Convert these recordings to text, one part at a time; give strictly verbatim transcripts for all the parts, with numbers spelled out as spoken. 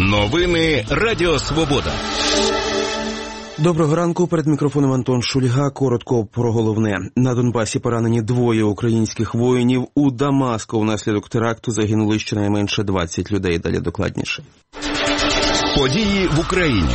Новини Радіо Свобода. Доброго ранку. Перед мікрофоном Антон Шульга. Коротко про головне. На Донбасі поранені двоє українських воїнів. У Дамаску внаслідок теракту загинули щонайменше двадцять людей. Далі докладніше. Події в Україні.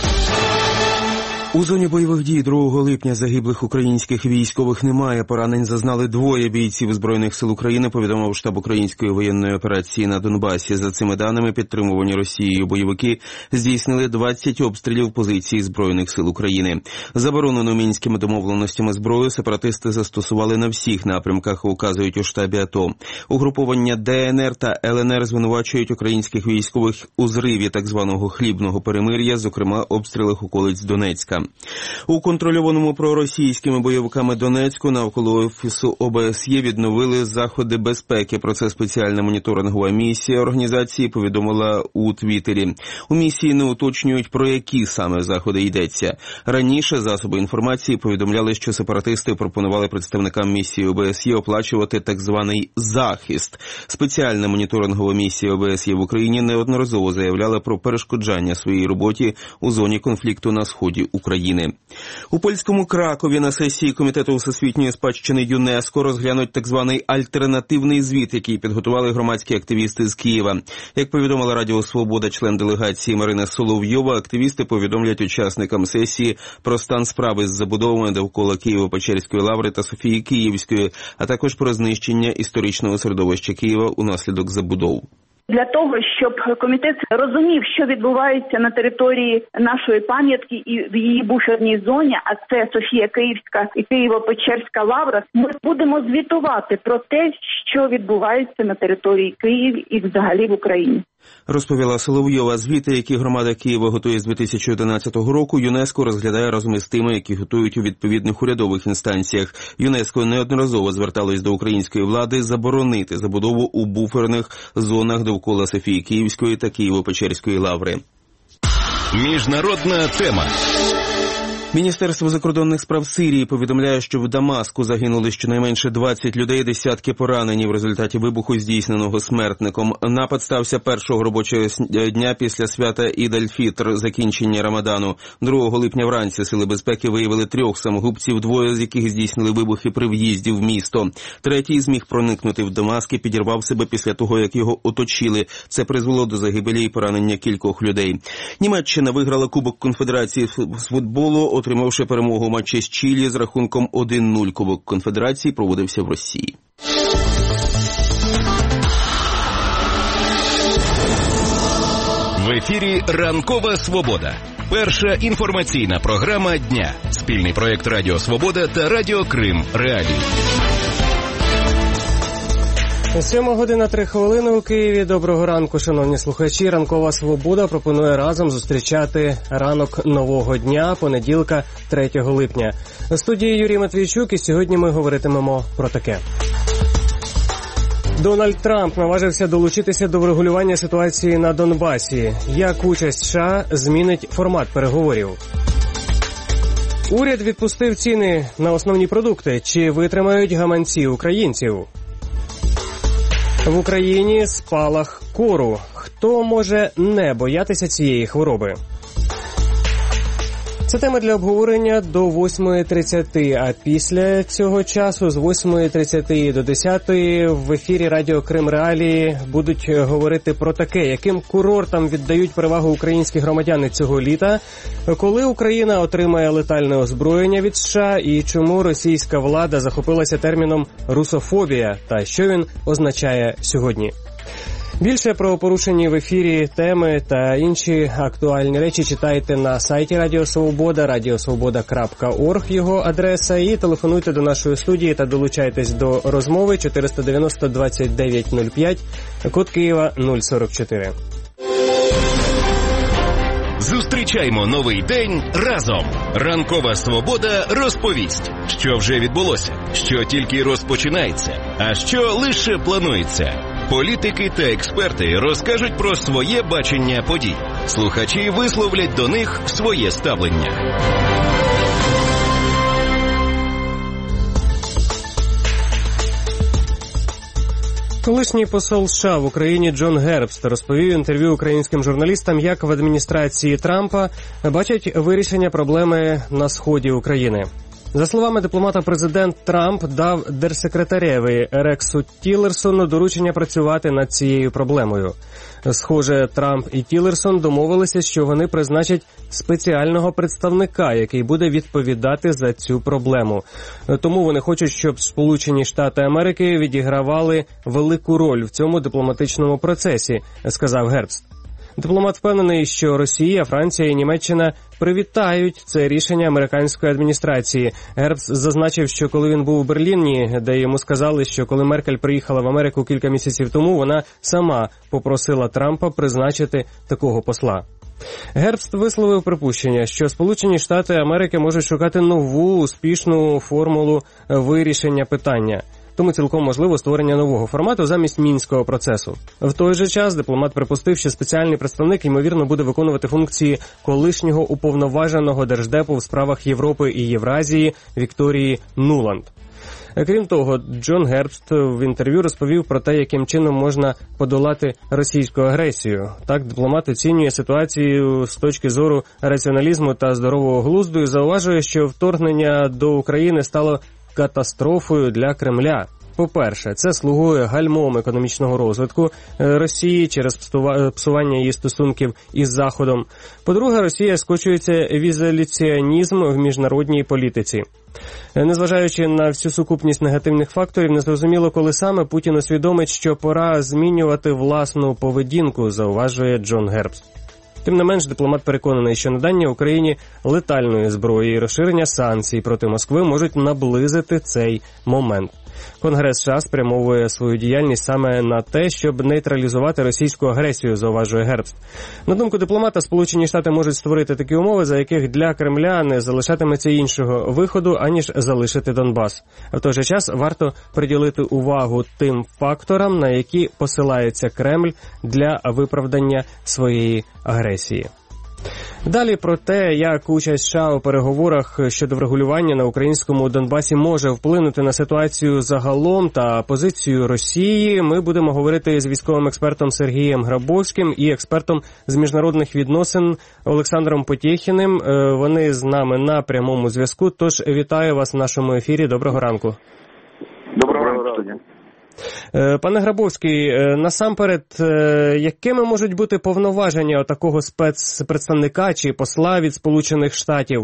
У зоні бойових дій другого липня загиблих українських військових немає. Поранень зазнали двоє бійців Збройних сил України, повідомив штаб української воєнної операції на Донбасі. За цими даними, підтримувані Росією бойовики здійснили двадцять обстрілів позицій Збройних сил України. Заборонену мінськими домовленостями зброю сепаратисти застосували на всіх напрямках, указують у штабі АТО. Угруповання ДНР та ЛНР звинувачують українських військових у зриві так званого хлібного перемир'я, зокрема обстрілах околиць Донецька. У контрольованому проросійськими бойовиками Донецьку навколо офісу О Б С Є відновили заходи безпеки. Про це спеціальна моніторингова місія організації повідомила у Твіттері. У місії не уточнюють, про які саме заходи йдеться. Раніше засоби інформації повідомляли, що сепаратисти пропонували представникам місії О Б С Є оплачувати так званий захист. Спеціальна моніторингова місія О Б С Є в Україні неодноразово заявляла про перешкоджання своїй роботі у зоні конфлікту на сході України. України. У польському Кракові на сесії Комітету всесвітньої спадщини ЮНЕСКО розглянуть так званий альтернативний звіт, який підготували громадські активісти з Києва. Як повідомила Радіо Свобода член делегації Марина Соловйова, активісти повідомлять учасникам сесії про стан справи з забудовами довкола Києво-Печерської лаври та Софії Київської, а також про знищення історичного середовища Києва унаслідок забудов. Для того, щоб комітет розумів, що відбувається на території нашої пам'ятки і в її буферній зоні, а це Софія Київська і Києво-Печерська лавра, ми будемо звітувати про те, що відбувається на території Києва і взагалі в Україні. Розповіла Соловйова. Звіти, які громада Києва готує з дві тисячі одинадцятого року, ЮНЕСКО розглядає разом із тими, які готують у відповідних урядових інстанціях. ЮНЕСКО неодноразово зверталось до української влади заборонити забудову у буферних зонах довкола Софії Київської та Києво-Печерської лаври. Міжнародна тема. Міністерство закордонних справ Сирії повідомляє, що в Дамаску загинули щонайменше двадцять людей, десятки поранені в результаті вибуху, здійсненого смертником. Напад стався першого робочого дня після свята Ід-аль-Фітр, закінчення Рамадану. другого липня вранці сили безпеки виявили трьох самогубців, двоє з яких здійснили вибухи при в'їзді в місто. Третій зміг проникнути в Дамаск і підірвав себе після того, як його оточили. Це призвело до загибелі і поранення кількох людей. Німеччина виграла Кубок Конфедерації з футболу, отримавши перемогу у матчі з Чилі з рахунком один нуль. Кубок Конфедерації проводився в Росії. В ефірі «Ранкова Свобода». Перша інформаційна програма дня. Спільний проєкт Радіо Свобода та Радіо Крим Реалії. Сьома година три хвилини у Києві. Доброго ранку, шановні слухачі. Ранкова Свобода пропонує разом зустрічати ранок нового дня, понеділка, третього липня. У студії Юрій Матвійчук, і сьогодні ми говоритимемо про таке. Дональд Трамп наважився долучитися до врегулювання ситуації на Донбасі. Як участь США змінить формат переговорів? Уряд відпустив ціни на основні продукти. Чи витримають гаманці українців? В Україні спалах кору. Хто може не боятися цієї хвороби? Це тема для обговорення до восьмої тридцяти, а після цього часу з восьмої тридцяти до десятої в ефірі Радіо Крим Реалії будуть говорити про таке, яким курортам віддають перевагу українські громадяни цього літа, коли Україна отримає летальне озброєння від США і чому російська влада захопилася терміном «русофобія» та що він означає сьогодні. Більше про порушені в ефірі теми та інші актуальні речі читайте на сайті Радіо Свобода, радіосвобода крапка орг, його адреса, і телефонуйте до нашої студії та долучайтесь до розмови чотириста дев'яносто двадцять дев'ять нуль п'ять, код Києва нуль сорок чотири. Зустрічаймо новий день разом. Ранкова Свобода розповість, що вже відбулося, що тільки розпочинається, а що лише планується. Політики та експерти розкажуть про своє бачення подій. Слухачі висловлять до них своє ставлення. Колишній посол США в Україні Джон Гербст розповів в інтерв'ю українським журналістам, як в адміністрації Трампа бачать вирішення проблеми на сході України. За словами дипломата, президент Трамп дав держсекретареві Рексу Тіллерсону доручення працювати над цією проблемою. Схоже, Трамп і Тіллерсон домовилися, що вони призначать спеціального представника, який буде відповідати за цю проблему. Тому вони хочуть, щоб Сполучені Штати Америки відігравали велику роль в цьому дипломатичному процесі, сказав Гербст. Дипломат впевнений, що Росія, Франція і Німеччина привітають це рішення американської адміністрації. Гербст зазначив, що коли він був у Берліні, де йому сказали, що коли Меркель приїхала в Америку кілька місяців тому, вона сама попросила Трампа призначити такого посла. Гербст висловив припущення, що Сполучені Штати Америки можуть шукати нову успішну формулу вирішення питання. Тому цілком можливо створення нового формату замість мінського процесу. В той же час дипломат припустив, що спеціальний представник, ймовірно, буде виконувати функції колишнього уповноваженого держдепу в справах Європи і Євразії Вікторії Нуланд. Крім того, Джон Гербст в інтерв'ю розповів про те, яким чином можна подолати російську агресію. Так, дипломат оцінює ситуацію з точки зору раціоналізму та здорового глузду і зауважує, що вторгнення до України стало катастрофою для Кремля. По-перше, це слугує гальмом економічного розвитку Росії через псування її стосунків із Заходом. По-друге, Росія скочується в ізоляціонізм в міжнародній політиці. Незважаючи на всю сукупність негативних факторів, незрозуміло, коли саме Путін усвідомить, що пора змінювати власну поведінку, зауважує Джон Гербст. Тим не менш, дипломат переконаний, що надання Україні летальної зброї і розширення санкцій проти Москви можуть наблизити цей момент. Конгрес США спрямовує свою діяльність саме на те, щоб нейтралізувати російську агресію, зауважує Гербст. На думку дипломата, Сполучені Штати можуть створити такі умови, за яких для Кремля не залишатиметься іншого виходу, аніж залишити Донбас. В той же час варто приділити увагу тим факторам, на які посилається Кремль для виправдання своєї агресії. Далі про те, як участь США у переговорах щодо врегулювання на українському Донбасі може вплинути на ситуацію загалом та позицію Росії, ми будемо говорити з військовим експертом Сергієм Грабовським і експертом з міжнародних відносин Олександром Потєхіним. Вони з нами на прямому зв'язку, тож вітаю вас в нашому ефірі. Доброго ранку. Доброго ранку, студія. Пане Грабовський, насамперед, якими можуть бути повноваження такого спецпредставника чи посла від Сполучених Штатів?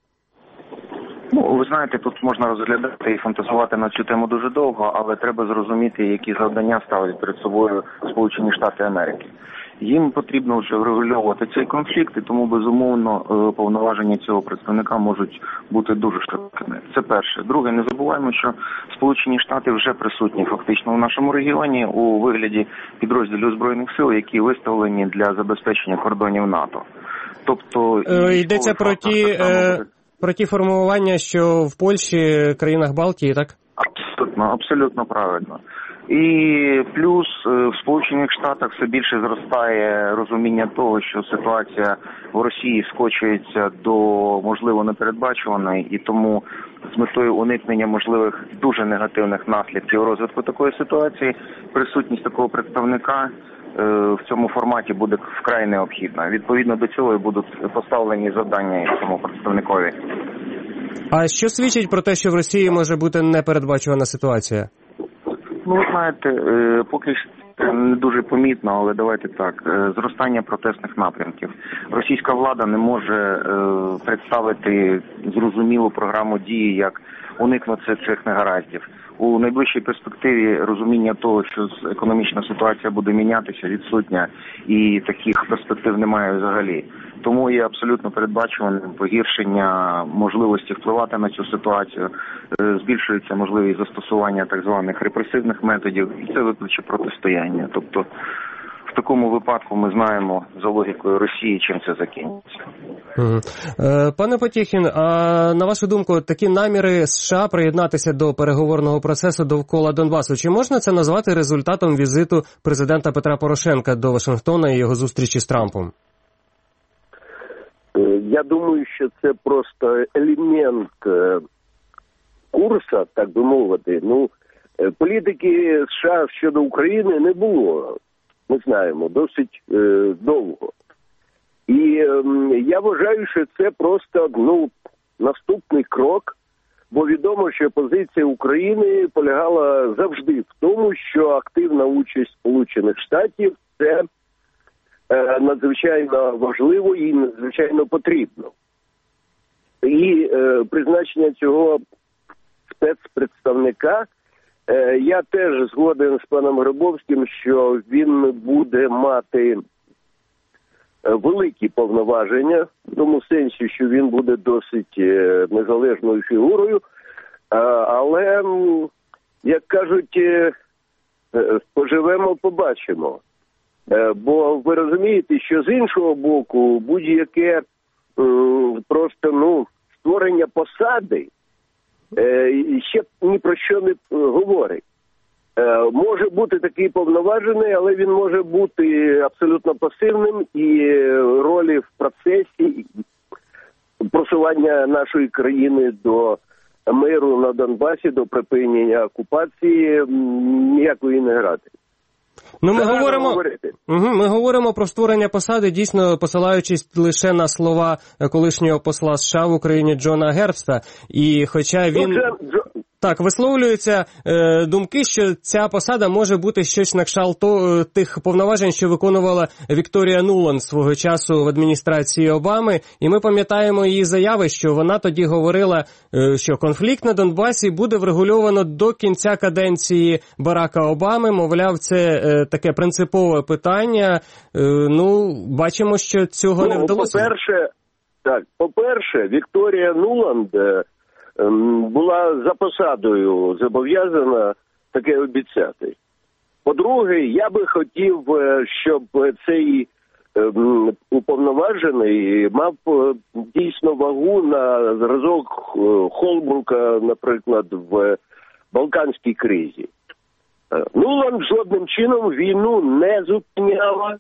Ну, ви знаєте, тут можна розглядати і фантазувати на цю тему дуже довго, але треба зрозуміти, які завдання ставлять перед собою Сполучені Штати Америки. Їм потрібно вже врегульовувати цей конфлікт, і тому, безумовно, повноваження цього представника можуть бути дуже широкими. Це перше. Друге, не забуваємо, що Сполучені Штати вже присутні фактично в нашому регіоні у вигляді підрозділів Збройних сил, які виставлені для забезпечення кордонів НАТО. Тобто е, йдеться про ті, е, про ті формування, що в Польщі, країнах Балтії, так? Абсолютно, абсолютно правильно. І плюс в Сполучених Штатах все більше зростає розуміння того, що ситуація в Росії скочується до, можливо, непередбачуваної, і тому з метою уникнення можливих дуже негативних наслідків розвитку такої ситуації присутність такого представника в цьому форматі буде вкрай необхідна. Відповідно до цього і будуть поставлені завдання цьому представникові. А що свідчить про те, що в Росії може бути непередбачувана ситуація? Ну, ви знаєте, поки що не дуже помітно, але давайте так, зростання протестних напрямків. Російська влада не може представити зрозумілу програму дії, як уникнути цих негараздів. У найближчій перспективі розуміння того, що економічна ситуація буде мінятися, відсутня, і таких перспектив немає взагалі. Тому є абсолютно передбачуваним погіршення можливості впливати на цю ситуацію, збільшується можливість застосування так званих репресивних методів, і це викличе протистояння. Тобто в такому випадку ми знаємо за логікою Росії, чим це закінчиться. Угу. Пане Потєхін, а на вашу думку, такі наміри США приєднатися до переговорного процесу довкола Донбасу, чи можна це назвати результатом візиту президента Петра Порошенка до Вашингтона і його зустрічі з Трампом? Я думаю, що це просто елемент курсу, так би мовити. Ну, політики США щодо України не було, ми знаємо, досить е, довго. І е, я вважаю, що це просто ну, наступний крок, бо відомо, що позиція України полягала завжди в тому, що активна участь Сполучених Штатів – це е, надзвичайно важливо і надзвичайно потрібно. І е, призначення цього спецпредставника, е, я теж згоден з паном Грабовським, що він буде мати великі повноваження, в тому сенсі, що він буде досить е, незалежною фігурою, а, але, як кажуть, е, поживемо, побачимо. Е, бо ви розумієте, що з іншого боку будь-яке е, просто, ну, створення посади е, ще ні про що не говорить. Е, може бути такий повноважений, але він може бути абсолютно пасивним, і ролі в процесі просування нашої країни до миру на Донбасі, до припинення окупації ніякої не грати. Ну, ми говоримо, угу, ми говоримо про створення посади, дійсно посилаючись лише на слова колишнього посла США в Україні Джона Гербста. І хоча він... Джо... Так, висловлюються е, думки, що ця посада може бути щось на кшталт то, тих повноважень, що виконувала Вікторія Нуланд свого часу в адміністрації Обами. І ми пам'ятаємо її заяви, що вона тоді говорила, е, що конфлікт на Донбасі буде врегульовано до кінця каденції Барака Обами. Мовляв, це е, таке принципове питання. Е, ну, бачимо, що цього ну, не вдалося. По-перше, так, по-перше, Вікторія Нуланд була за посадою зобов'язана таке обіцяти. По-друге, я би хотів, щоб цей уповноважений мав дійсно вагу на зразок Холбрука, наприклад, в Балканській кризі. Нуланд жодним чином війну не зупиняла.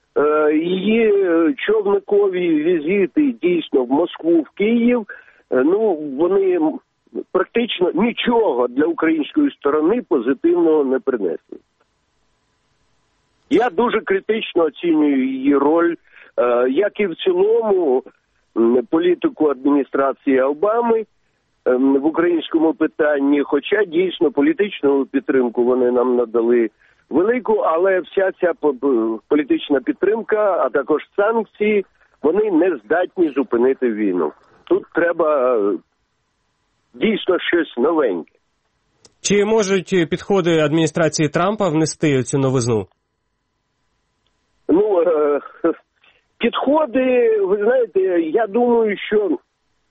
Її човникові візити дійсно в Москву, в Київ, ну, вони практично нічого для української сторони позитивного не принесли. Я дуже критично оцінюю її роль, як і в цілому політику адміністрації Обами в українському питанні, хоча дійсно політичну підтримку вони нам надали велику, але вся ця політична підтримка, а також санкції, вони не здатні зупинити війну. Тут треба дійсно щось новеньке. Чи можуть підходи адміністрації Трампа внести цю новизну? Ну, підходи, ви знаєте, я думаю, що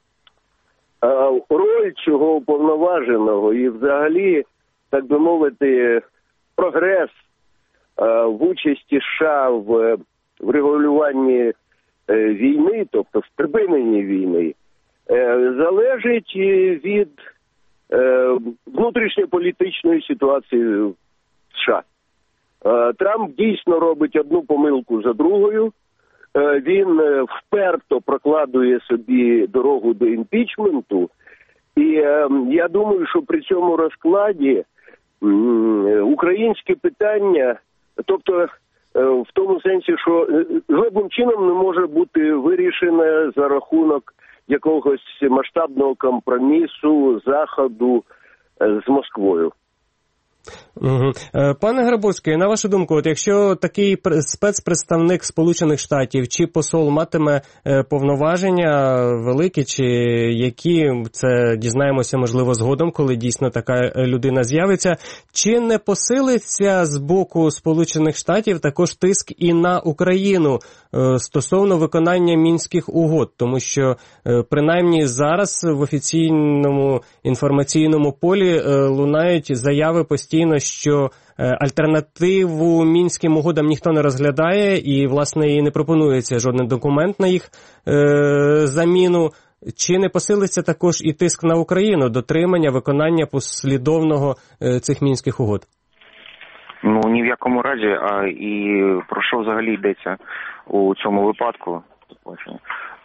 роль цього уповноваженого і взагалі, так би мовити, прогрес в участі США в регулюванні війни, тобто в припиненні війни, залежить від внутрішньополітичної ситуації в США. Трамп дійсно робить одну помилку за другою. Він вперто прокладує собі дорогу до імпічменту. І я думаю, що при цьому розкладі українське питання, тобто в тому сенсі, що жодним чином не може бути вирішене за рахунок якогось масштабного компромісу Заходу з Москвою. Угу. Пане Грабовський, на вашу думку, от якщо такий спецпредставник Сполучених Штатів чи посол матиме повноваження великі, чи які, це дізнаємося, можливо, згодом, коли дійсно така людина з'явиться, чи не посилиться з боку Сполучених Штатів також тиск і на Україну стосовно виконання Мінських угод? Тому що, принаймні, зараз в офіційному інформаційному полі лунають заяви постійно, що альтернативу Мінським угодам ніхто не розглядає і, власне, і не пропонується жоден документ на їх е, заміну. Чи не посилиться також і тиск на Україну, дотримання, виконання послідовного е, цих Мінських угод? Ну, ні в якому разі. А і про що взагалі йдеться у цьому випадку?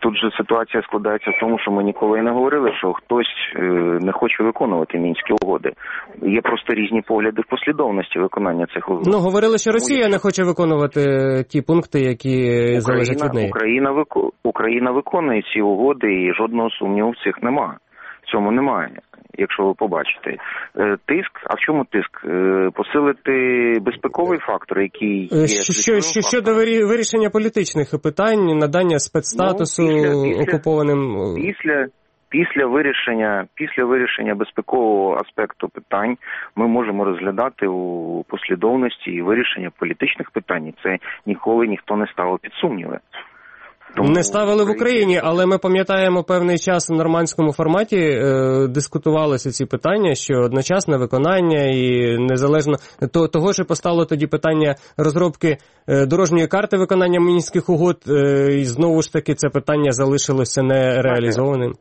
Тут же ситуація складається в тому, що ми ніколи і не говорили, що хтось не хоче виконувати Мінські угоди. Є просто різні погляди в послідовності виконання цих угод. Ну, говорили, що Росія не хоче виконувати ті пункти, які Україна, залежать від неї. Україна, вику... Україна виконує ці угоди, і жодного сумніву в цих немає. В цьому немає, якщо ви побачите. Тиск, а в чому тиск? Посилити безпековий фактор, який є... Що, що, щодо вирішення політичних питань, надання спецстатусу ну, після, окупованим... Після, після, вирішення, після вирішення безпекового аспекту питань ми можемо розглядати у послідовності і вирішення політичних питань. Це ніколи ніхто не ставив під сумніви. Тому не ставили в Україні, але ми пам'ятаємо, певний час в нормандському форматі е, дискутувалися ці питання, що одночасне виконання і незалежно то, того ж постало тоді питання розробки е, дорожньої карти виконання Мінських угод, е, і знову ж таки це питання залишилося нереалізованим.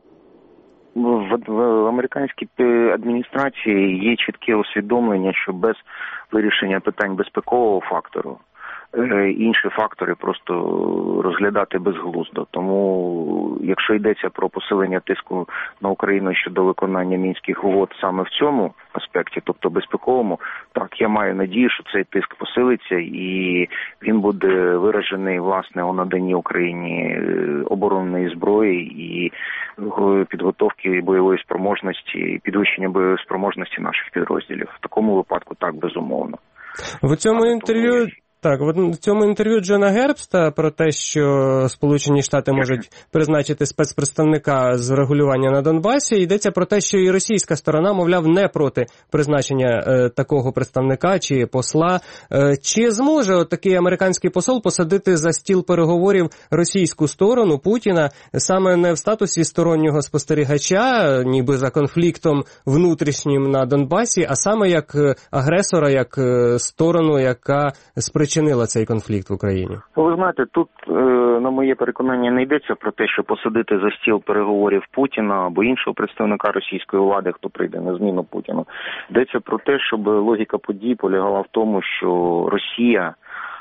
В, в американській адміністрації є чітке усвідомлення, що без вирішення питань безпекового фактору інші фактори просто розглядати безглуздо. Тому, якщо йдеться про посилення тиску на Україну щодо виконання Мінських угод саме в цьому аспекті, тобто безпековому, так, я маю надію, що цей тиск посилиться і він буде виражений, власне, у наданні Україні оборонної зброї і підготовки бойової спроможності, і підвищення бойової спроможності наших підрозділів. В такому випадку так, безумовно. В цьому інтерв'ю... Так, в цьому інтерв'ю Джона Гербста про те, що Сполучені Штати можуть призначити спецпредставника з регулювання на Донбасі, йдеться про те, що і російська сторона, мовляв, не проти призначення е, такого представника чи посла. Е, чи зможе от такий американський посол посадити за стіл переговорів російську сторону Путіна саме не в статусі стороннього спостерігача, ніби за конфліктом внутрішнім на Донбасі, а саме як агресора, як сторону, яка спричинила чинила цей конфлікт в Україні? Ви знаєте, тут, на моє переконання, не йдеться про те, що посадити за стіл переговорів Путіна або іншого представника російської влади, хто прийде на зміну Путіну. Йдеться про те, щоб логіка подій полягала в тому, що Росія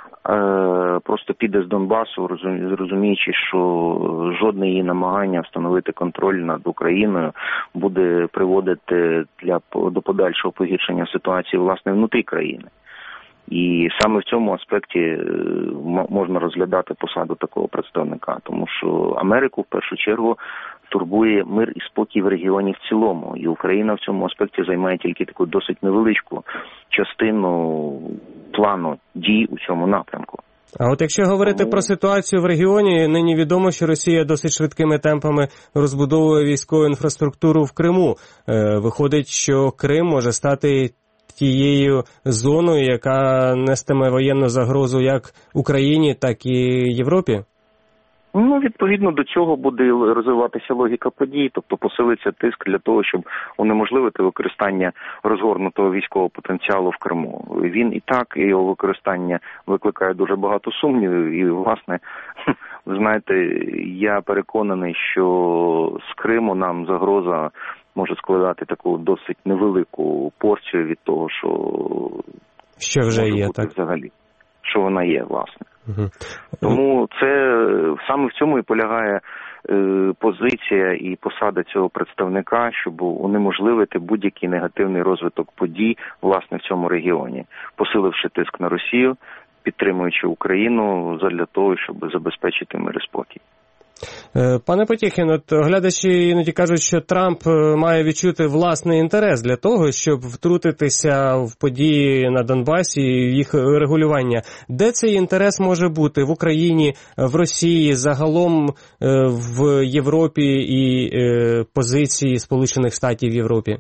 просто піде з Донбасу, розуміючи, що жодне її намагання встановити контроль над Україною буде приводити для, до подальшого погіршення ситуації, власне, внутрі країни. І саме в цьому аспекті можна розглядати посаду такого представника, тому що Америку в першу чергу турбує мир і спокій в регіоні в цілому, і Україна в цьому аспекті займає тільки таку досить невеличку частину плану дій у цьому напрямку. А от якщо говорити Тому... про ситуацію в регіоні, нині відомо, що Росія досить швидкими темпами розбудовує військову інфраструктуру в Криму. Виходить, що Крим може стати тією зоною, яка нестиме воєнну загрозу як Україні, так і Європі? Ну, відповідно до цього буде розвиватися логіка подій, тобто посилиться тиск для того, щоб унеможливити використання розгорнутого військового потенціалу в Криму. Він і так, і його використання викликає дуже багато сумнівів, і, власне, ви знаєте, я переконаний, що з Криму нам загроза може складати таку досить невелику порцію від того, що, що вже є, так? Взагалі, що вона є, власне. Угу. Тому це саме в цьому і полягає е, позиція і посада цього представника, щоб унеможливити будь-який негативний розвиток подій, власне, в цьому регіоні, посиливши тиск на Росію, підтримуючи Україну задля того, щоб забезпечити мир і спокій. Пане Потєхін, от глядачі іноді кажуть, що Трамп має відчути власний інтерес для того, щоб втрутитися в події на Донбасі і їх регулювання. Де цей інтерес може бути? В Україні, в Росії, загалом в Європі і позиції Сполучених Штатів в Європі?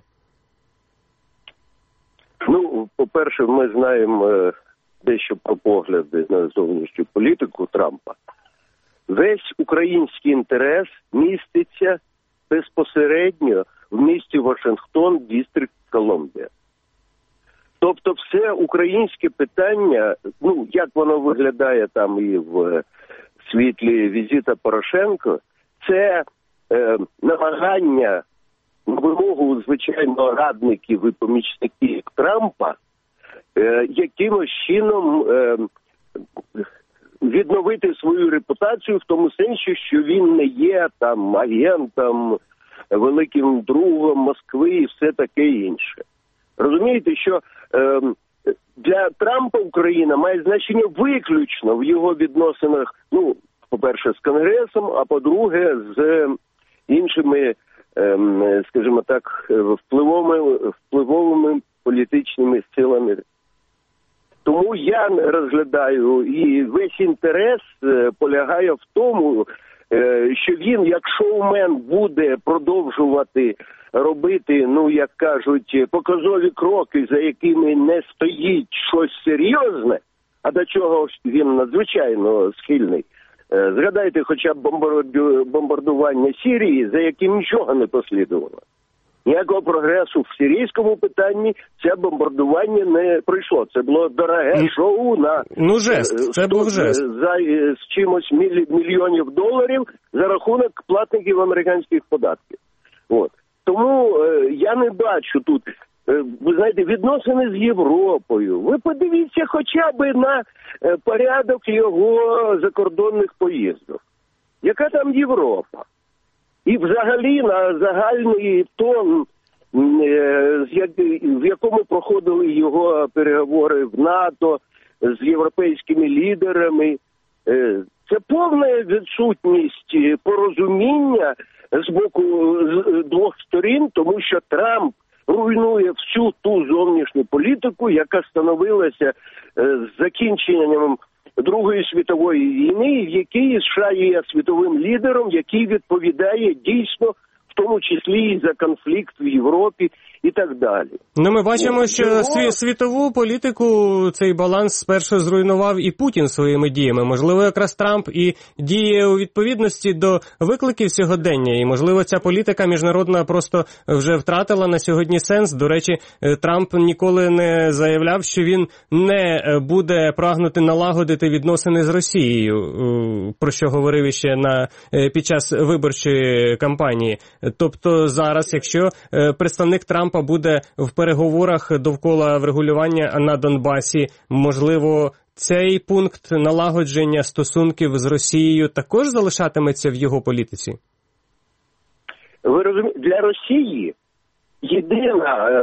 Ну, по-перше, ми знаємо дещо про погляди на зовнішню політику Трампа. Весь український інтерес міститься безпосередньо в місті Вашингтон, Дістрикт Колумбія. Тобто все українське питання, ну, як воно виглядає там і в світлі візита Порошенко, це е, намагання на вимогу, звичайно, радників і помічників Трампа е, якимось чином е, відновити свою репутацію в тому сенсі, що він не є там агентом, великим другом Москви і все таке інше. Розумієте, що е, для Трампа Україна має значення виключно в його відносинах, ну, по-перше, з Конгресом, а по-друге, з іншими, е, скажімо так, впливовими, впливовими політичними силами. Тому я розглядаю, і весь інтерес е, полягає в тому, е, що він, як шоумен, буде продовжувати робити, ну, як кажуть, показові кроки, за якими не стоїть щось серйозне, а до чого він надзвичайно схильний. Е, згадайте хоча б бомбардування Сирії, за яким нічого не послідувало. Ніякого прогресу в сирійському питанні це бомбардування не пройшло. Це було дороге шоу на ну, жест. Це був жест. За з чимось мільйонів доларів за рахунок платників американських податків. От. Тому е, я не бачу тут, е, ви знаєте, відносини з Європою. Ви подивіться хоча б на е, порядок його закордонних поїздок. Яка там Європа? І взагалі на загальний тон, в якому проходили його переговори в НАТО з європейськими лідерами, це повна відсутність порозуміння з боку двох сторін, тому що Трамп руйнує всю ту зовнішню політику, яка становилася з закінченням Другої світової війни, в якій США є світовим лідером, який відповідає дійсно, в тому числі і за конфлікт в Європі і так далі. Ну, ми бачимо, що Його... світову політику цей баланс спершу зруйнував і Путін своїми діями. Можливо, якраз Трамп і діє у відповідності до викликів сьогодення, і, можливо, ця політика міжнародна просто вже втратила на сьогодні сенс. До речі, Трамп ніколи не заявляв, що він не буде прагнути налагодити відносини з Росією, про що говорив іще на, під час виборчої кампанії. Тобто зараз, якщо представник Трампа буде в переговорах довкола врегулювання на Донбасі, можливо, цей пункт налагодження стосунків з Росією також залишатиметься в його політиці? Ви розумієте, для Росії єдина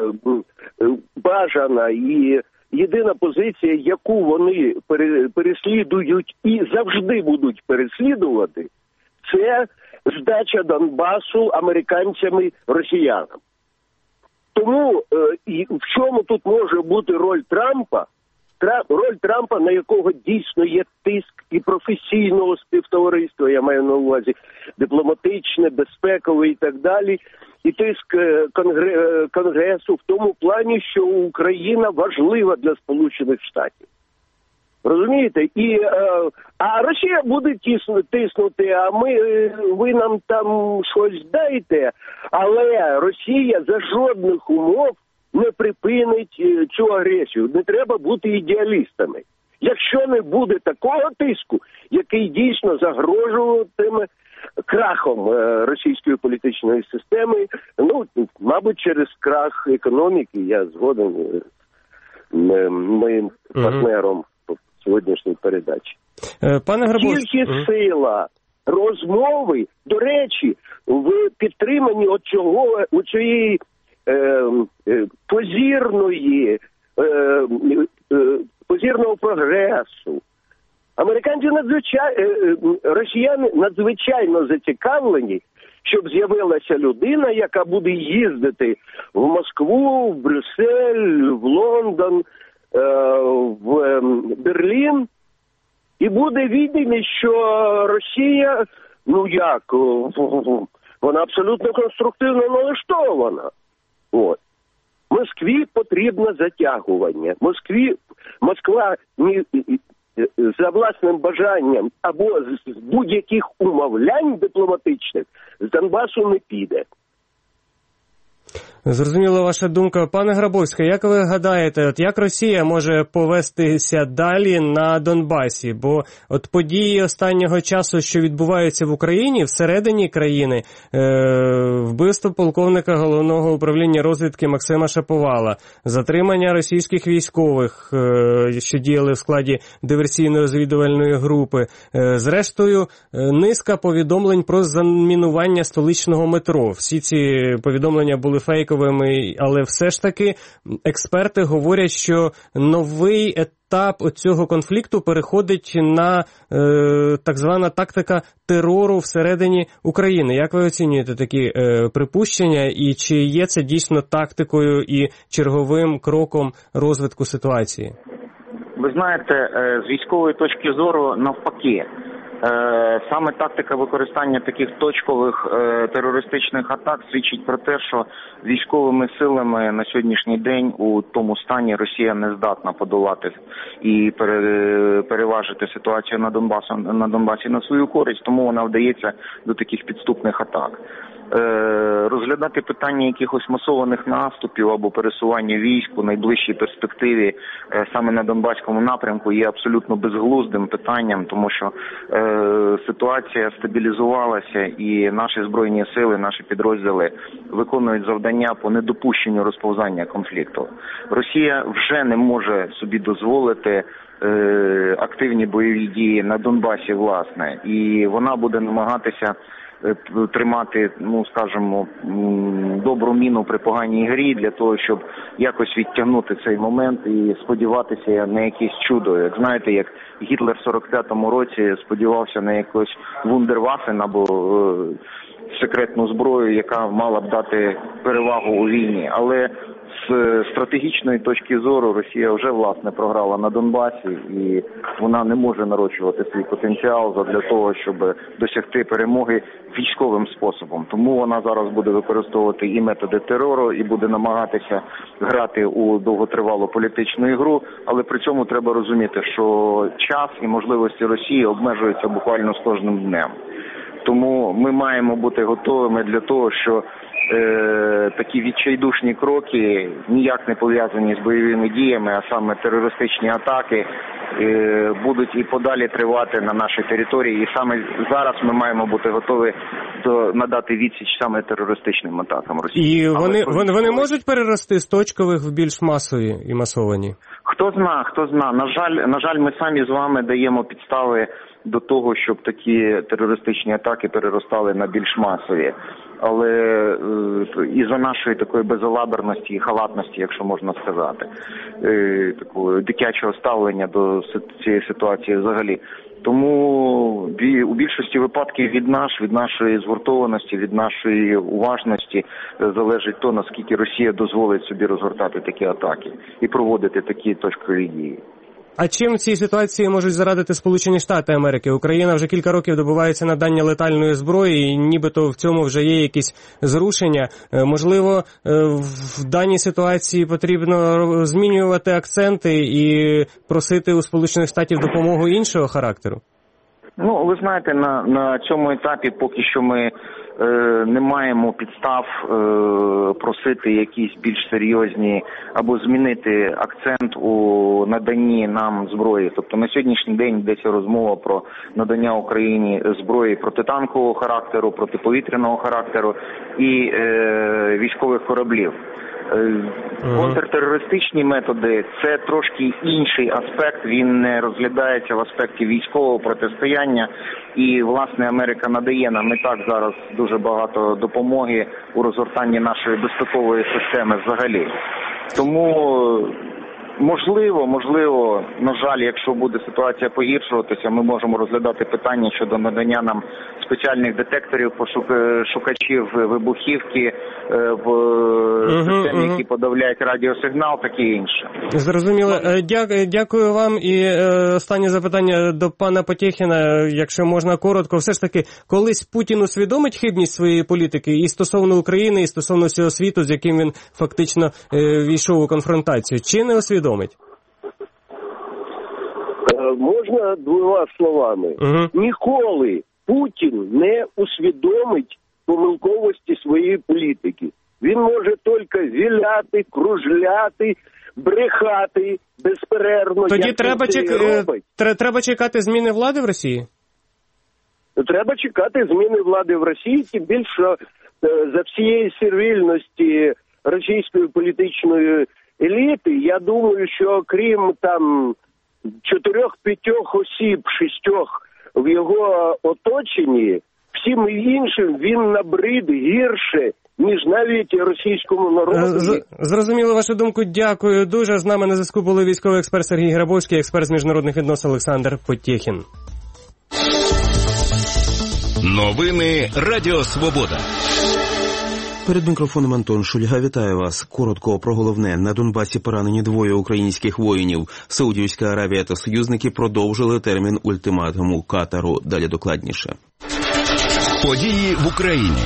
бажана і єдина позиція, яку вони переслідують і завжди будуть переслідувати, це здача Донбасу американцями росіянам. Тому е, і в чому тут може бути роль Трампа? Тра, роль Трампа, на якого дійсно є тиск і професійного співтовариства, я маю на увазі дипломатичне, безпекове і так далі, і тиск е, конгре, Конгресу в тому плані, що Україна важлива для Сполучених Штатів. Розумієте? І, е, а Росія буде тиснути, тиснути, а ми, ви нам там щось дайте, але Росія за жодних умов не припинить цю агресію. Не треба бути ідеалістами. Якщо не буде такого тиску, який дійсно загрожуватиме крахом російської політичної системи, ну, мабуть, через крах економіки, я згоден з моїм партнером сьогоднішньої передачі. Пане Грабовський, тільки сила розмови, до речі, в підтриманні от цього, у цієї е, е, позірної, е, е, позірного прогресу. Американці надзвичайно, е, росіяни надзвичайно зацікавлені, щоб з'явилася людина, яка буде їздити в Москву, в Брюссель, в Лондон, в Берлін, і буде відомо, що Росія, ну як, вона абсолютно конструктивно налаштована. От. Москві потрібно затягування. Москві, Москва ні, за власним бажанням або з будь-яких умовлянь дипломатичних з Донбасу не піде. Зрозуміла ваша думка. Пане Грабовський, як ви гадаєте, от як Росія може повестися далі на Донбасі? Бо от події останнього часу, що відбуваються в Україні, всередині країни, е- вбивство полковника Головного управління розвідки Максима Шаповала, затримання російських військових, е- що діяли в складі диверсійно-розвідувальної групи, е- зрештою, е- низка повідомлень про замінування столичного метро. Всі ці повідомлення були фейкові, але все ж таки експерти говорять, що новий етап цього конфлікту переходить на е, так звана тактика терору всередині України. Як ви оцінюєте такі е, припущення і чи є це дійсно тактикою і черговим кроком розвитку ситуації? Ви знаєте, з військової точки зору навпаки. Саме тактика використання таких точкових е, терористичних атак свідчить про те, що військовими силами на сьогоднішній день у тому стані Росія не здатна подолати і пере, переважити ситуацію на Донбасі, на Донбасі на свою користь, тому вона вдається до таких підступних атак. Е, розглядати питання якихось масованих наступів або пересування військ у найближчій перспективі е, саме на Донбаському напрямку є абсолютно безглуздим питанням, тому що е, ситуація стабілізувалася і наші збройні сили, наші підрозділи виконують завдання по недопущенню розповзання конфлікту. Росія вже не може собі дозволити е, активні бойові дії на Донбасі, власне, і вона буде намагатися тримати, ну, скажімо, добру міну при поганій грі для того, щоб якось відтягнути цей момент і сподіватися на якесь чудо. Як знаєте, як Гітлер в сорок п'ятому році сподівався на якось вундерваффен або е, секретну зброю, яка мала б дати перевагу у війні. Але з стратегічної точки зору Росія вже, власне, програла на Донбасі, і вона не може нарощувати свій потенціал для того, щоб досягти перемоги військовим способом. Тому вона зараз буде використовувати і методи терору, і буде намагатися грати у довготривалу політичну ігру, але при цьому треба розуміти, що час і можливості Росії обмежуються буквально з кожним днем. Тому ми маємо бути готовими для того, що е, такі відчайдушні кроки, ніяк не пов'язані з бойовими діями, а саме терористичні атаки, е, будуть і подалі тривати на нашій території. І саме зараз ми маємо бути готові до надати відсіч саме терористичним атакам Росії. І вони, вони, вони можуть перерости з точкових в більш масові і масовані? Хто зна, хто зна. На жаль, на жаль, ми самі з вами даємо підстави до того, щоб такі терористичні атаки переростали на більш масові. Але е, із-за нашої такої безалаберності і халатності, якщо можна сказати, е, такого дитячого ставлення до цієї ситуації взагалі. Тому у більшості випадків від нас, від нашої згуртованості, від нашої уважності залежить то, наскільки Росія дозволить собі розгортати такі атаки і проводити такі точкові дії. А чим в цій ситуації можуть зарадити Сполучені Штати Америки? Україна вже кілька років добувається надання летальної зброї, і нібито в цьому вже є якісь зрушення. Можливо, в даній ситуації потрібно змінювати акценти і просити у Сполучених Штатів допомогу іншого характеру? Ну, ви знаєте, на, на цьому етапі поки що ми е, не маємо підстав е, просити якісь більш серйозні або змінити акцент у наданні нам зброї. Тобто на сьогоднішній день йдеться розмова про надання Україні зброї протитанкового характеру, протиповітряного характеру і е, військових кораблів. Контртерористичні методи – це трошки інший аспект, він не розглядається в аспекті військового протистояння, і, власне, Америка надає нам і так зараз дуже багато допомоги у розгортанні нашої безпекової системи взагалі. Тому, можливо, можливо, на жаль, якщо буде ситуація погіршуватися, ми можемо розглядати питання щодо надання нам спеціальних детекторів, шукачів вибухівки в системі, які подавляють радіосигнал, таке інше. Зрозуміло. Дякую, дякую вам. І останнє запитання до пана Потєхіна, якщо можна коротко. Все ж таки, колись Путін усвідомить хибність своєї політики і стосовно України, і стосовно всього світу, з яким він фактично війшов у конфронтацію, чи не усвідомить? Можна двома словами? Угу. Ніколи Путін не усвідомить помилковості своєї політики. Він може тільки віляти, кружляти, брехати безперервно. Тоді треба, чек... треба чекати зміни влади в Росії? Треба чекати зміни влади в Росії, тим більше, що за всієї сервільності російської політичної еліти, я думаю, що крім там чотирьох-п'ятьох осіб, шістьох в його оточенні, всім іншим він набрид гірше, ніж навіть російському народу. З- зрозуміло вашу думку, дякую дуже. З нами на зв'язку були військовий експерт Сергій Грабовський, експерт з міжнародних відносин Олександр Потєхін. Новини Радіо Свобода. Перед мікрофоном Антон Шульга. Вітаю вас. Коротко про головне. На Донбасі поранені двоє українських воїнів. Саудівська Аравія та союзники продовжили термін ультиматуму Катару. Далі докладніше. Події в Україні.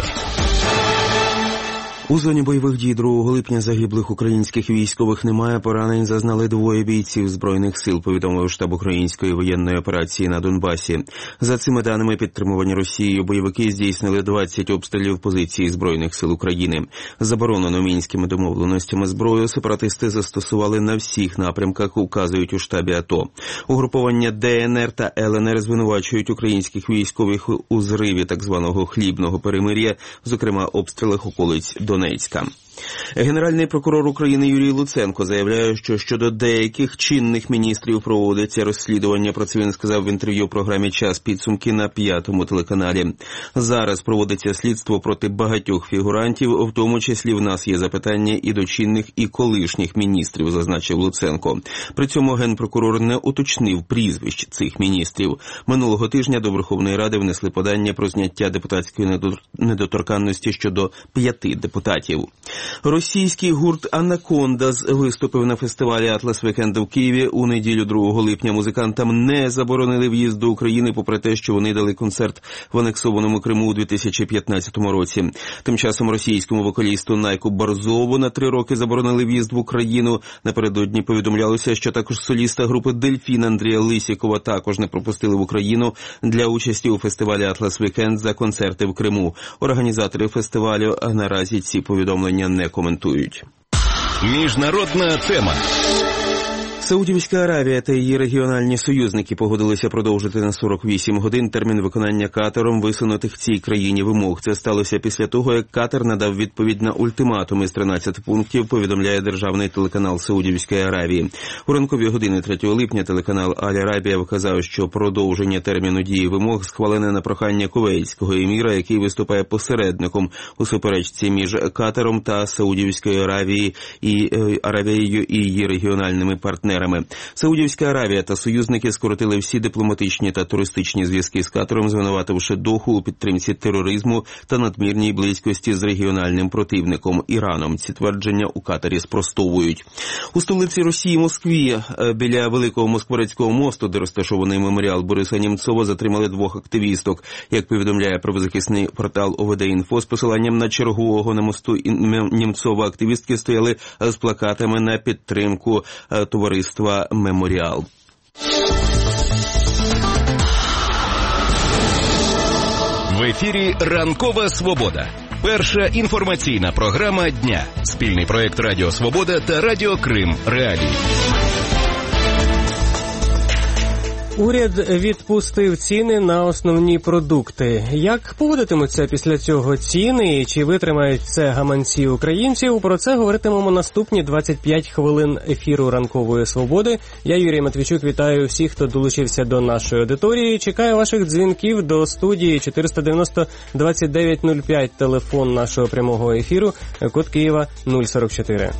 У зоні бойових дій другого липня загиблих українських військових немає, поранень зазнали двоє бійців Збройних сил, повідомив штаб української воєнної операції на Донбасі. За цими даними, підтримувані Росією бойовики здійснили двадцять обстрілів позицій Збройних сил України. Заборонено мінськими домовленостями зброю сепаратисти застосували на всіх напрямках, указують у штабі АТО. Угруповання ДНР та ЛНР звинувачують українських військових у зриві так званого хлібного перемир'я, зокрема обстрілах околиць Донецька. Генеральний прокурор України Юрій Луценко заявляє, що щодо деяких чинних міністрів проводиться розслідування. Про це він сказав в інтерв'ю програмі «Час підсумки» на п'ятому телеканалі. Зараз проводиться слідство проти багатьох фігурантів, в тому числі в нас є запитання і до чинних, і колишніх міністрів, зазначив Луценко. При цьому генпрокурор не уточнив прізвищ цих міністрів. Минулого тижня до Верховної Ради внесли подання про зняття депутатської недоторканності щодо п'яти депутатів. Російський гурт «Анакондаз» виступив на фестивалі «Атлас Вікенд» в Києві. У неділю другого липня музикантам не заборонили в'їзд до України, попри те, що вони дали концерт в анексованому Криму у дві тисячі п'ятнадцятому році. Тим часом російському вокалісту Найку Борзову на три роки заборонили в'їзд в Україну. Напередодні повідомлялося, що також соліста групи «Дельфін» Андрія Лисікова також не пропустили в Україну для участі у фестивалі «Атлас Вікенд» за концерти в Криму. Організатори фестивалю наразі ці повідомлення не коментують. Міжнародна тема. Саудівська Аравія та її регіональні союзники погодилися продовжити на сорок вісім годин термін виконання Катаром висунутих цій країні вимог. Це сталося після того, як Катар надав відповідь на ультиматум із тринадцяти пунктів, повідомляє державний телеканал Саудівської Аравії. У ранкові години третього липня телеканал Аль-Арабія вказав, що продовження терміну дії вимог схвалене на прохання кувейтського еміра, який виступає посередником у суперечці між Катаром та Саудівською Аравією і е, Аравією і її регіональними партнерами. Саудівська Аравія та союзники скоротили всі дипломатичні та туристичні зв'язки з Катаром, звинувативши Доху у підтримці тероризму та надмірній близькості з регіональним противником Іраном. Ці твердження у Катарі спростовують. У столиці Росії Москві біля Великого Москворецького мосту, де розташований меморіал Бориса Нємцова, затримали двох активісток. Як повідомляє правозахисний портал О В Д-Інфо, з посиланням на чергового на мосту Нємцова активістки стояли з плакатами на підтримку товариства «Меморіал». В ефірі «Ранкова Свобода». Перша інформаційна програма дня. Спільний проєкт Радіо Свобода та Радіо Крим Реалії. Уряд відпустив ціни на основні продукти. Як поводитимуться після цього ціни і чи витримають це гаманці українців? Про це говоритимемо наступні двадцять п'ять хвилин ефіру «Ранкової свободи». Я, Юрій Матвійчук, вітаю всіх, хто долучився до нашої аудиторії. Чекаю ваших дзвінків до студії чотириста дев'яносто двадцять дев'ять нуль п'ять, телефон нашого прямого ефіру, код Києва нуль сорок чотири.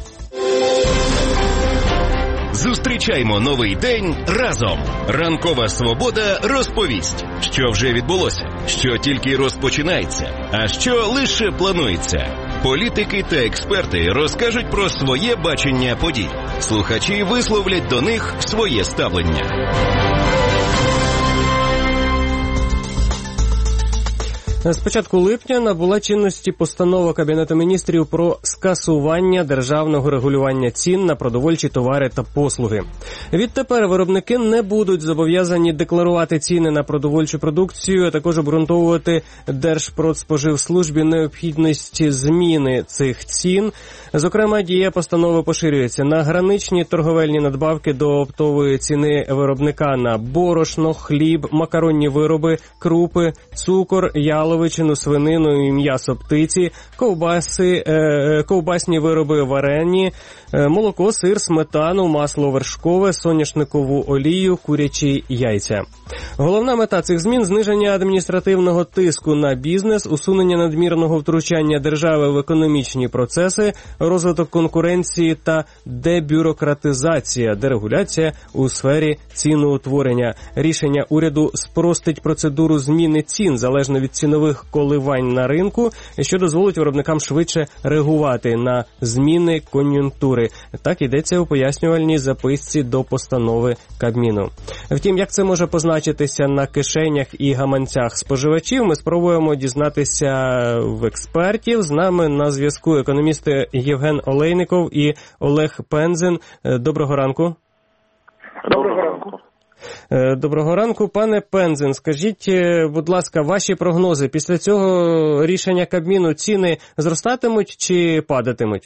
Зустрічаймо новий день разом. Ранкова Свобода розповість, що вже відбулося, що тільки розпочинається, а що лише планується. Політики та експерти розкажуть про своє бачення подій. Слухачі висловлять до них своє ставлення. З початку липня набула чинності постанова Кабінету міністрів про скасування державного регулювання цін на продовольчі товари та послуги. Відтепер виробники не будуть зобов'язані декларувати ціни на продовольчу продукцію, а також обґрунтовувати Держпродспоживслужбі необхідності зміни цих цін. Зокрема, дія постанови поширюється на граничні торговельні надбавки до оптової ціни виробника на борошно, хліб, макаронні вироби, крупи, цукор, яловичину, свинину і м'ясо птиці, ковбаси, е, ковбасні вироби варені, е, молоко, сир, сметану, масло вершкове, соняшникову олію, курячі яйця. Головна мета цих змін – зниження адміністративного тиску на бізнес, усунення надмірного втручання держави в економічні процеси, розвиток конкуренції та дебюрократизація, дерегуляція у сфері ціноутворення. Рішення уряду спростить процедуру зміни цін залежно від цінових коливань на ринку, що дозволить виробникам швидше реагувати на зміни кон'юнктури. Так йдеться у пояснювальній записці до постанови Кабміну. Втім, як це може позначитися на кишенях і гаманцях споживачів, ми спробуємо дізнатися в експертів. З нами на зв'язку економісти Євген Олейников і Олег Пензен. Доброго ранку. Доброго ранку. Доброго ранку, пане Пензен. Скажіть, будь ласка, ваші прогнози. Після цього рішення Кабміну ціни зростатимуть чи падатимуть?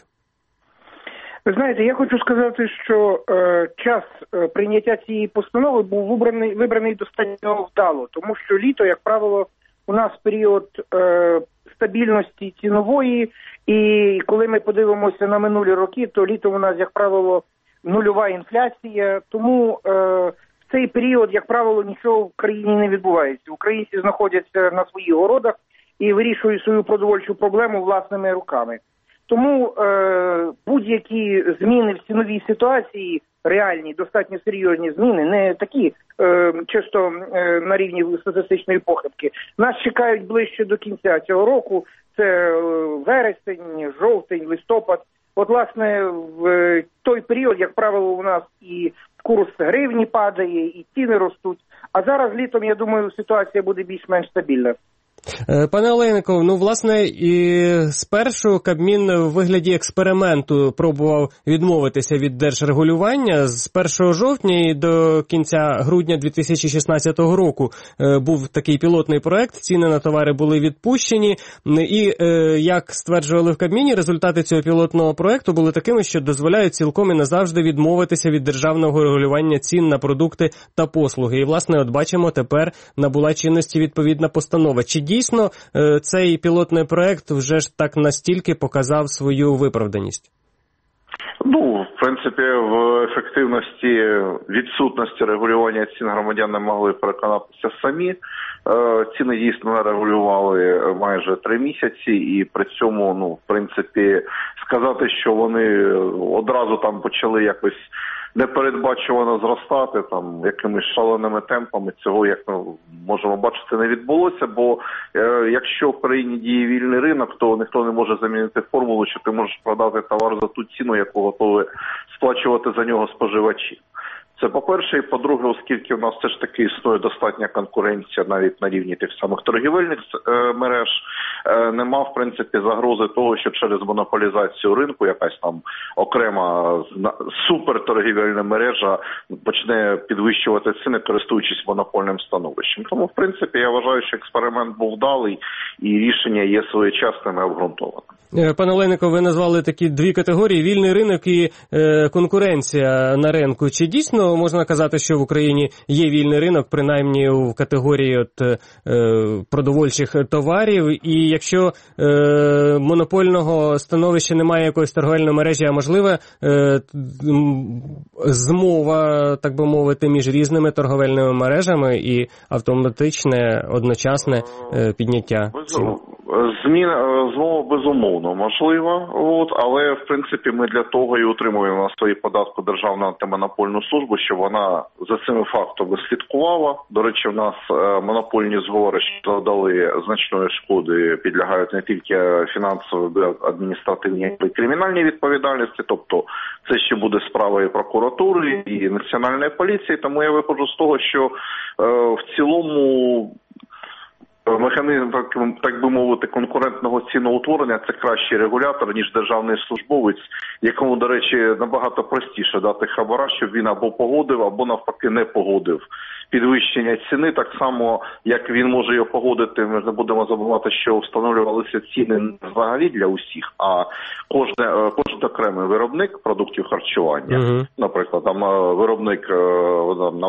Ви знаєте, я хочу сказати, що е, час е, прийняття цієї постанови був вибраний, вибраний достатньо вдало, тому що літо, як правило, у нас період е, стабільності цінової, і коли ми подивимося на минулі роки, то літо у нас, як правило, нульова інфляція, тому е, в цей період, як правило, нічого в країні не відбувається. Українці знаходяться на своїх городах і вирішують свою продовольчу проблему власними руками. Тому е, будь-які зміни в ціновій ситуації, реальні, достатньо серйозні зміни, не такі е, чисто е, на рівні статистичної похибки, нас чекають ближче до кінця цього року. Це е, вересень, жовтень, листопад. От, власне, в той період, як правило, у нас і курс гривні падає, і ціни ростуть. А зараз літом, я думаю, ситуація буде більш-менш стабільна. Пане Олейников, ну, власне, і спершу Кабмін в вигляді експерименту пробував відмовитися від держрегулювання. З першого жовтня і до кінця грудня дві тисячі шістнадцятого року був такий пілотний проект, ціни на товари були відпущені. І, як стверджували в Кабміні, результати цього пілотного проекту були такими, що дозволяють цілком і назавжди відмовитися від державного регулювання цін на продукти та послуги. І, власне, от бачимо, тепер набула чинності відповідна постанова. Чи дійсно цей пілотний проект вже ж так настільки показав свою виправданість? Ну, в принципі, в ефективності відсутності регулювання цін громадяни могли переконатися самі. Ціни дійсно не регулювали майже три місяці, і при цьому, ну, в принципі, сказати, що вони одразу там почали якось непередбачувано зростати там якимись шаленими темпами, цього, як ми можемо бачити, не відбулося, бо е, якщо в країні діє вільний ринок, то ніхто не може замінити формулу, що ти можеш продати товар за ту ціну, яку готові сплачувати за нього споживачі. Це по-перше, і по-друге, оскільки в нас все ж таки існує достатня конкуренція навіть на рівні тих самих торгівельних е, мереж, е, нема, в принципі, загрози того, що через монополізацію ринку якась там окрема суперторгівельна мережа почне підвищувати ціни, користуючись монопольним становищем. Тому, в принципі, я вважаю, що експеримент був вдалий і рішення є своєчасним і обґрунтованим. Пане Олейнико, ви назвали такі дві категорії – вільний ринок і е, конкуренція на ринку. Чи дійсно можна казати, що в Україні є вільний ринок, принаймні в категорії от, е, продовольчих товарів? І якщо е, монопольного становища немає якоїсь торговельної мережі, а можливо е, змова, так би мовити, між різними торговельними мережами і автоматичне, одночасне е, підняття цін? Зміна, змова безумовно можлива, от, але в принципі ми для того і утримуємо на свої податку Державну антимонопольну службу, щоб вона за цими фактами слідкувала. До речі, в нас монопольні зговори, що завдали значної шкоди, підлягають не тільки фінансовій, адміністративній, а й кримінальній відповідальності, тобто це ще буде справою прокуратури і національної поліції, тому я виходжу з того, що е, в цілому механізм, так, так би мовити, конкурентного ціноутворення – це кращий регулятор, ніж державний службовець, якому, до речі, набагато простіше дати хабара, щоб він або погодив, або навпаки не погодив підвищення ціни, так само, як він може його погодити. Ми не будемо забувати, що встановлювалися ціни не взагалі для усіх, а кожне, кожен окремий виробник продуктів харчування, uh-huh. наприклад, там виробник на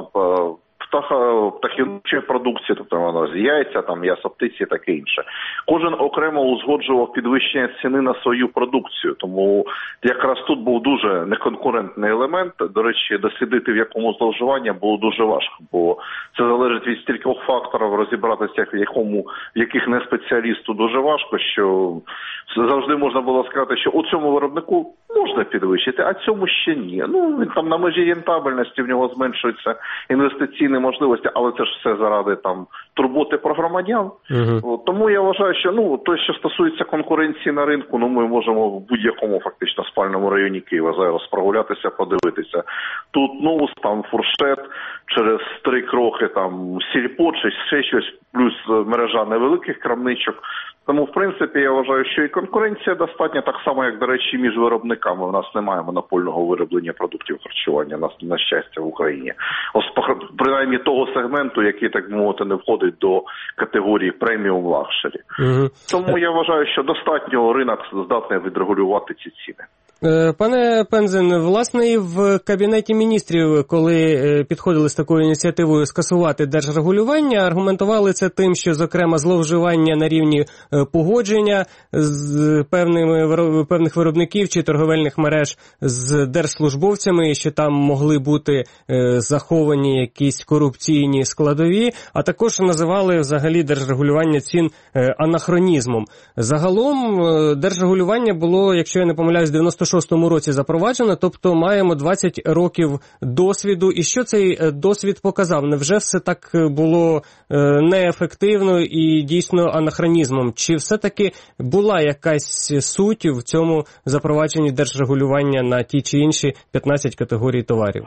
птахівничої продукції, тобто воно з яйця, там м'ясо птиці і таке інше. Кожен окремо узгоджував підвищення ціни на свою продукцію, тому якраз тут був дуже неконкурентний елемент. До речі, дослідити, в якому зловживання, було дуже важко, бо це залежить від стількох факторів, розібратися, в якому, в яких не спеціалісту дуже важко, що завжди можна було сказати, що у цьому виробнику можна підвищити, а цьому ще ні. Ну, він там на межі рентабельності, в нього зменшуються інвестиційні можливості, але це ж все заради там турботи про громадян. Uh-huh. Тому я вважаю, що ну, те, що стосується конкуренції на ринку, ну ми можемо в будь-якому фактично спальному районі Києва зараз прогулятися, подивитися. Тут ну, там фуршет, через три кроки там сільпо, чи ще щось, плюс мережа невеликих крамничок. Тому, в принципі, я вважаю, що і конкуренція достатня, так само, як, до речі, між виробниками. У нас немає монопольного вироблення продуктів харчування, на, на щастя, в Україні. Ось, принаймні, того сегменту, який, так мовити, не входить до категорії преміум лакшері. Угу. Тому я вважаю, що достатньо ринок здатний відрегулювати ці ціни. Пане Пензен, власне, і в Кабінеті міністрів, коли підходили з такою ініціативою скасувати держрегулювання, аргументували це тим, що, зокрема, зловживання на рівні погодження з певними, певних виробників чи торговельних мереж з держслужбовцями, що там могли бути заховані якісь корупційні складові, а також називали взагалі держрегулювання цін анахронізмом. Загалом держрегулювання було, якщо я не помиляюсь, в дев'яносто шостому році запроваджено, тобто маємо двадцять років досвіду. І що цей досвід показав? Невже все так було неефективно і дійсно анахронізмом? Чи все-таки була якась суть в цьому запровадженні держрегулювання на ті чи інші п'ятнадцять категорій товарів?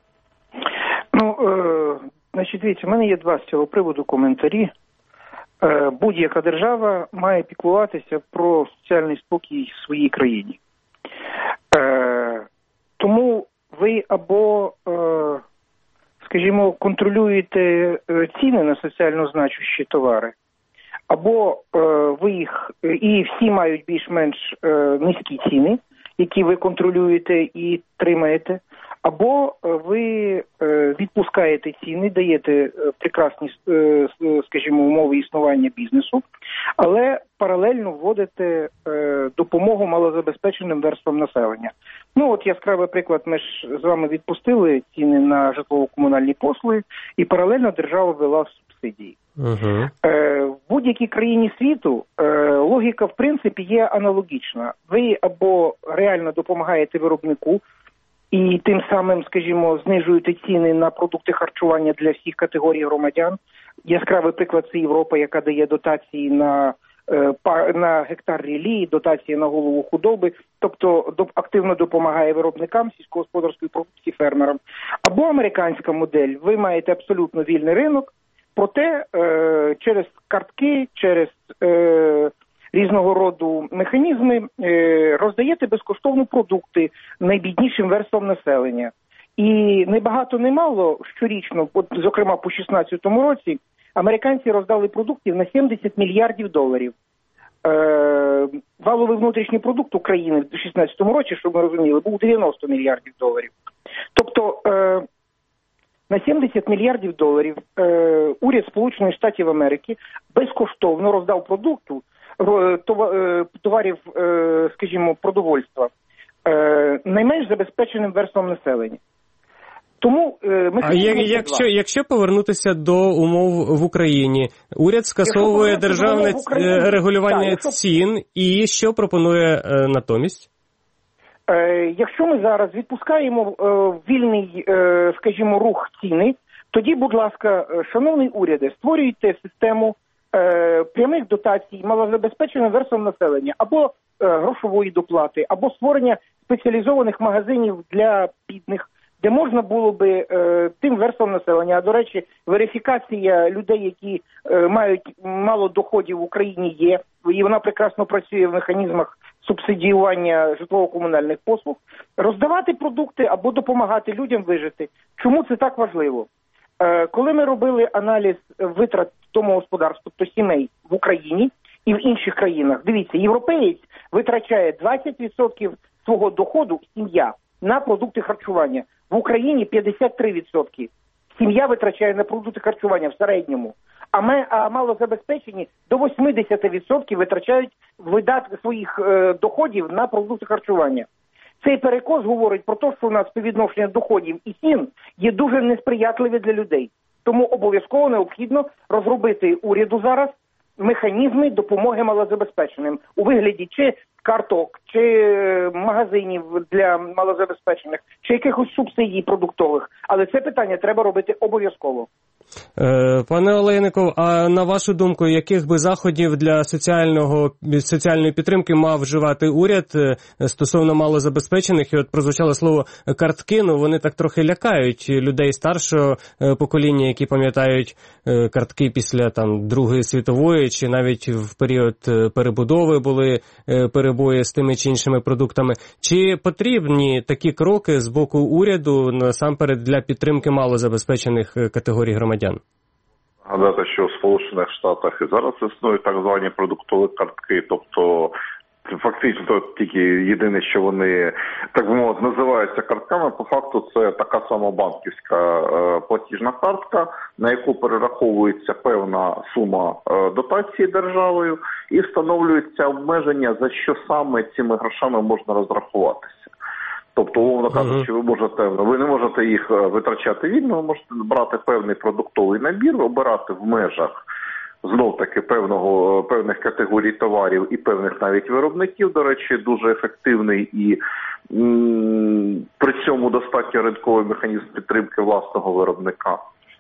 Ну, е, значить, дивіться, в мене є два з цього приводу коментарі. Е, будь-яка держава має піклуватися про соціальний спокій в своїй країні. Е, тому ви або, е, скажімо, контролюєте ціни на соціально значущі товари, або е, ви їх, і всі мають більш-менш е, низькі ціни, які ви контролюєте і тримаєте, або ви е, відпускаєте ціни, даєте прекрасні, е, скажімо, умови існування бізнесу, але паралельно вводите е, допомогу малозабезпеченим верствам населення. Ну, от яскравий приклад, ми ж з вами відпустили ціни на житлово-комунальні послуги, і паралельно держава ввела субсидії. Uh-huh. Е, в будь-якій країні світу е, логіка, в принципі, є аналогічна. Ви або реально допомагаєте виробнику, і тим самим, скажімо, знижуєте ціни на продукти харчування для всіх категорій громадян. Яскравий приклад – це Європа, яка дає дотації на, на гектар рілі, дотації на голову худоби, тобто активно допомагає виробникам сільськогосподарської продукції, фермерам. Або американська модель. Ви маєте абсолютно вільний ринок, проте через картки, через різного роду механізми е, роздаєте безкоштовно продукти найбіднішим верствам населення. І не багато, не мало щорічно, от, зокрема по шістнадцятому році, американці роздали продуктів на сімдесят мільярдів доларів. Е, валовий внутрішній продукт України в шістнадцятому році, щоб ми розуміли, був дев'яносто мільярдів доларів. Тобто е, на сімдесят мільярдів доларів е, уряд Сполучених Штатів Америки безкоштовно роздав продукту, товарів, скажімо, продовольства найменш забезпеченим верствам населення. Тому ми а як, якщо, якщо повернутися до умов в Україні, уряд скасовує державне регулювання так, цін, якщо... і що пропонує е, натомість? Е, якщо ми зараз відпускаємо е, вільний, е, скажімо, рух ціни, тоді, будь ласка, шановний уряде, створюйте систему прямих дотацій малозабезпеченим верствам населення, або е, грошової доплати, або створення спеціалізованих магазинів для бідних, де можна було би е, тим верствам населення, а до речі, верифікація людей, які е, мають мало доходів в Україні є, і вона прекрасно працює в механізмах субсидіювання житлово-комунальних послуг, роздавати продукти або допомагати людям вижити. Чому це так важливо? Е, коли ми робили аналіз витрат домогосподарств, тобто сімей в Україні і в інших країнах, дивіться, європеєць витрачає двадцять відсотків свого доходу, сім'я, на продукти харчування. В Україні п'ятдесят три відсотки. Сім'я витрачає на продукти харчування в середньому. А, ми, а малозабезпечені до вісімдесят відсотків витрачають видатки своїх е, доходів на продукти харчування. Цей перекос говорить про те, що у нас співвідношення доходів і цін є дуже несприятливі для людей. Тому обов'язково необхідно розробити уряду зараз механізми допомоги малозабезпеченим у вигляді чи карток, чи магазинів для малозабезпечених, чи якихось субсидій продуктових. Але це питання треба робити обов'язково. Пане Олейников, а на вашу думку, яких би заходів для соціального, соціальної підтримки мав вживати уряд стосовно малозабезпечених? І от прозвучало слово картки, ну вони так трохи лякають людей старшого покоління, які пам'ятають картки після там Другої світової, чи навіть в період перебудови були перебої з тими чи іншими продуктами. Чи потрібні такі кроки з боку уряду насамперед для підтримки малозабезпечених категорій громадян? Гадати, що в Сполучених Штатах і зараз існують так звані продуктові картки, тобто фактично тільки єдине, що вони, так би мовити, називаються картками, по факту це така сама банківська е, платіжна картка, на яку перераховується певна сума е, дотації державою і встановлюються обмеження, за що саме цими грошами можна розрахуватися. Тобто, умовно кажучи, ви можете, ви не можете їх витрачати вільно, ви можете брати певний продуктовий набір, обирати в межах знов-таки певного, певних категорій товарів і певних навіть виробників, до речі, дуже ефективний і м, при цьому достатньо ринковий механізм підтримки власного виробника.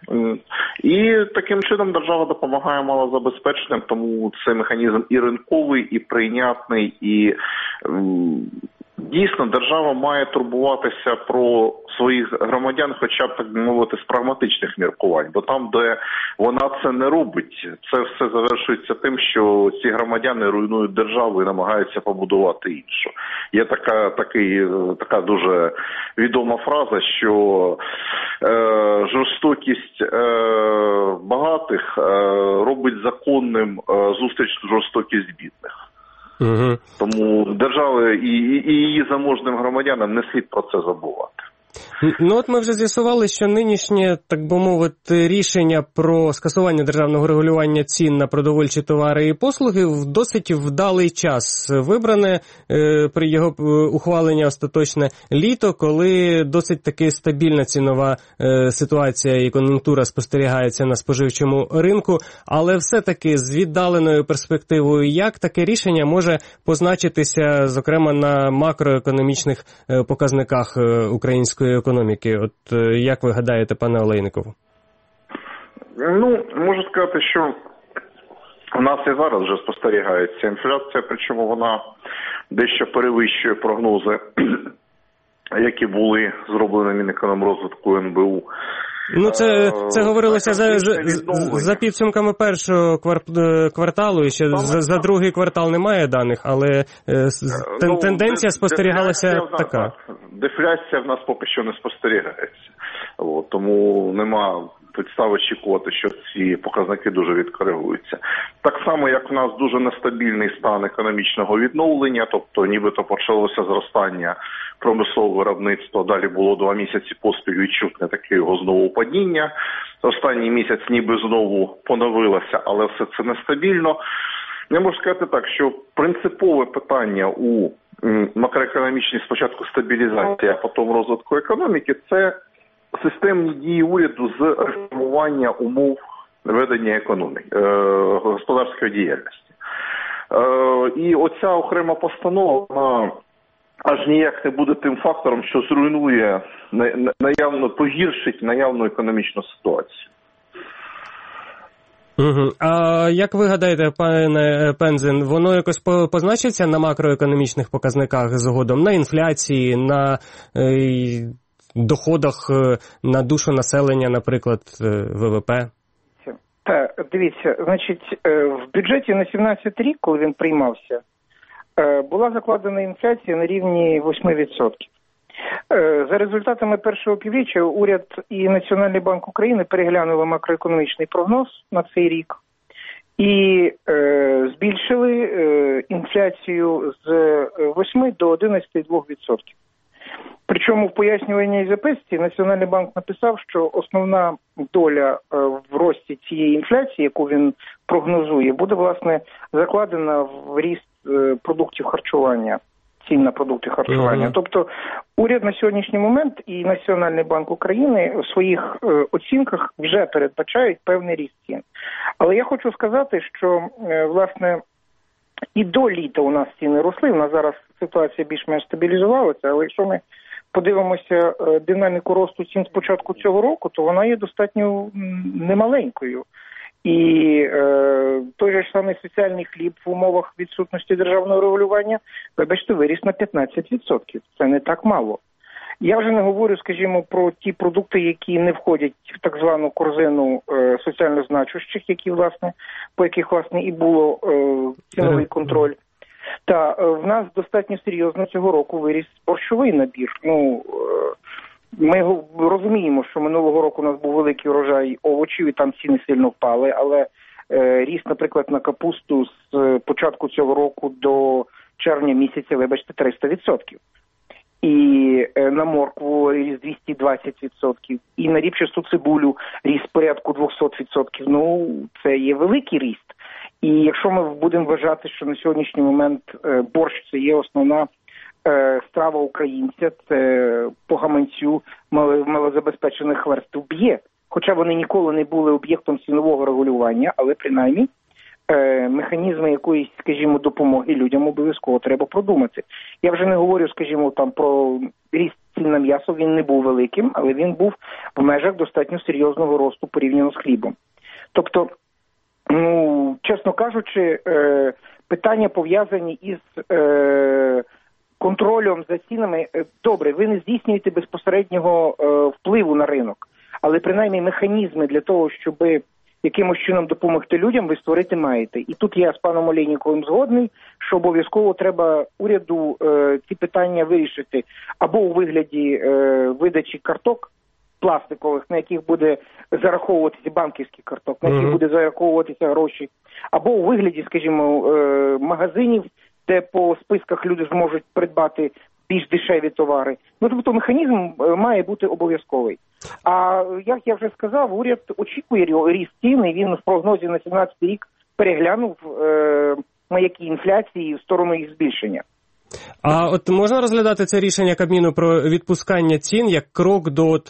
І таким чином держава допомагає малозабезпеченим, тому цей механізм і ринковий, і прийнятний, і м, дійсно, держава має турбуватися про своїх громадян, хоча б, так би мовити, з прагматичних міркувань. Бо там, де вона це не робить, це все завершується тим, що ці громадяни руйнують державу і намагаються побудувати іншу. Є така, такий, така дуже відома фраза, що е, жорстокість е, багатих е, робить законним е, зустріч жорстокість бідних. Угу. Тому держави і, і її заможним громадянам не слід про це забувати. Ну от ми вже з'ясували, що нинішнє, так би мовити, рішення про скасування державного регулювання цін на продовольчі товари і послуги в досить вдалий час вибране е, при його ухваленні остаточне літо, коли досить таки стабільна цінова е, ситуація і кон'юнктура спостерігається на споживчому ринку, але все-таки з віддаленою перспективою, як таке рішення може позначитися, зокрема, на макроекономічних е, показниках е, української економіки. От як ви гадаєте, пане Олейникову? Ну, можу сказати, що у нас і зараз вже спостерігається інфляція, причому вона дещо перевищує прогнози, які були зроблені Мінекономрозвитку ен бе у. Ну, це, це говорилося за, за, за підсумками першого кварталу, і ще за, за другий квартал немає даних, але тен, ну, тенденція спостерігалася така. Дефляція в нас поки що не спостерігається, От, тому нема підстав очікувати, що ці показники дуже відкоригуються. Так само, як в нас дуже нестабільний стан економічного відновлення, тобто нібито почалося зростання промислового виробництва, далі було два місяці поспіль відчутне таке його знову падіння. Останній місяць ніби знову поновилося, але все це нестабільно. Я можу сказати так, що принципове питання у макроекономічній спочатку стабілізації, а потім розвитку економіки – це системні дії уряду з реформування умов ведення економіки, е, господарської діяльності. Е, і оця окрема постанова, вона аж ніяк не буде тим фактором, що зруйнує, наявно погіршить наявну економічну ситуацію. Угу. А як ви гадаєте, пане Пензен, воно якось позначиться на макроекономічних показниках згодом, на інфляції, на е, доходах на душу населення, наприклад, ВВП? Так, дивіться, значить, в бюджеті на сімнадцятий рік, коли він приймався, була закладена інфляція на рівні вісім відсотків. За результатами першого півріччя уряд і Національний банк України переглянули макроекономічний прогноз на цей рік і е, збільшили е, інфляцію з восьми до одинадцяти цілих двох десятих відсотка. Причому в пояснювальній записці Національний банк написав, що основна доля е, в рості цієї інфляції, яку він прогнозує, буде, власне, закладена в ріст е, продуктів харчування, цін на продукти харчування. Uh-huh. Тобто уряд на сьогоднішній момент і Національний банк України у своїх е, оцінках вже передбачають певний ріст цін. Але я хочу сказати, що, е, власне, і до літа у нас ціни росли, у нас зараз ситуація більш-менш стабілізувалася, але якщо ми подивимося е, динаміку росту цін з початку цього року, то вона є достатньо немаленькою. І е, той же ж самий соціальний хліб в умовах відсутності державного регулювання, вибачте, виріс на п'ятнадцять відсотків. Це не так мало. Я вже не говорю, скажімо, про ті продукти, які не входять в так звану корзину е, соціально значущих, які, власне, по яких, власне, і було е, ціновий контроль. Та е, в нас достатньо серйозно цього року виріс борщовий набір. Ну, е, ми розуміємо, що минулого року у нас був великий урожай овочів, і там ціни сильно впали, але е, ріс, наприклад, на капусту з початку цього року до червня місяця, вибачте, триста відсотків. І е, на моркву ріс двісті двадцять відсотків, і на ріпчасту цибулю ріс порядку двісті відсотків. Ну, це є великий ріст. І якщо ми будемо вважати, що на сьогоднішній момент е, борщ – це є основна страва українця, це по гаманцю малозабезпечених верств б'є. Хоча вони ніколи не були об'єктом цінового регулювання, але принаймні механізми якоїсь, скажімо, допомоги людям обов'язково треба продумати. Я вже не говорю, скажімо, там про ріст цін на м'ясо, він не був великим, але він був в межах достатньо серйозного росту порівняно з хлібом. Тобто, ну, чесно кажучи, питання пов'язані із контролем за цінами. Добре, ви не здійснюєте безпосереднього е, впливу на ринок, але принаймні механізми для того, щоб якимось чином допомогти людям, ви створити маєте. І тут я з паном Олейніковим згодний, що обов'язково треба уряду е, ці питання вирішити або у вигляді е, видачі карток пластикових, на яких буде зараховуватися банківський карток, на яких mm-hmm. буде зараховуватися гроші, або у вигляді, скажімо, е, магазинів, де по списках люди зможуть придбати більш дешеві товари. Ну, тобто механізм має бути обов'язковий. А, як я вже сказав, уряд очікує ріст цін, і він в прогнозі на сімнадцятий рік переглянув е, маяки інфляції в сторону їх збільшення. А от можна розглядати це рішення Кабміну про відпускання цін як крок до от,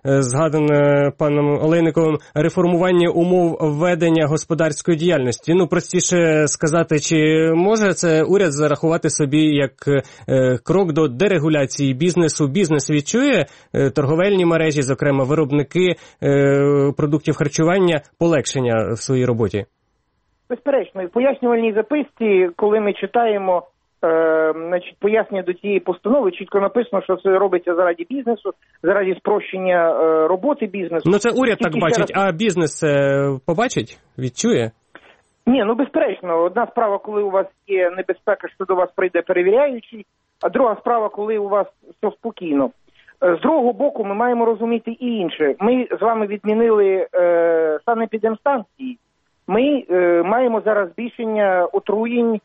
згадане паном Олейниковим реформування умов ведення господарської діяльності? Ну, простіше сказати, чи може це уряд зарахувати собі як е, крок до дерегуляції бізнесу? Бізнес відчує, е, торговельні мережі, зокрема виробники е, продуктів харчування, полегшення в своїй роботі? Безперечно, в пояснювальній записці, коли ми читаємо Е, значить, пояснення до цієї постанови, чітко написано, що це робиться заради бізнесу, заради спрощення е, роботи бізнесу. Ну це уряд Тільки так бачить, раз... а бізнес е, побачить, відчує? Ні, ну безперечно. Одна справа, коли у вас є небезпека, що до вас прийде перевіряючий, а друга справа, коли у вас все спокійно. Е, з другого боку, ми маємо розуміти і інше. Ми з вами відмінили е, санепідемстанції. Ми е, маємо зараз збільшення отруєнь,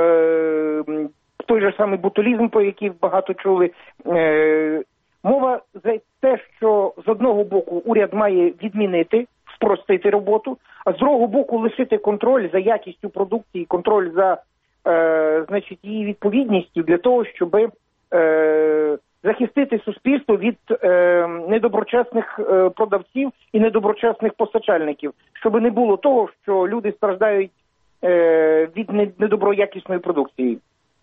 Е, той же самий ботулізм, про який багато чули. Е, мова за те, що з одного боку уряд має відмінити, спростити роботу, а з другого боку лишити контроль за якістю продукції, контроль за е, значить, її відповідністю для того, щоб е, захистити суспільство від е, недоброчесних е, продавців і недоброчесних постачальників, щоб не було того, що люди страждають від недоброякісної продукції.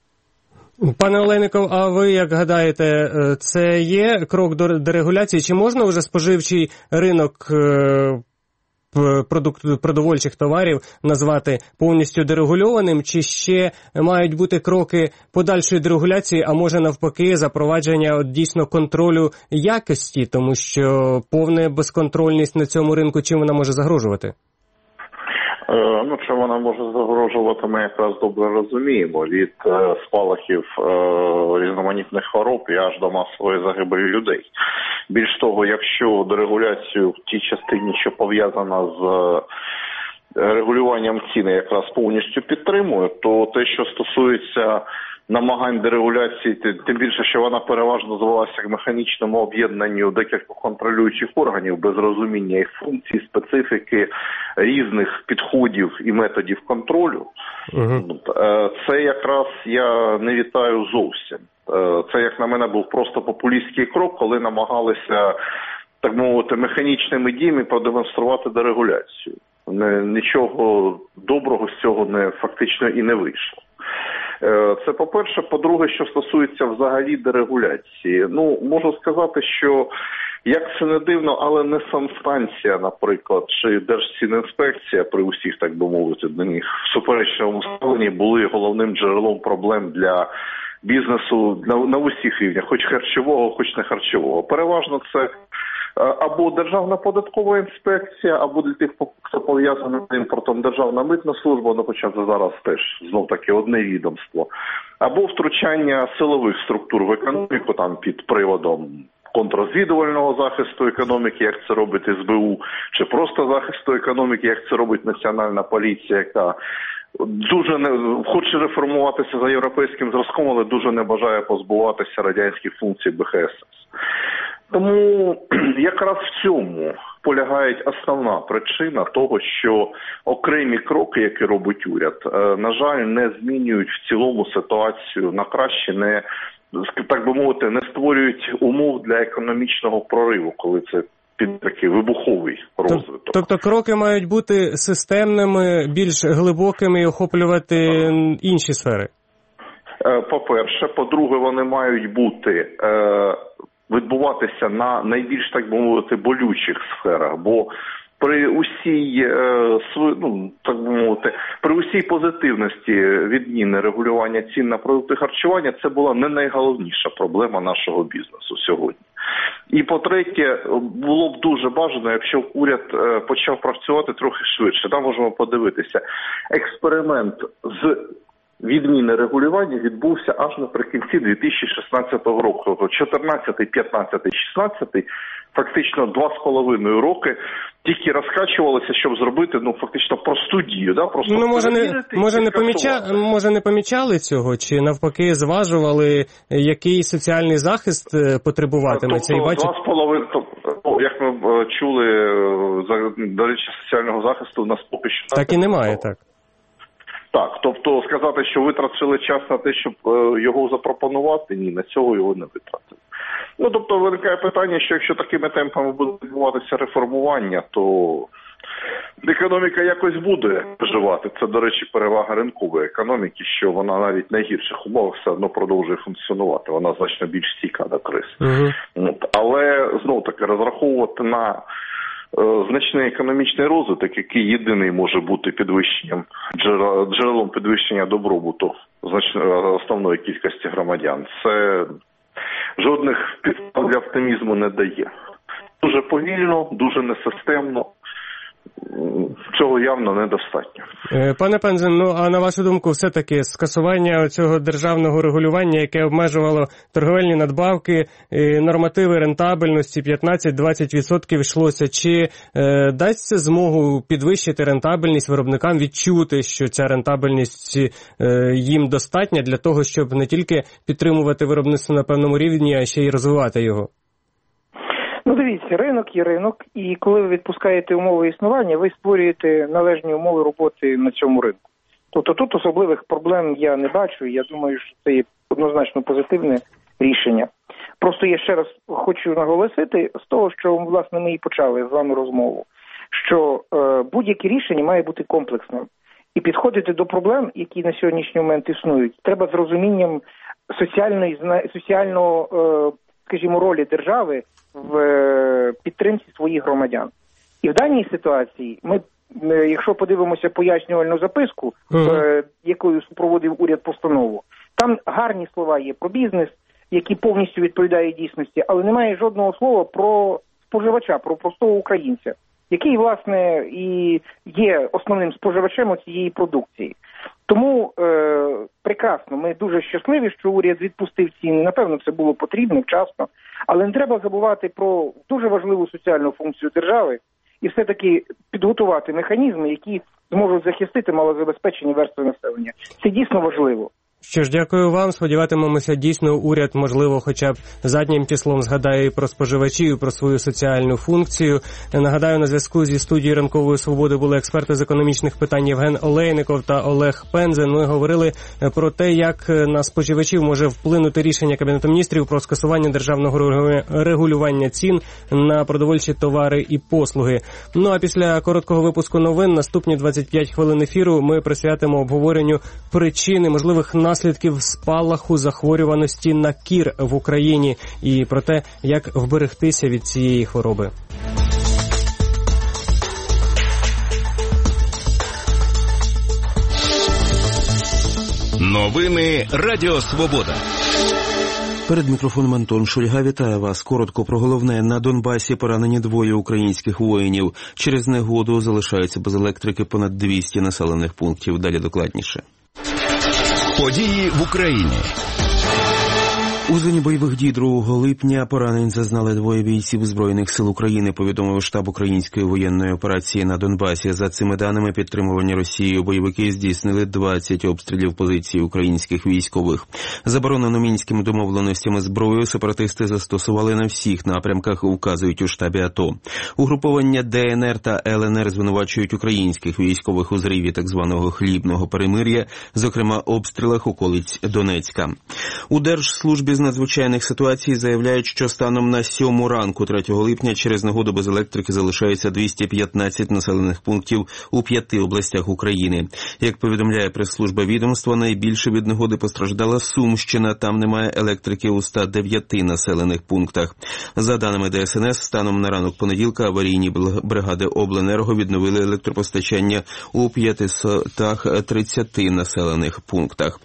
Пане Олейников, а ви як гадаєте, це є крок до дерегуляції? Чи можна вже споживчий ринок продукт, продовольчих товарів назвати повністю дерегульованим, чи ще мають бути кроки подальшої дерегуляції, а може навпаки запровадження от, дійсно контролю якості, тому що повна безконтрольність на цьому ринку, чим вона може загрожувати? Ну, що вона може загрожувати, ми якраз добре розуміємо. Від е, спалахів е, різноманітних хвороб і аж до масової загибелі людей. Більш того, якщо дерегуляцію в тій частині, що пов'язана з е, регулюванням ціни, якраз повністю підтримує, то те, що стосується намагань дерегуляції, тим більше, що вона переважно звелася як механічному об'єднанню декількох контролюючих органів без розуміння їх функцій, специфіки, різних підходів і методів контролю. Uh-huh. Це якраз я не вітаю зовсім. Це, як на мене, був просто популістський крок, коли намагалися, так мовити, механічними діями продемонструвати дерегуляцію. Нічого доброго з цього не, фактично і не вийшло. Це по-перше. По-друге, що стосується взагалі дерегуляції. Ну, можу сказати, що, як це не дивно, але не санстанція, наприклад, чи Держцінінспекція, при усіх, так би мовити, до них в суперечному ставленні були головним джерелом проблем для бізнесу на, на усіх рівнях, хоч харчового, хоч не харчового. Переважно це або Державна податкова інспекція, або для тих, хто пов'язаний з імпортом, Державна митна служба, ну хоча це зараз теж знов-таки одне відомство, або втручання силових структур в економіку, там під приводом контррозвідувального захисту економіки, як це робить ес бе у, чи просто захисту економіки, як це робить Національна поліція, яка дуже не хоче реформуватися за європейським зразком, але дуже не бажає позбуватися радянських функцій бе ха ес ес. Тому якраз в цьому полягає основна причина того, що окремі кроки, які робить уряд, на жаль, не змінюють в цілому ситуацію на краще, не, так би мовити, не створюють умов для економічного прориву, коли це під такий вибуховий розвиток. Тобто кроки мають бути системними, більш глибокими і охоплювати інші сфери? По-перше. По-друге, вони мають бути... відбуватися на найбільш, так би мовити, болючих сферах, бо при усій, ну, так би мовити, при усій позитивності відміни регулювання цін на продукти харчування, це була не найголовніша проблема нашого бізнесу сьогодні. І по-третє, було б дуже бажано, якщо уряд почав працювати трохи швидше. Там можемо подивитися. Експеримент з відміни регулювання відбувся аж наприкінці дві тисячі шістнадцятого року. Тобто чотирнадцятий, п'ятнадцятий, шістнадцятий, фактично два з половиною роки тільки розкачувалися, щоб зробити, ну, фактично просту дію. Да? Просто ну, може, не, може, не поміча... може, не помічали цього? Чи навпаки зважували, який соціальний захист потребуватиметься? Тобто, і бачить... два з половиною, тобто, як ми чули, до речі, соціального захисту у нас поки що... Так і немає, так. Так, тобто сказати, що витратили час на те, щоб е, його запропонувати, ні, на цього його не витратили. Ну, тобто виникає питання, що якщо такими темпами буде відбуватися реформування, то економіка якось буде виживати. Це, до речі, перевага ринкової економіки, що вона навіть в найгірших умовах все одно продовжує функціонувати. Вона значно більш стійка до криз. Uh-huh. От. Але, знов-таки, розраховувати на значний економічний розвиток, який єдиний може бути підвищенням, джерелом підвищення добробуту основної кількості громадян, це жодних підстав для оптимізму не дає. Дуже повільно, дуже несистемно. Цього явно недостатньо. Пане Пензен, ну а на вашу думку, все-таки скасування цього державного регулювання, яке обмежувало торговельні надбавки, нормативи рентабельності п'ятнадцять-двадцять відсотків йшлося, чи е, дасть це змогу підвищити рентабельність виробникам, відчути, що ця рентабельність е, їм достатня для того, щоб не тільки підтримувати виробництво на певному рівні, а ще й розвивати його? Ну, дивіться, ринок є ринок, і коли ви відпускаєте умови існування, ви створюєте належні умови роботи на цьому ринку. Тобто тут особливих проблем я не бачу, і я думаю, що це є однозначно позитивне рішення. Просто я ще раз хочу наголосити з того, що, власне, ми і почали з вами розмову, що е, будь-яке рішення має бути комплексним. І підходити до проблем, які на сьогоднішній момент існують, треба з розумінням соціальної, соціального, е, скажімо, ролі держави в підтримці своїх громадян. І в даній ситуації ми, якщо подивимося пояснювальну записку, mm-hmm. якою супроводив уряд постанову, там гарні слова є про бізнес, які повністю відповідають дійсності, але немає жодного слова про споживача, про простого українця, який, власне, і є основним споживачем цієї продукції. Тому е, прекрасно, ми дуже щасливі, що уряд відпустив ціни. Напевно, це було потрібно, вчасно. Але не треба забувати про дуже важливу соціальну функцію держави і все-таки підготувати механізми, які зможуть захистити малозабезпечені верстви населення. Це дійсно важливо. Що ж, дякую вам. Сподіватимемося, дійсно уряд, можливо, хоча б заднім числом згадає і про споживачів, і про свою соціальну функцію. Нагадаю, на зв'язку зі студією «Ранкової свободи» були експерти з економічних питань Євген Олейников та Олег Пензен. Ми говорили про те, як на споживачів може вплинути рішення Кабінету міністрів про скасування державного регулювання цін на продовольчі товари і послуги. Ну а після короткого випуску новин, наступні двадцять п'ять хвилин ефіру, ми присвятимо обговоренню причини можливих наслідків спалаху захворюваності на кір в Україні і про те, як вберегтися від цієї хвороби. Новини Радіо Свобода. Перед мікрофоном Антон Шульга. Вітаю вас. Коротко про головне. На Донбасі поранені двоє українських воїнів. Через негоду залишаються без електрики понад двісті населених пунктів. Далі докладніше. Події в Україні. У зоні бойових дій другого липня поранень зазнали двоє бійців Збройних сил України, повідомив штаб української воєнної операції на Донбасі. За цими даними, підтримувані Росією бойовики здійснили двадцять обстрілів позицій українських військових. Заборонену мінськими домовленостями зброю сепаратисти застосували на всіх напрямках, вказують у штабі АТО. Угруповання ДНР та ЛНР звинувачують українських військових у зриві так званого хлібного перемир'я, зокрема обстрілах околиць Донецька. У Держслужбі з надзвичайних ситуацій заявляють, що станом на сьому ранку третього липня через негоду без електрики залишається двісті п'ятнадцять населених пунктів у п'яти областях України. Як повідомляє прес-служба відомства, найбільше від негоди постраждала Сумщина, там немає електрики у ста дев'яти населених пунктах. За даними ДСНС, станом на ранок понеділка аварійні бригади Обленерго відновили електропостачання у п'ятистах тридцяти населених пунктах.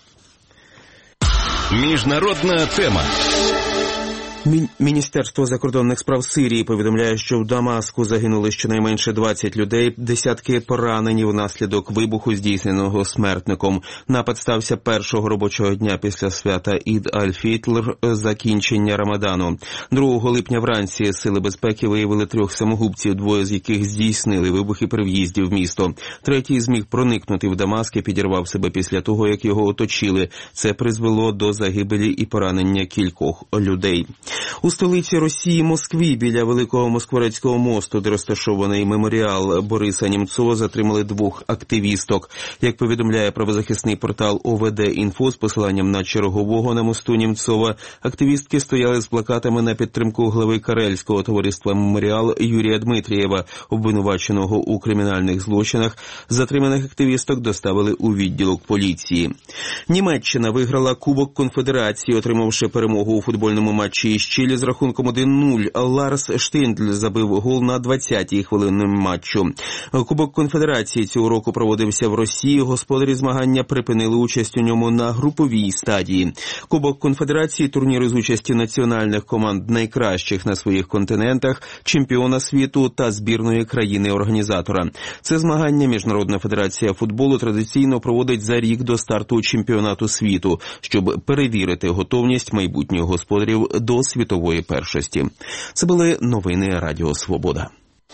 Міжнародна тема. Міністерство закордонних справ Сирії повідомляє, що в Дамаску загинули щонайменше двадцять людей, десятки поранені внаслідок вибуху, здійсненого смертником. Напад стався першого робочого дня після свята Ід-аль-Фітр, закінчення Рамадану. другого липня вранці сили безпеки виявили трьох самогубців, двоє з яких здійснили вибухи при в'їзді в місто. Третій зміг проникнути в Дамаск і підірвав себе після того, як його оточили. Це призвело до загибелі і поранення кількох людей. У столиці Росії Москві біля Великого Москворецького мосту, де розташований меморіал Бориса Німцова, затримали двох активісток. Як повідомляє правозахисний портал О В Д-Інфо з посиланням на чергового на мосту Німцова, активістки стояли з плакатами на підтримку глави Карельського товариства «Меморіал» Юрія Дмитрієва, обвинуваченого у кримінальних злочинах. Затриманих активісток доставили у відділок поліції. Німеччина виграла Кубок Конфедерації, отримавши перемогу у футбольному матчі із Чилі з рахунком один нуль. Ларс Штиндль забив гол на двадцятій хвилині матчу. Кубок Конфедерації цього року проводився в Росії. Господарі змагання припинили участь у ньому на груповій стадії. Кубок Конфедерації – турнір з участі національних команд найкращих на своїх континентах, чемпіона світу та збірної країни-організатора. Це змагання Міжнародна федерація футболу традиційно проводить за рік до старту чемпіонату світу, щоб перевірити готовність майбутніх господарів до світової першості. Це були новини Радіо Свобода.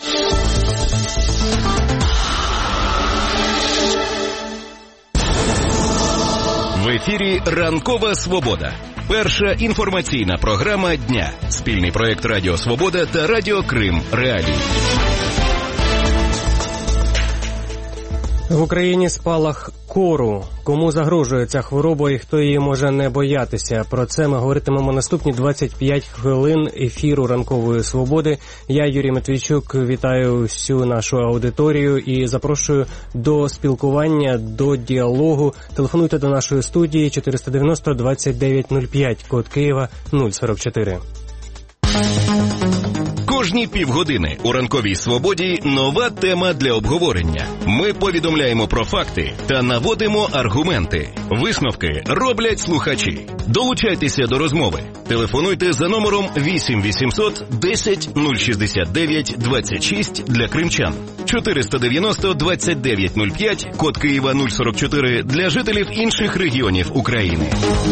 В ефірі «Ранкова свобода». Перша інформаційна програма дня. Спільний проєкт Радіо Свобода та Радіо Крим Реалії. В Україні спалах кору. Кому загрожує ця хвороба і хто її може не боятися? Про це ми говоритимемо наступні двадцять п'ять хвилин ефіру «Ранкової свободи». Я, Юрій Матвійчук, вітаю всю нашу аудиторію і запрошую до спілкування, до діалогу. Телефонуйте до нашої студії чотириста дев'яносто двадцять дев'ять нуль п'ять, код Києва нуль сорок чотири. Кожен Кожні півгодини у «Ранковій свободі» нова тема для обговорення. Ми повідомляємо про факти та наводимо аргументи. Висновки роблять слухачі. Долучайтеся до розмови. Телефонуйте за номером вісім вісімсот десять нуль шістдесят дев'ять двадцять шість для кримчан, чотириста дев'яносто двадцять дев'ять нуль п'ять, код Києва нуль сорок чотири для жителів інших регіонів України.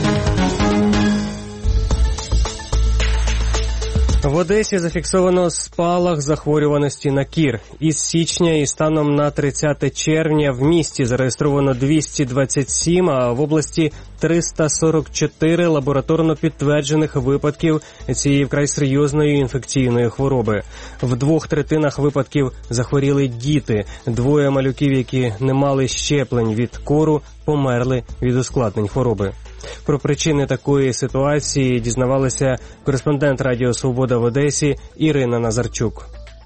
В Одесі зафіксовано спалах захворюваності на кір. Із січня і станом на тридцяте червня в місті зареєстровано двісті двадцять сім, а в області триста сорок чотири лабораторно підтверджених випадків цієї вкрай серйозної інфекційної хвороби. В двох третинах випадків захворіли діти. Двоє малюків, які не мали щеплень від кору, померли від ускладнень хвороби. Про причини такої ситуації дізнавалася кореспондент Радіо Свобода в Одесі Ірина Назарчук.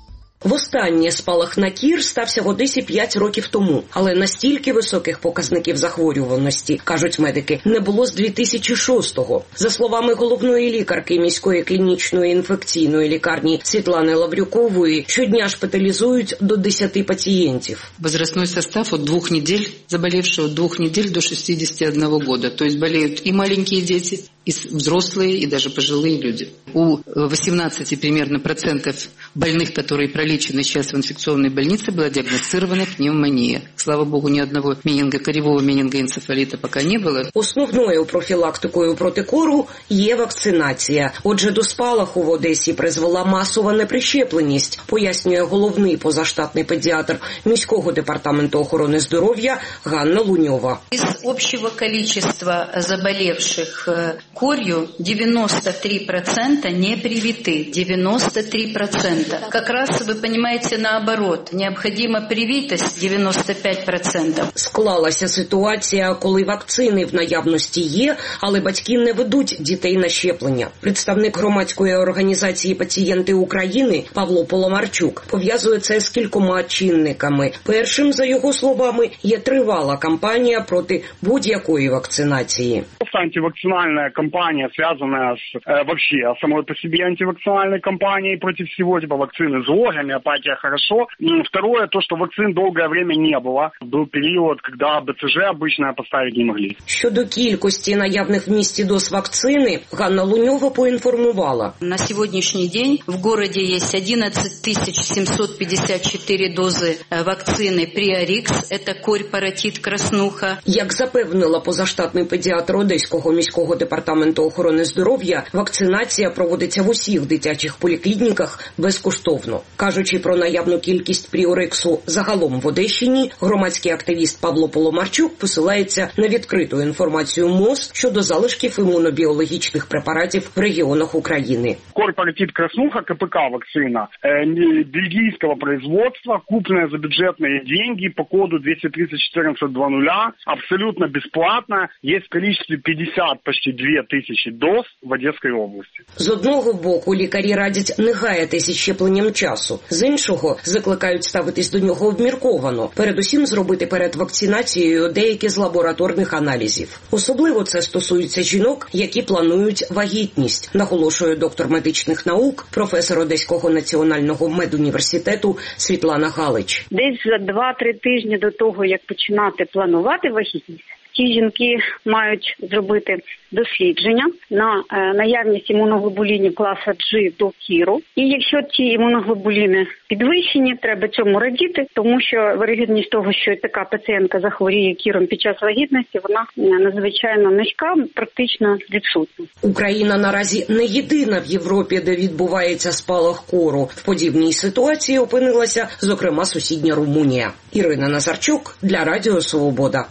Востаннє спалах на кір стався в Одесі п'ять років тому, але настільки високих показників захворюваності, кажуть медики, не було з дві тисячі шостого. За словами головної лікарки міської клінічної інфекційної лікарні Світлани Лаврюкової, щодня шпиталізують до десяти пацієнтів. Возрастной состав от двух недель, заболевших от двух недель до шестидесяти одного года. То есть болеют и маленькие дети, и взрослые, и даже пожилые люди. У восемнадцати примерно процентов больных, которые пролечены сейчас в инфекционной больнице, была диагностирована пневмония. Слава богу, ни одного менингокоревого менингоэнцефалита пока не было. Основною профілактикою проти кору є вакцинація. Отже, до спалаху в Одесі призвела масова неприщепленість, пояснює головний позаштатний педіатр міського департаменту охорони здоров'я Ганна Луньова. Из общего количества заболевших корью девяносто три процента не привиты. девяносто три процента. Как раз, вы понимаете, наоборот. Необходима привитость девяносто пять процентов. Склалася ситуація, коли вакцини в наявності є, але батьки не ведуть дітей на щеплення. Представник громадської організації «Пацієнти України» Павло Поломарчук пов'язує це з кількома чинниками. Першим, за його словами, є тривала кампанія проти будь-якої вакцинації. Антивакцинальная кампания, связанная с э, вообще самой по себе антивакцинальной кампанией против всего, типа вакцины зло, гомеопатия хорошо. И второе, то, что вакцин долгое время не было. Был период, когда БЦЖ обычно поставить не могли. Щодо кількості наявних в місті доз вакцини, Ганна Луньова поінформувала. На сегодняшний день в городе есть одиннадцать тысяч семьсот пятьдесят четыре дозы вакцины Приорикс, это корь, паротит, краснуха. Як запевнила позаштатний педіатр Одеського міського департаменту охорони здоров'я, вакцинація проводиться в усіх дитячих поліклініках безкоштовно. Кажучи про наявну кількість Пріориксу загалом в Одещині, громадський активіст Павло Поломарчук посилається на відкриту інформацію МОЗ щодо залишків імунобіологічних препаратів в регіонах України. Корь, паротит, краснуха, КПК вакцина э, бельгийского производства, купленная за бюджетные деньги по коду двести тридцать четырнадцать два нуля, абсолютно бесплатно, есть в количестве п'ятдесят, почти дві тисячі доз в Одеській області. З одного боку, лікарі радять не гаятися щепленням часу. З іншого, закликають ставитись до нього обмірковано. Передусім зробити перед вакцинацією деякі з лабораторних аналізів. Особливо це стосується жінок, які планують вагітність, наголошує доктор медичних наук, професор Одеського національного медуніверситету Світлана Галич. Десь за два-три тижні до того, як починати планувати вагітність, ті жінки мають зробити дослідження на е, наявність імуноглобулінів класа G до кіру. І якщо ті імуноглобуліни підвищені, треба цьому радіти, тому що вирогідність того, що така пацієнтка захворіє кіром під час вагітності, вона надзвичайно низька, практично відсутня. Україна наразі не єдина в Європі, де відбувається спалах кору. В подібній ситуації опинилася, зокрема, сусідня Румунія. Ірина Назарчук для Радіо Свобода.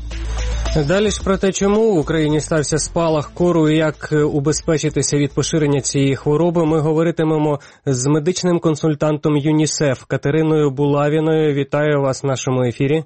Далі ж про те, чому в Україні стався спалах кору і як убезпечитися від поширення цієї хвороби, ми говоритимемо з медичним консультантом ЮНІСЕФ Катериною Булавіною. Вітаю вас в нашому ефірі.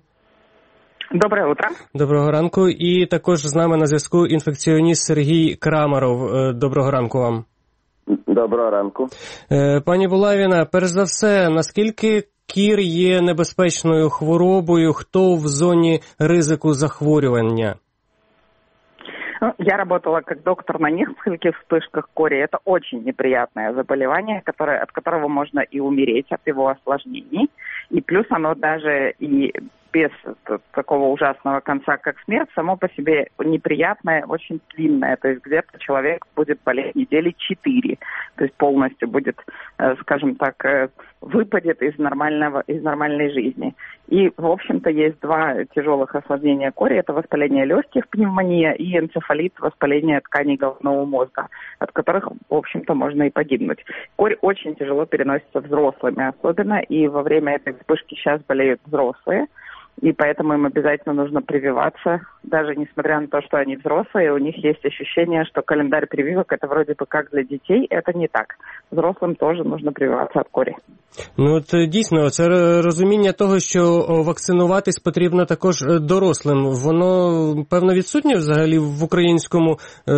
Доброе утро. Доброго ранку. І також з нами на зв'язку інфекціоніст Сергій Крамаров. Доброго ранку вам. Доброго ранку. Пані Булавіна, перш за все, наскільки кір є небезпечною хворобою, хто в зоні ризику захворювання? Ну, я работала как доктор на нескольких вспышках кори. Это очень неприятное заболевание, которое, от которого можно и умереть от его осложнений. И плюс оно даже и без такого ужасного конца, как смерть, само по себе неприятное, очень длинное. То есть где-то человек будет болеть недели четыре. То есть полностью будет, скажем так, выпадет из нормального, из нормальной жизни. И, в общем-то, есть два тяжелых осложнения кори. Это воспаление легких, пневмония, и энцефалит, воспаление тканей головного мозга, от которых, в общем-то, можно и погибнуть. Корь очень тяжело переносится взрослыми особенно, и во время этой вспышки сейчас болеют взрослые. И поэтому им обязательно нужно прививаться, даже несмотря на то, что они взрослые, у них есть ощущение, что календарь прививок это вроде бы как для детей, это не так. Взрослым тоже нужно прививаться від корі. Ну от дійсно, це розуміння того, що вакцинуватись потрібно також дорослим, воно певно відсутнє взагалі в українському,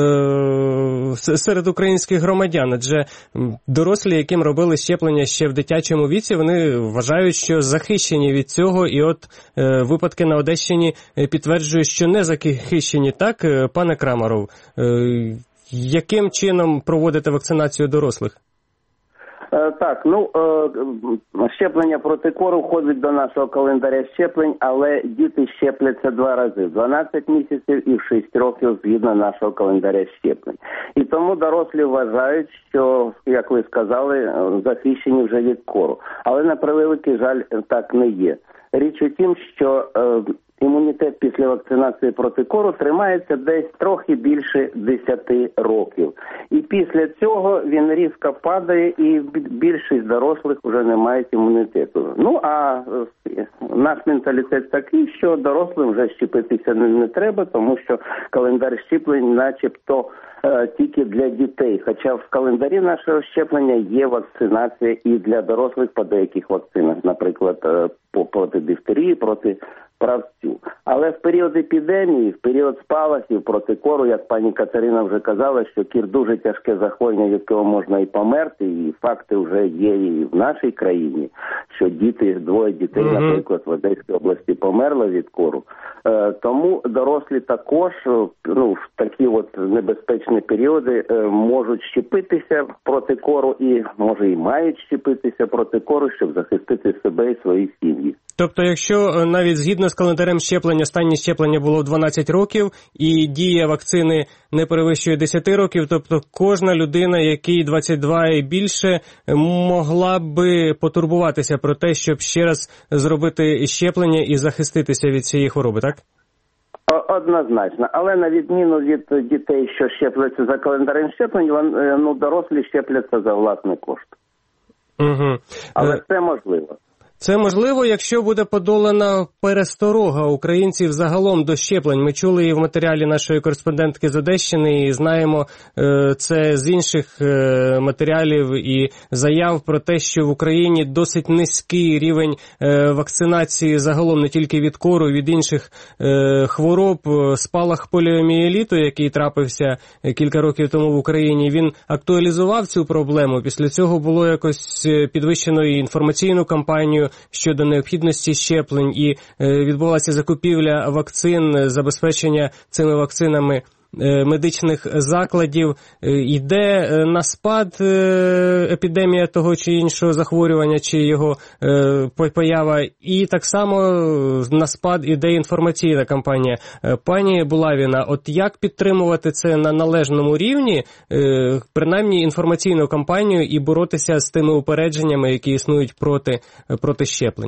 е- серед українських громадян, адже дорослі, яким робили щеплення ще в дитячому віці, вони вважають, що захищені від цього, і от е- випадки на Одещині підтверджують, що не захищені. Так, пане Крамаров, е- яким чином проводите вакцинацію дорослих? Так, ну, щеплення проти кору входить до нашого календаря щеплень, але діти щепляться два рази, в дванадцять місяців і в шість років згідно нашого календаря щеплень. І тому дорослі вважають, що, як ви сказали, захищені вже від кору. Але на превеликий жаль так не є. Річ у тім, що імунітет після вакцинації проти кору тримається десь трохи більше десяти років. І після цього він різко падає, і більшість дорослих вже не мають імунітету. Ну, а наш менталітет такий, що дорослим вже щепитися не, не треба, тому що календар щеплень начебто е, тільки для дітей. Хоча в календарі нашого щеплення є вакцинація і для дорослих по деяких вакцинах, наприклад, е, проти дифтерії, проти правцю. Але в період епідемії, в період спалахів проти кору, як пані Катерина вже казала, що кір дуже тяжке захворювання, від якого можна і померти, і факти вже є і в нашій країні, що діти, двоє дітей, mm-hmm. наприклад, в Одеській області померли від кору. Е, тому дорослі також, ну, в такі от небезпечні періоди е, можуть щепитися проти кору і, може, і мають щепитися проти кору, щоб захистити себе і свої сім'ї. Тобто, якщо навіть згідно з календарем щеплення, останнє щеплення було в дванадцять років, і дія вакцини не перевищує десять років, тобто кожна людина, якій двадцять два і більше, могла би потурбуватися про те, щоб ще раз зробити щеплення і захиститися від цієї хвороби, так? Однозначно, але на відміну від дітей, що щепляться за календарем щеплень, ну, дорослі щепляться за власний кошт. Угу. Але це можливо. Це можливо, якщо буде подолана пересторога українців загалом до щеплень. Ми чули її в матеріалі нашої кореспондентки з Одещини і знаємо це з інших матеріалів і заяв про те, що в Україні досить низький рівень вакцинації загалом не тільки від кору, від інших хвороб. Спалах поліомієліту, який трапився кілька років тому в Україні, він актуалізував цю проблему. Після цього було якось підвищено і інформаційну кампанію щодо необхідності щеплень, і відбулася закупівля вакцин, забезпечення цими вакцинами медичних закладів. Йде на спад епідемія того чи іншого захворювання, чи його поява, і так само на спад іде інформаційна кампанія. Пані Булавіна, от як підтримувати це на належному рівні, принаймні інформаційну кампанію, і боротися з тими упередженнями, які існують проти, проти щеплень?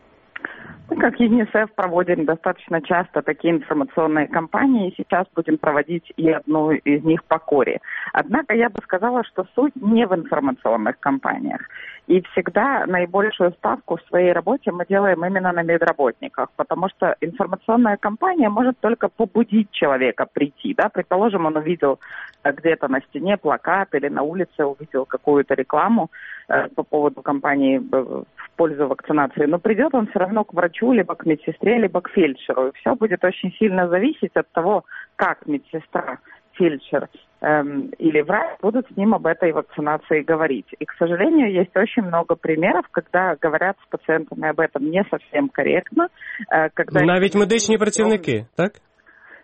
Мы, как ЮНИСЕФ, проводим достаточно часто такие информационные кампании, и сейчас будем проводить и одну из них по коре. Однако я бы сказала, что суть не в информационных кампаниях. И всегда наибольшую ставку в своей работе мы делаем именно на медработниках, потому что информационная кампания может только побудить человека прийти. Да? Предположим, он увидел где-то на стене плакат или на улице увидел какую-то рекламу э, по поводу кампании в пользу вакцинации, но придет он все равно к врачу, либо к медсестре, либо к фельдшеру. И все будет очень сильно зависеть от того, как медсестра, фельдшер эм, или врач будут с ним об этой вакцинации говорить. И, к сожалению, есть очень много примеров, когда говорят с пациентами об этом не совсем корректно. Э, когда Навіть медичні працівники, так?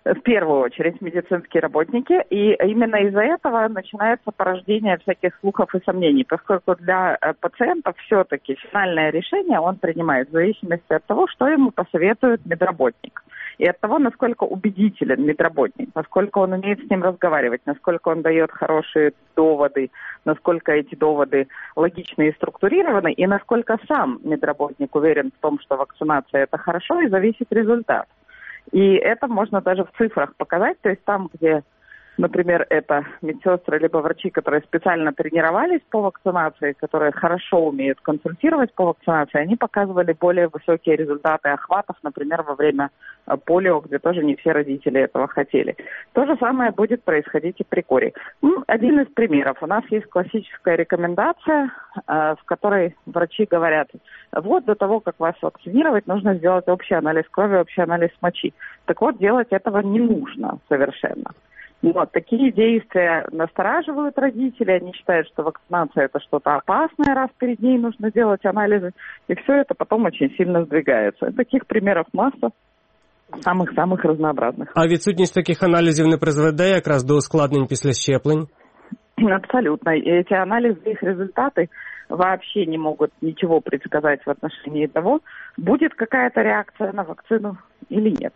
в первую очередь медицинские работники, и именно из-за этого начинается порождение всяких слухов и сомнений, поскольку для пациента все-таки финальное решение он принимает в зависимости от того, что ему посоветует медработник, и от того, насколько убедителен медработник, насколько он умеет с ним разговаривать, насколько он дает хорошие доводы, насколько эти доводы логичны и структурированы, и насколько сам медработник уверен в том, что вакцинация – это хорошо, и зависит результат. И это можно даже в цифрах показать, то есть там, где, например, это медсестры либо врачи, которые специально тренировались по вакцинации, которые хорошо умеют консультировать по вакцинации, они показывали более высокие результаты охватов, например, во время полио, где тоже не все родители этого хотели. То же самое будет происходить и при коре. Ну, один из примеров. У нас есть классическая рекомендация, в которой врачи говорят, вот до того, как вас вакцинировать, нужно сделать общий анализ крови, общий анализ мочи. Так вот, делать этого не нужно совершенно. Вот, такие действия настораживают родителей, они считают, что вакцинация – это что-то опасное, раз перед ней нужно делать анализы, и все это потом очень сильно сдвигается. Таких примеров масса, самих-самих разнообразних. А відсутність таких аналізів не призведе якраз до ускладнень після щеплень? Абсолютно. И эти анализы, их результаты вообще не могут ничего предсказать в отношении того, будет какая-то реакция на вакцину или нет.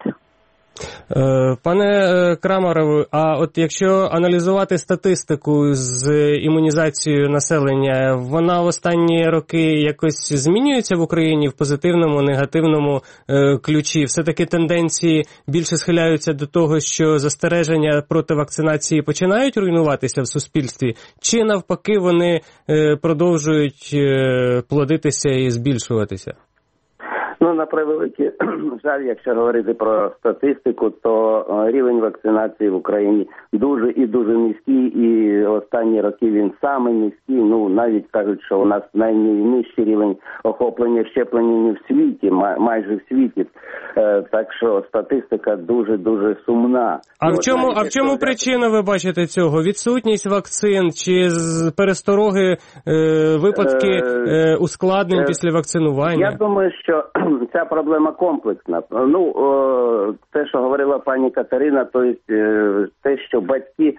Пане Крамарову, а от якщо аналізувати статистику з імунізацією населення, вона в останні роки якось змінюється в Україні в позитивному, негативному ключі? Все-таки тенденції більше схиляються до того, що застереження проти вакцинації починають руйнуватися в суспільстві, чи навпаки вони продовжують плодитися і збільшуватися? Ну, на превеликий жаль, якщо говорити про статистику, то рівень вакцинації в Україні дуже і дуже низький, і останні роки він саме низький. Ну, навіть кажуть, що у нас найнижчий рівень охоплення щепленнями в світі, майже в світі. Так що статистика дуже-дуже сумна. А в чому, а в чому причина, ви бачите, цього? Відсутність вакцин чи з-перестороги е, випадки е, ускладнень після вакцинування? Я думаю, що ця проблема комплексна. Ну, те, що говорила пані Катерина, то є те, що батьки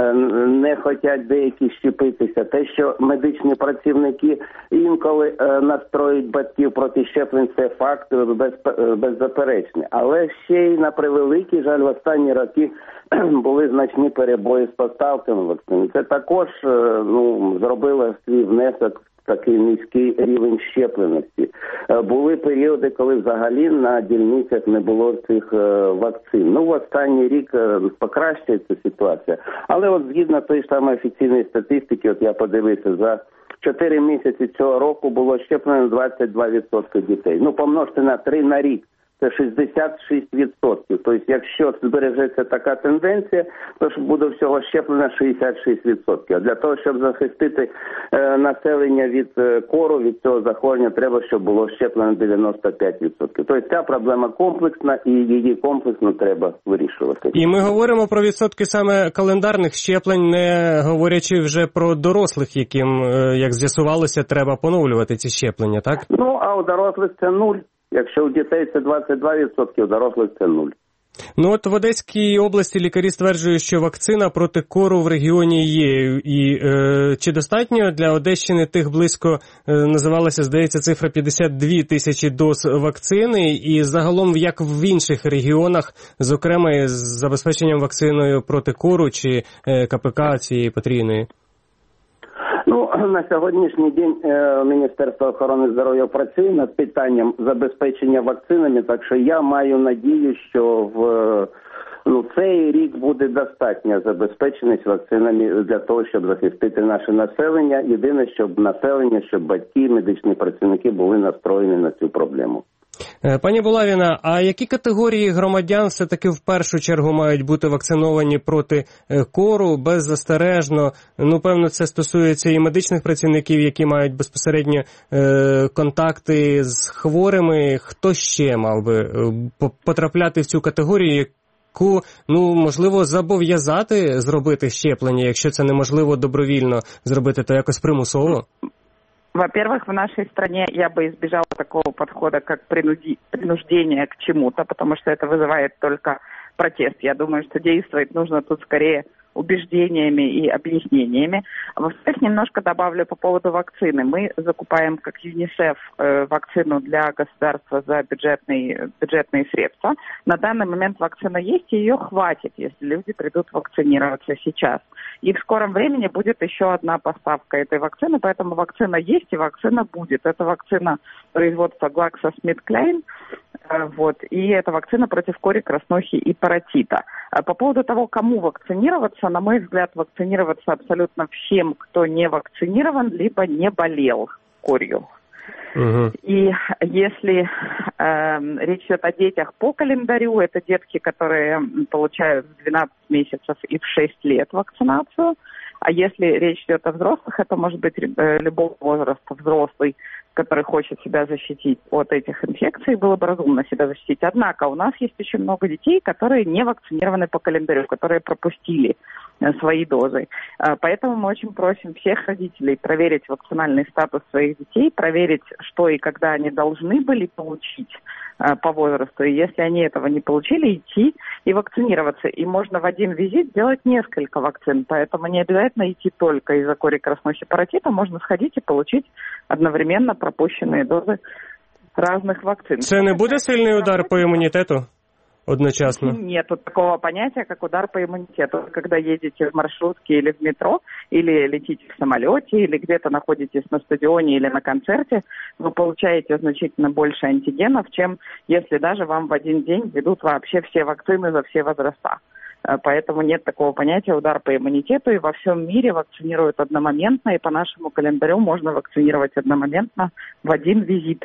не хочуть деякі щепитися, те, що медичні працівники інколи настроюють батьків проти щеплень, це факт без, беззаперечний. Але ще й на превеликий жаль, в останні роки були значні перебої з поставками вакцин. Це також ну, зробило свій внесок такий низький рівень щепленості. Були періоди, коли взагалі на дільницях не було цих вакцин. Ну, в останній рік покращується ситуація. Але от згідно тої ж самої офіційної статистики, от я подивився, за чотири місяці цього року було щеплено двадцять два відсотки дітей. Ну, помножте на три на рік. Це шістдесят шість відсотків. Тобто, якщо збережеться така тенденція, то ж буде всього щеплено шістдесят шість відсотків. А для того, щоб захистити е, населення від е, кору, від цього захворювання, треба, щоб було щеплено дев'яносто п'ять відсотків. Тобто, ця проблема комплексна і її комплексно треба вирішувати. І ми говоримо про відсотки саме календарних щеплень, не говорячи вже про дорослих, яким, як з'ясувалося, треба поновлювати ці щеплення, так? Ну, а у дорослих це нуль. Якщо у дітей це двадцять два відсотки, у дорослих це нуль. Ну от в Одеській області лікарі стверджують, що вакцина проти кору в регіоні є. І е, чи достатньо для Одещини тих близько, е, називалася, здається, цифра п'ятдесят дві тисячі доз вакцини, і загалом як в інших регіонах, зокрема з забезпеченням вакциною проти кору чи е, КПК цієї потрійної? Ну, на сьогоднішній день е, Міністерство охорони здоров'я працює над питанням забезпечення вакцинами, так що я маю надію, що в ну, цей рік буде достатня забезпеченість вакцинами для того, щоб захистити наше населення. Єдине, щоб населення, щоб батьки, медичні працівники були настроєні на цю проблему. Пані Булавіна, а які категорії громадян все-таки в першу чергу мають бути вакциновані проти кору беззастережно? Ну, певно, це стосується і медичних працівників, які мають безпосередньо е, контакти з хворими. Хто ще мав би потрапляти в цю категорію, яку, ну, можливо, зобов'язати зробити щеплення, якщо це неможливо добровільно зробити, то якось примусово? Во-первых, в нашей стране я бы избежала такого подхода, как принуди... принуждение к чему-то, потому что это вызывает только протест. Я думаю, что действовать нужно тут скорее убеждениями и объяснениями. Во-вторых, немножко добавлю по поводу вакцины. Мы закупаем, как ЮНИСЕФ, вакцину для государства за бюджетные, бюджетные средства. На данный момент вакцина есть, и ее хватит, если люди придут вакцинироваться сейчас. И в скором времени будет еще одна поставка этой вакцины, поэтому вакцина есть и вакцина будет. Это вакцина производства GlaxoSmithKline, вот, и это вакцина против кори, краснухи и паротита. По поводу того, кому вакцинироваться, на мой взгляд, вакцинироваться абсолютно всем, кто не вакцинирован, либо не болел корью. Угу. И если э, речь идет о детях по календарю, это детки, которые получают в двенадцать месяцев и в шесть лет вакцинацию. А если речь идет о взрослых, это может быть э, любого возраста взрослый, который хочет себя защитить от этих инфекций, было бы разумно себя защитить. Однако у нас есть очень много детей, которые не вакцинированы по календарю, которые пропустили э, свои дозы. Э, поэтому мы очень просим всех родителей проверить вакцинальный статус своих детей, проверить, что и когда они должны были получить э, по возрасту. И если они этого не получили, идти и вакцинироваться. И можно в один визит сделать несколько вакцин. Поэтому не обязательно идти только из-за кори, краснухи, паротита. Можно сходить и получить одновременно пропущенные дозы разных вакцин. Це не буде сильний удар по імунітету одночасно? Нет такого понятия, как удар по иммунитету. Когда едете в маршрутке или в метро, или летите в самолете, или где-то находитесь на стадионе или на концерте, вы получаете значительно больше антигенов, чем если даже вам в один день ведут вообще все вакцины за все возраста. Поэтому нет такого понятия удар по иммунитету, и во всем мире вакцинируют одномоментно, и по нашему календарю можно вакцинировать одномоментно в один визит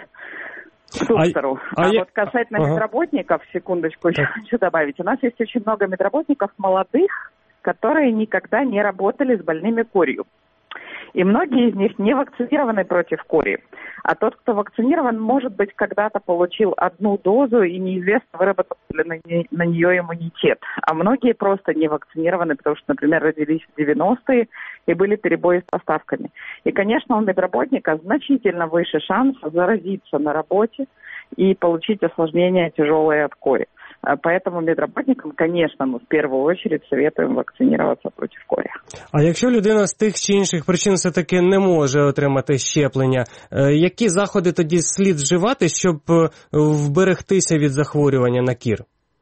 к доктору. А, а, а я... вот касательно ага. медработников, секундочку, я хочу добавить. У нас есть очень много медработников молодых, которые никогда не работали с больными корью. И многие из них не вакцинированы против кори. А тот, кто вакцинирован, может быть, когда-то получил одну дозу и неизвестно, выработал ли на, не, на нее иммунитет. А многие просто не вакцинированы, потому что, например, родились в девяностые и были перебои с поставками. И, конечно, у медработника значительно выше шанс заразиться на работе и получить осложнения тяжелые от кори. Поэтому медработникам, конечно, ну, в первую очередь советуем вакцинироваться проти кори. А якщо людина з тих чи інших причин все-таки не може отримати щеплення, які заходи тоді слід вживати, щоб вберегтися від захворювання на кір?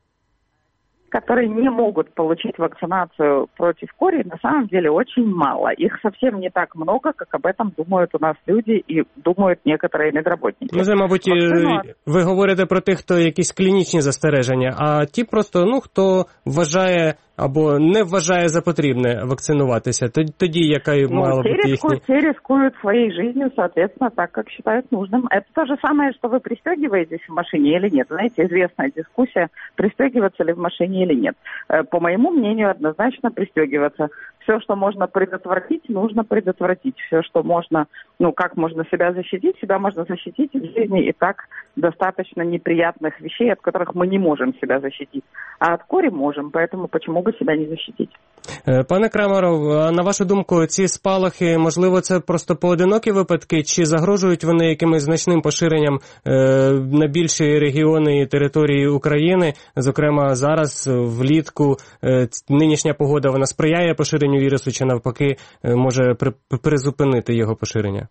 Которые не могут получить вакцинацию против кори, на самом деле очень мало. Их совсем не так много, как об этом думают у нас люди и думают некоторые медработники. Ну, це, мабуть, Вакцину... ви говорите про тих, хто якісь клінічні застереження, а ті просто, ну, хто вважає або не вважає за потрібне вакцинуватися, тоді яка ну, мала бути їхня... Те рискуют своей жизнью, соответственно, так, как считают нужным. Это то же самое, что вы пристегиваетесь в машине или нет. Знаете, известная дискуссия, пристегиваться ли в машине или нет. По моему мнению, однозначно пристегиваться. Все, что можно предотвратить, нужно предотвратить. Все, что можно, ну, как можно себя защитить, себя можно защитить в жизни и так достаточно неприятных вещей, от которых мы не можем себя защитить. А от кори можем, поэтому почему бы себя не защитить? Пане Крамаров, на вашу думку, ці спалахи, можливо, це просто поодинокі випадки, чи загрожують вони якимось значним поширенням на більші регіони і території України? Зокрема, зараз влітку нинішня погода, вона сприяє поширенню вірусу, чи навпаки може призупинити його поширення?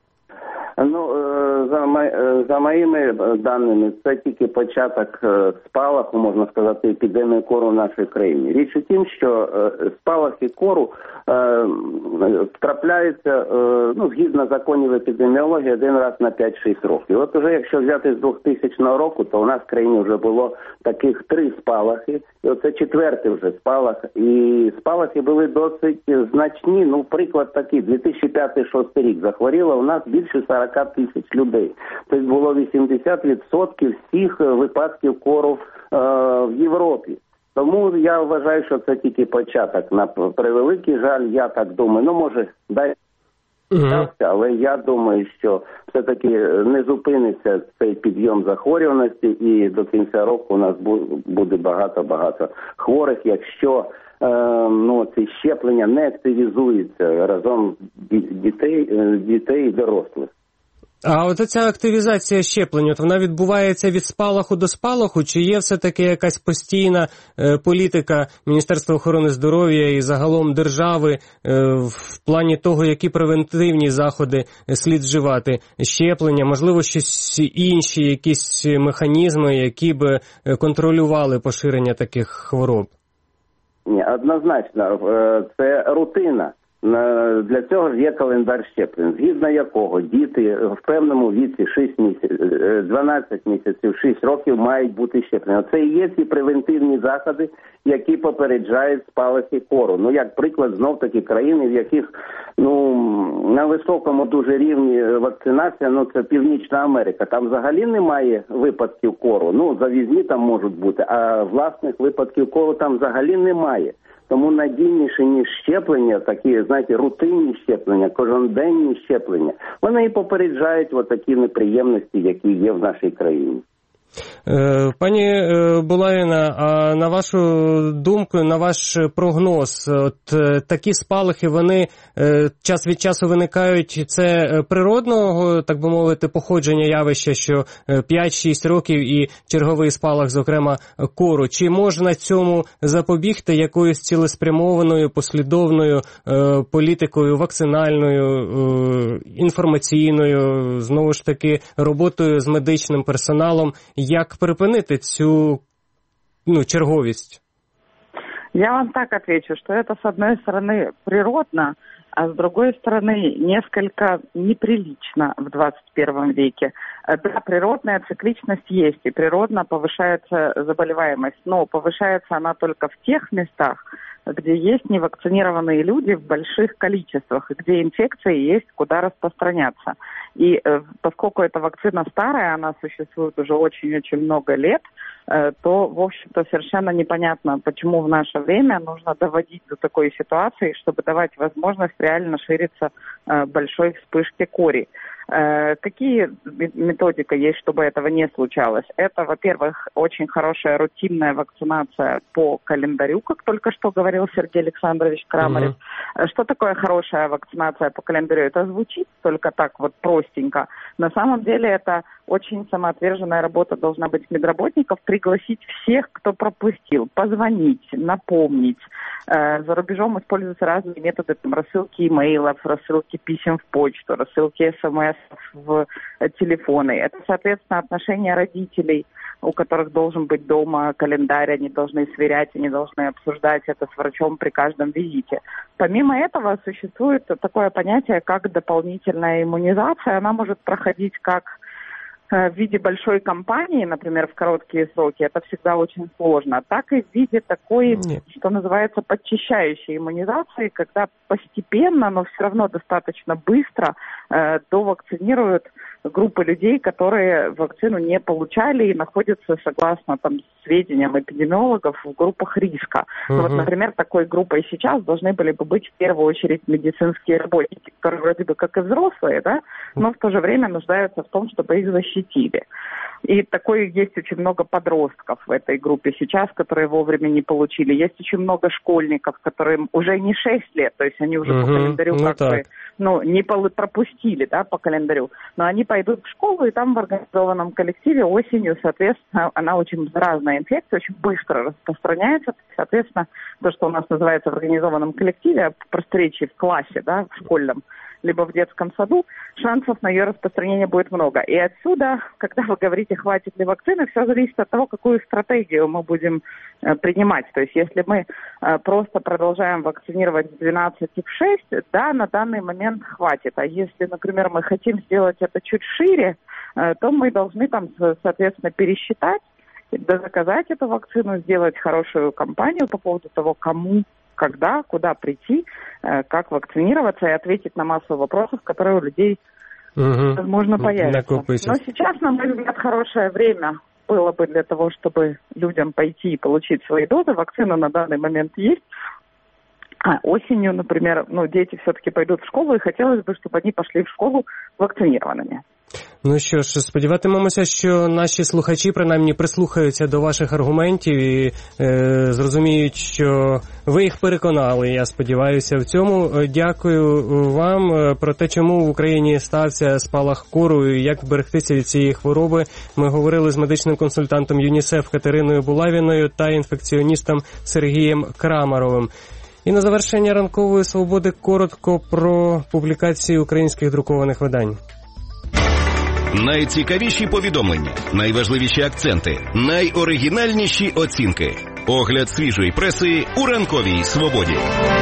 Ну, за, за моїми даними, це тільки початок спалаху, можна сказати, епідемії кору в нашій країні. Річ у тім, що спалахи кору е, трапляються, е, ну, згідно законів епідеміології, один раз на п'ять-шість років. От уже якщо взяти з двохтисячного року, то у нас в країні вже було таких три спалахи, і оце четвертий вже спалах. І спалахи були досить значні, ну, приклад такий, дві тисячі п'ятий-шостий рік захворіло у нас більше сорок тисяч людей. Тобто було вісімдесят відсотків всіх випадків кору е, в Європі. Тому я вважаю, що це тільки початок. На превеликий жаль, я так думаю. Ну, може, дай mm-hmm. але я думаю, що все-таки не зупиниться цей підйом захворюваності і до кінця року у нас буде багато-багато хворих, якщо е, ну, ці щеплення не активізуються разом дітей, дітей і дорослих. А от ця активізація щеплень, от вона відбувається від спалаху до спалаху, чи є все-таки якась постійна е, політика Міністерства охорони здоров'я і загалом держави е, в плані того, які превентивні заходи слід вживати? Щеплення, можливо, щось інші якісь механізми, які б контролювали поширення таких хвороб? Ні, однозначно, це рутина. Для цього ж є календар щеплень, згідно якого діти в певному віці шість місяців, дванадцять місяців, шість років мають бути щеплені. Це і є ці превентивні заходи, які попереджають спалахи кору. Ну, як приклад, знов-таки країни, в яких ну, на високому дуже рівні вакцинація, ну це Північна Америка. Там взагалі немає випадків кору. Ну, завізні там можуть бути, а власних випадків кору там взагалі немає. Тому надійніше, ніж щеплення, такі, знаєте, рутинні щеплення, кожноденні щеплення, вони і попереджають отакі неприємності, які є в нашій країні. Пані Булавіна, а на вашу думку, на ваш прогноз, от такі спалахи, вони час від часу виникають, це природного, так би мовити, походження явища, що п'ять-шість років і черговий спалах, зокрема, кору? Чи можна цьому запобігти якоюсь цілеспрямованою, послідовною політикою, вакцинальною, інформаційною, знову ж таки, роботою з медичним персоналом? Як припинити цю ну, черговість? Я вам так отвечу, что это, с одной стороны, природно, а с другой стороны, несколько неприлично в двадцать первом веке. Да, природная цикличность есть, и природно повышается заболеваемость, но повышается она только в тех местах, где есть невакцинированные люди в больших количествах, и где инфекции есть куда распространяться. И э, поскольку эта вакцина старая, она существует уже очень-очень много лет, э, то, в общем-то, совершенно непонятно, почему в наше время нужно доводить до такой ситуации, чтобы давать возможность реально шириться э, большой вспышке кори. Э, какие методика есть, чтобы этого не случалось? Это, во-первых, очень хорошая рутинная вакцинация по календарю, как только что говорил Сергей Александрович Крамарев. Mm-hmm. Что такое хорошая вакцинация по календарю? Это звучит только так вот простенько. На самом деле это очень самоотверженная работа должна быть медработников, пригласить всех, кто пропустил, позвонить, напомнить. Э, за рубежом используются разные методы там, рассылки имейлов, рассылки писем в почту, рассылки смс в телефоны. Это, соответственно, отношения родителей, у которых должен быть дома календарь, они должны сверять, они должны обсуждать это с врачом при каждом визите. Помимо этого, существует такое понятие, как дополнительная иммунизация. Она может проходить как в виде большой кампании, например, в короткие сроки, это всегда очень сложно, так и в виде такой, Нет. что называется, подчищающей иммунизации, когда постепенно, но все равно достаточно быстро э, довакцинируют группы людей, которые вакцину не получали и находятся, согласно там, сведениям эпидемиологов, в группах риска. Uh-huh. Вот, например, такой группой сейчас должны были бы быть в первую очередь медицинские работники, которые вроде бы как и взрослые, да, но в то же время нуждаются в том, чтобы их защитили. И такой есть очень много подростков в этой группе сейчас, которые вовремя не получили. Есть очень много школьников, которым уже не шесть лет, то есть они уже uh-huh. по календарю ну, как так. бы ну, не пропустили, да, по календарю, но они пойдут в школу, и там в организованном коллективе осенью, соответственно, она очень заразная инфекция, очень быстро распространяется, соответственно, то, что у нас называется в организованном коллективе, при встрече в классе, да, в школьном, либо в детском саду, шансов на ее распространение будет много. И отсюда, когда вы говорите, хватит ли вакцины, все зависит от того, какую стратегию мы будем э, принимать. То есть, если мы э, просто продолжаем вакцинировать с двенадцати в шесть, да, на данный момент хватит. А если, например, мы хотим сделать это чуть шире, э, то мы должны там, соответственно, пересчитать, заказать эту вакцину, сделать хорошую кампанию по поводу того, кому, когда, куда прийти, как вакцинироваться и ответить на массу вопросов, которые у людей, угу. возможно, появятся. Но сейчас, на мой взгляд, хорошее время было бы для того, чтобы людям пойти и получить свои дозы. Вакцина на данный момент есть. А осенью, например, ну, дети все-таки пойдут в школу, и хотелось бы, чтобы они пошли в школу вакцинированными. Ну що ж, сподіватимемося, що наші слухачі принаймні прислухаються до ваших аргументів і е, зрозуміють, що ви їх переконали. Я сподіваюся в цьому. Дякую вам. Про те, чому в Україні стався спалах кору і як берегтися від цієї хвороби, ми говорили з медичним консультантом ЮНІСЕФ Катериною Булавіною та інфекціоністом Сергієм Крамаровим. І на завершення ранкової свободи коротко про публікації українських друкованих видань. Найцікавіші повідомлення, найважливіші акценти, найоригінальніші оцінки. Огляд свіжої преси у ранковій свободі.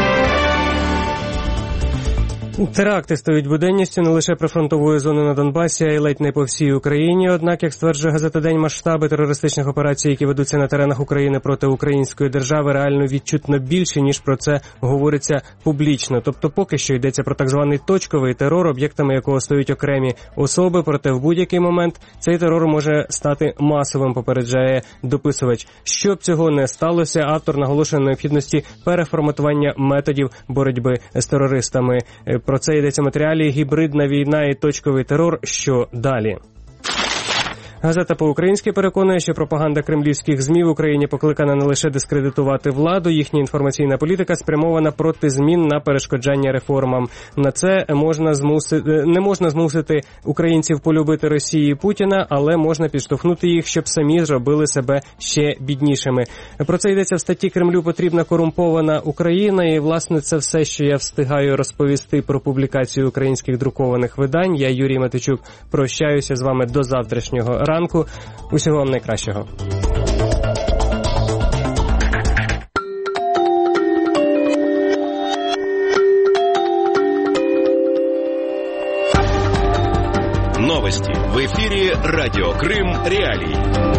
Теракти стають буденністю не лише прифронтової зони на Донбасі, а й ледь не по всій Україні. Однак, як стверджує газета «День», масштаби терористичних операцій, які ведуться на теренах України проти української держави, реально відчутно більші, ніж про це говориться публічно. Тобто поки що йдеться про так званий точковий терор, об'єктами якого стають окремі особи, проте в будь-який момент цей терор може стати масовим, попереджає дописувач. Щоб цього не сталося, автор наголошує на необхідності переформатування методів боротьби з терористами. Про це йдеться в матеріалі «Гібридна війна і точковий терор. Що далі?». Газета по-українськи переконує, що пропаганда кремлівських ЗМІ в Україні покликана не лише дискредитувати владу, їхня інформаційна політика спрямована проти змін на перешкоджання реформам. На це можна змусити, не можна змусити українців полюбити Росію і Путіна, але можна підштовхнути їх, щоб самі зробили себе ще біднішими. Про це йдеться в статті «Кремлю потрібна корумпована Україна», і, власне, це все, що я встигаю розповісти про публікацію українських друкованих видань. Я, Юрій Матичук, прощаюся з вами до завтрашнього ранку. Усього вам найкращого. Новости в эфире «Радио Крым. Реалии».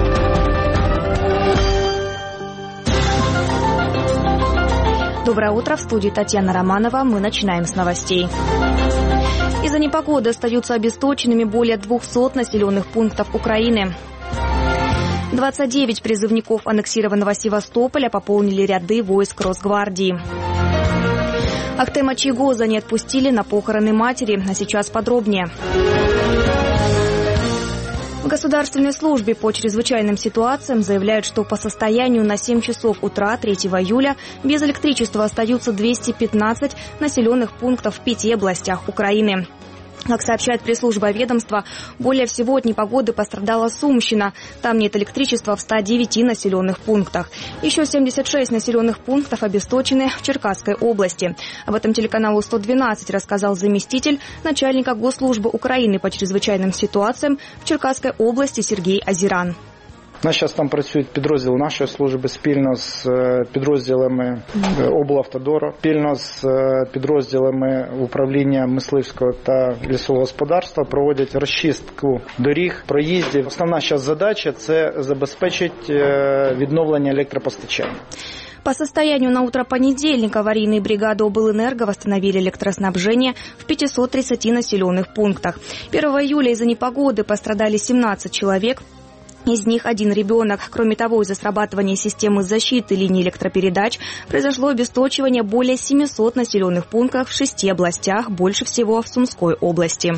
Доброе утро, в студии Татьяна Романова. Мы начинаем с новостей. Из-за непогоды остаются обесточенными более двухсот населенных пунктов Украины. двадцать девять призывников аннексированного Севастополя пополнили ряды войск Росгвардии. Ахтема Чийгоза не отпустили на похороны матери, а сейчас подробнее. В Государственной службе по чрезвычайным ситуациям заявляют, что по состоянию на семь часов утра третьего июля без электричества остаются двести пятнадцать населенных пунктов в пяти областях Украины. Как сообщает пресс-служба ведомства, более всего от непогоды пострадала Сумщина. Там нет электричества в ста девяти населенных пунктах. Еще семьдесят шесть населенных пунктов обесточены в Черкасской области. Об этом телеканалу сто двенадцать рассказал заместитель начальника Госслужбы Украины по чрезвычайным ситуациям в Черкасской области Сергей Азіран. У нас зараз там працюють підрозділи нашої служби спільно з підрозділами облавтодору, спільно з підрозділами управління мисливського та лісового господарства проводять розчистку доріг, проїздів. Основна зараз задача – це забезпечити відновлення електропостачання. По состоянию на утро понедельника аварийные бригады облэнерго восстановили электроснабжение в пятистах тридцати населенных пунктах. первого июля из-за непогоды пострадали семнадцать человек. Из них один ребенок. Кроме того, из-за срабатывания системы защиты линий электропередач произошло обесточивание более семисот населенных пунктов в шести областях, больше всего в Сумской области.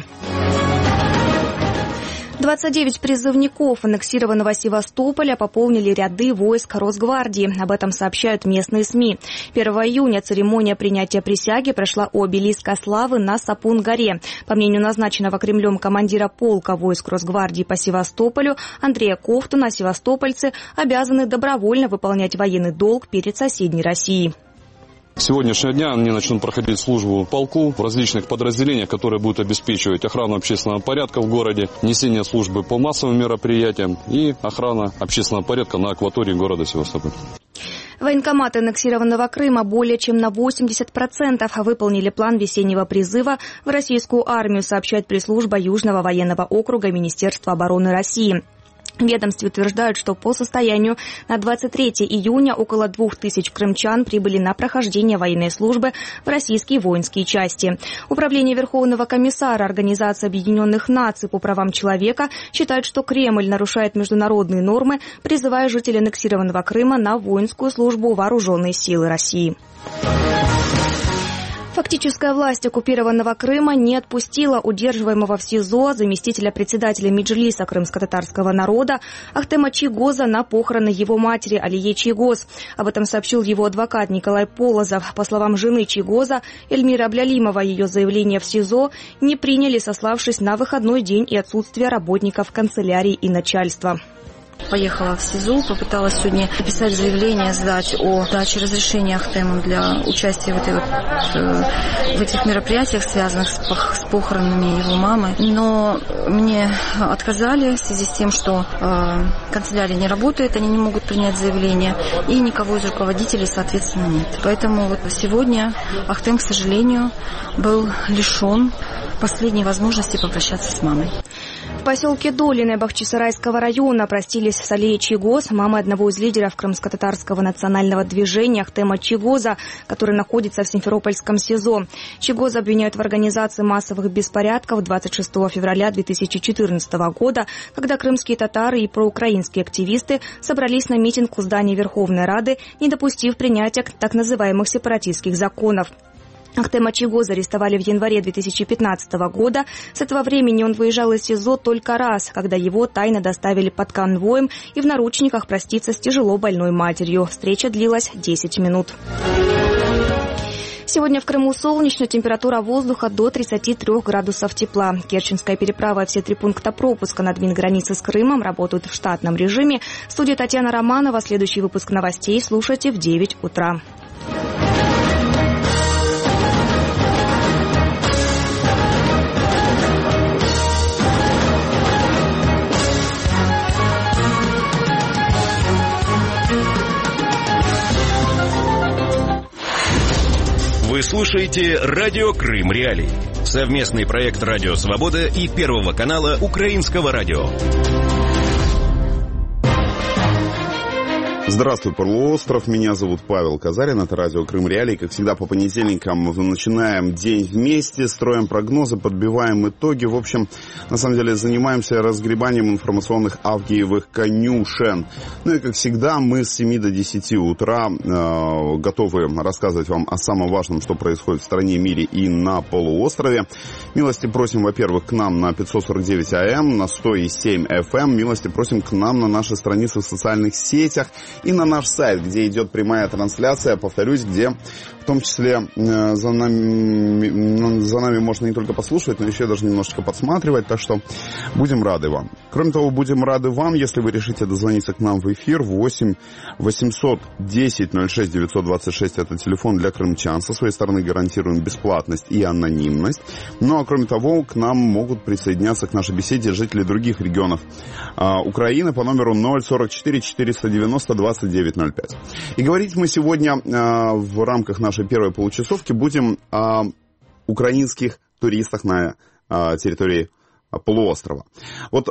двадцать девять призывников аннексированного Севастополя пополнили ряды войск Росгвардии. Об этом сообщают местные СМИ. первого июня церемония принятия присяги прошла у обелиска Славы на Сапун-горе. По мнению назначенного Кремлем командира полка войск Росгвардии по Севастополю Андрея Ковтуна, севастопольцы обязаны добровольно выполнять военный долг перед соседней Россией. С сегодняшнего дня они начнут проходить службу в полку в различных подразделениях, которые будут обеспечивать охрану общественного порядка в городе, несение службы по массовым мероприятиям и охрана общественного порядка на акватории города Севастополь. Военкоматы аннексированного Крыма более чем на восемьдесят процентов выполнили план весеннего призыва в российскую армию, сообщает пресс-служба Южного военного округа Министерства обороны России. В ведомстве утверждают, что по состоянию на двадцать третьего июня около двух тысяч крымчан прибыли на прохождение военной службы в российские воинские части. Управление Верховного комиссара Организации Объединенных Наций по правам человека считает, что Кремль нарушает международные нормы, призывая жителей аннексированного Крыма на воинскую службу в вооруженные силы России. Фактическая власть оккупированного Крыма не отпустила удерживаемого в СИЗО заместителя председателя Меджлиса крымско-татарского народа Ахтема Чийгоза на похороны его матери Алие Чийгоз. Об этом сообщил его адвокат Николай Полозов. По словам жены Чийгоза, Эльмиры Аблялимова, ее заявление в СИЗО не приняли, сославшись на выходной день и отсутствие работников канцелярии и начальства. Поехала в СИЗО, попыталась сегодня написать заявление, сдать о даче разрешения Ахтему для участия в, этой вот, э, в этих мероприятиях, связанных с, пох- с похоронами его мамы. Но мне отказали в связи с тем, что э, канцелярия не работает, они не могут принять заявление, и никого из руководителей, соответственно, нет. Поэтому вот сегодня Ахтем, к сожалению, был лишен последней возможности попрощаться с мамой. В поселке Долино Бахчисарайского района простились с Алией Чийгоз, мамой одного из лидеров крымско-татарского национального движения Ахтема Чийгоза, который находится в Симферопольском СИЗО. Чийгоза обвиняют в организации массовых беспорядков двадцать шестого февраля две тысячи четырнадцатого года, когда крымские татары и проукраинские активисты собрались на митинг у здания Верховной Рады, не допустив принятия так называемых сепаратистских законов. Ахтема Чийгоза арестовали в январе две тысячи пятнадцатого года. С этого времени он выезжал из СИЗО только раз, когда его тайно доставили под конвоем и в наручниках проститься с тяжело больной матерью. Встреча длилась десять минут. Сегодня в Крыму солнечно, температура воздуха до тридцати трёх градусов тепла. Керченская переправа и все три пункта пропуска на админгранице с Крымом работают в штатном режиме. В студии Татьяна Романова. Следующий выпуск новостей слушайте в девять утра. Вы слушаете «Радио Крым Реалии». Совместный проект «Радио Свобода» и Первого канала Украинского радио. Здравствуй, полуостров. Меня зовут Павел Казарин. Это радио Крым Реалии. Как всегда, по понедельникам мы начинаем день вместе, строим прогнозы, подбиваем итоги. В общем, на самом деле, занимаемся разгребанием информационных авгиевых конюшен. Ну и, как всегда, мы с семи до десяти утра э, готовы рассказывать вам о самом важном, что происходит в стране, мире и на полуострове. Милости просим, во-первых, к нам на пятьсот сорок девять АМ, на сто семь эф эм. Милости просим к нам на наши страницы в социальных сетях и на наш сайт, где идет прямая трансляция, повторюсь, где в том числе э, за, нами, за нами можно не только послушать, но еще даже немножечко подсматривать, так что будем рады вам. Кроме того, будем рады вам, если вы решите дозвониться к нам в эфир. Восемь восемьсот десять ноль шесть девятьсот двадцать шесть это телефон для крымчан. Со своей стороны гарантируем бесплатность и анонимность. Ну а кроме того, к нам могут присоединяться к нашей беседе жители других регионов э, Украины по номеру ноль сорок четыре четыреста девяносто двадцать девять ноль пять. И говорить мы сегодня э, в рамках нашей первой получасовки будем о украинских туристах на э, территории полуострова. Вот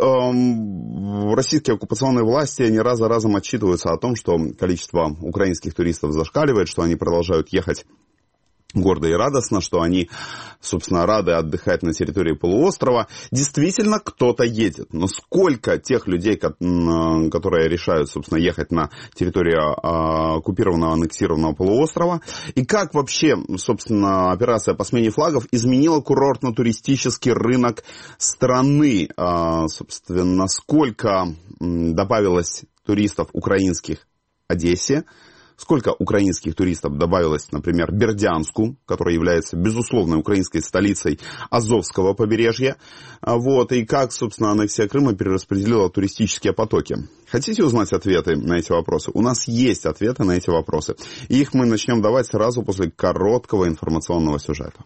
э, российские оккупационные власти не раз за разом отчитываются о том, что количество украинских туристов зашкаливает, что они продолжают ехать гордо и радостно, что они, собственно, рады отдыхать на территории полуострова. Действительно, кто-то едет. Но сколько тех людей, которые решают, собственно, ехать на территорию оккупированного, аннексированного полуострова? И как вообще, собственно, операция по смене флагов изменила курортно-туристический рынок страны? Собственно, сколько добавилось туристов украинских Одессе? Сколько украинских туристов добавилось, например, Бердянску, которая является, безусловно, украинской столицей Азовского побережья. Вот, и как, собственно, аннексия Крыма перераспределила туристические потоки. Хотите узнать ответы на эти вопросы? У нас есть ответы на эти вопросы. И их мы начнем давать сразу после короткого информационного сюжета.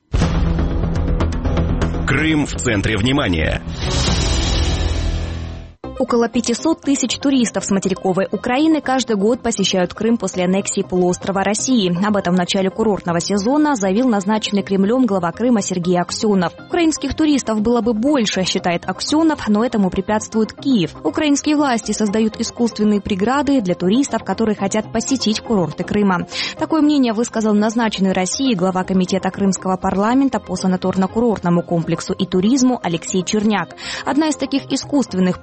Крым в центре внимания. Около пятьсот тысяч туристов с материковой Украины каждый год посещают Крым после аннексии полуострова России. Об этом в начале курортного сезона заявил назначенный Кремлем глава Крыма Сергей Аксенов. Украинских туристов было бы больше, считает Аксенов, но этому препятствует Киев. Украинские власти создают искусственные преграды для туристов, которые хотят посетить курорты Крыма. Такое мнение высказал назначенный Россией глава комитета Крымского парламента по санаторно-курортному комплексу и туризму Алексей Черняк. Одна из таких искусственных преград,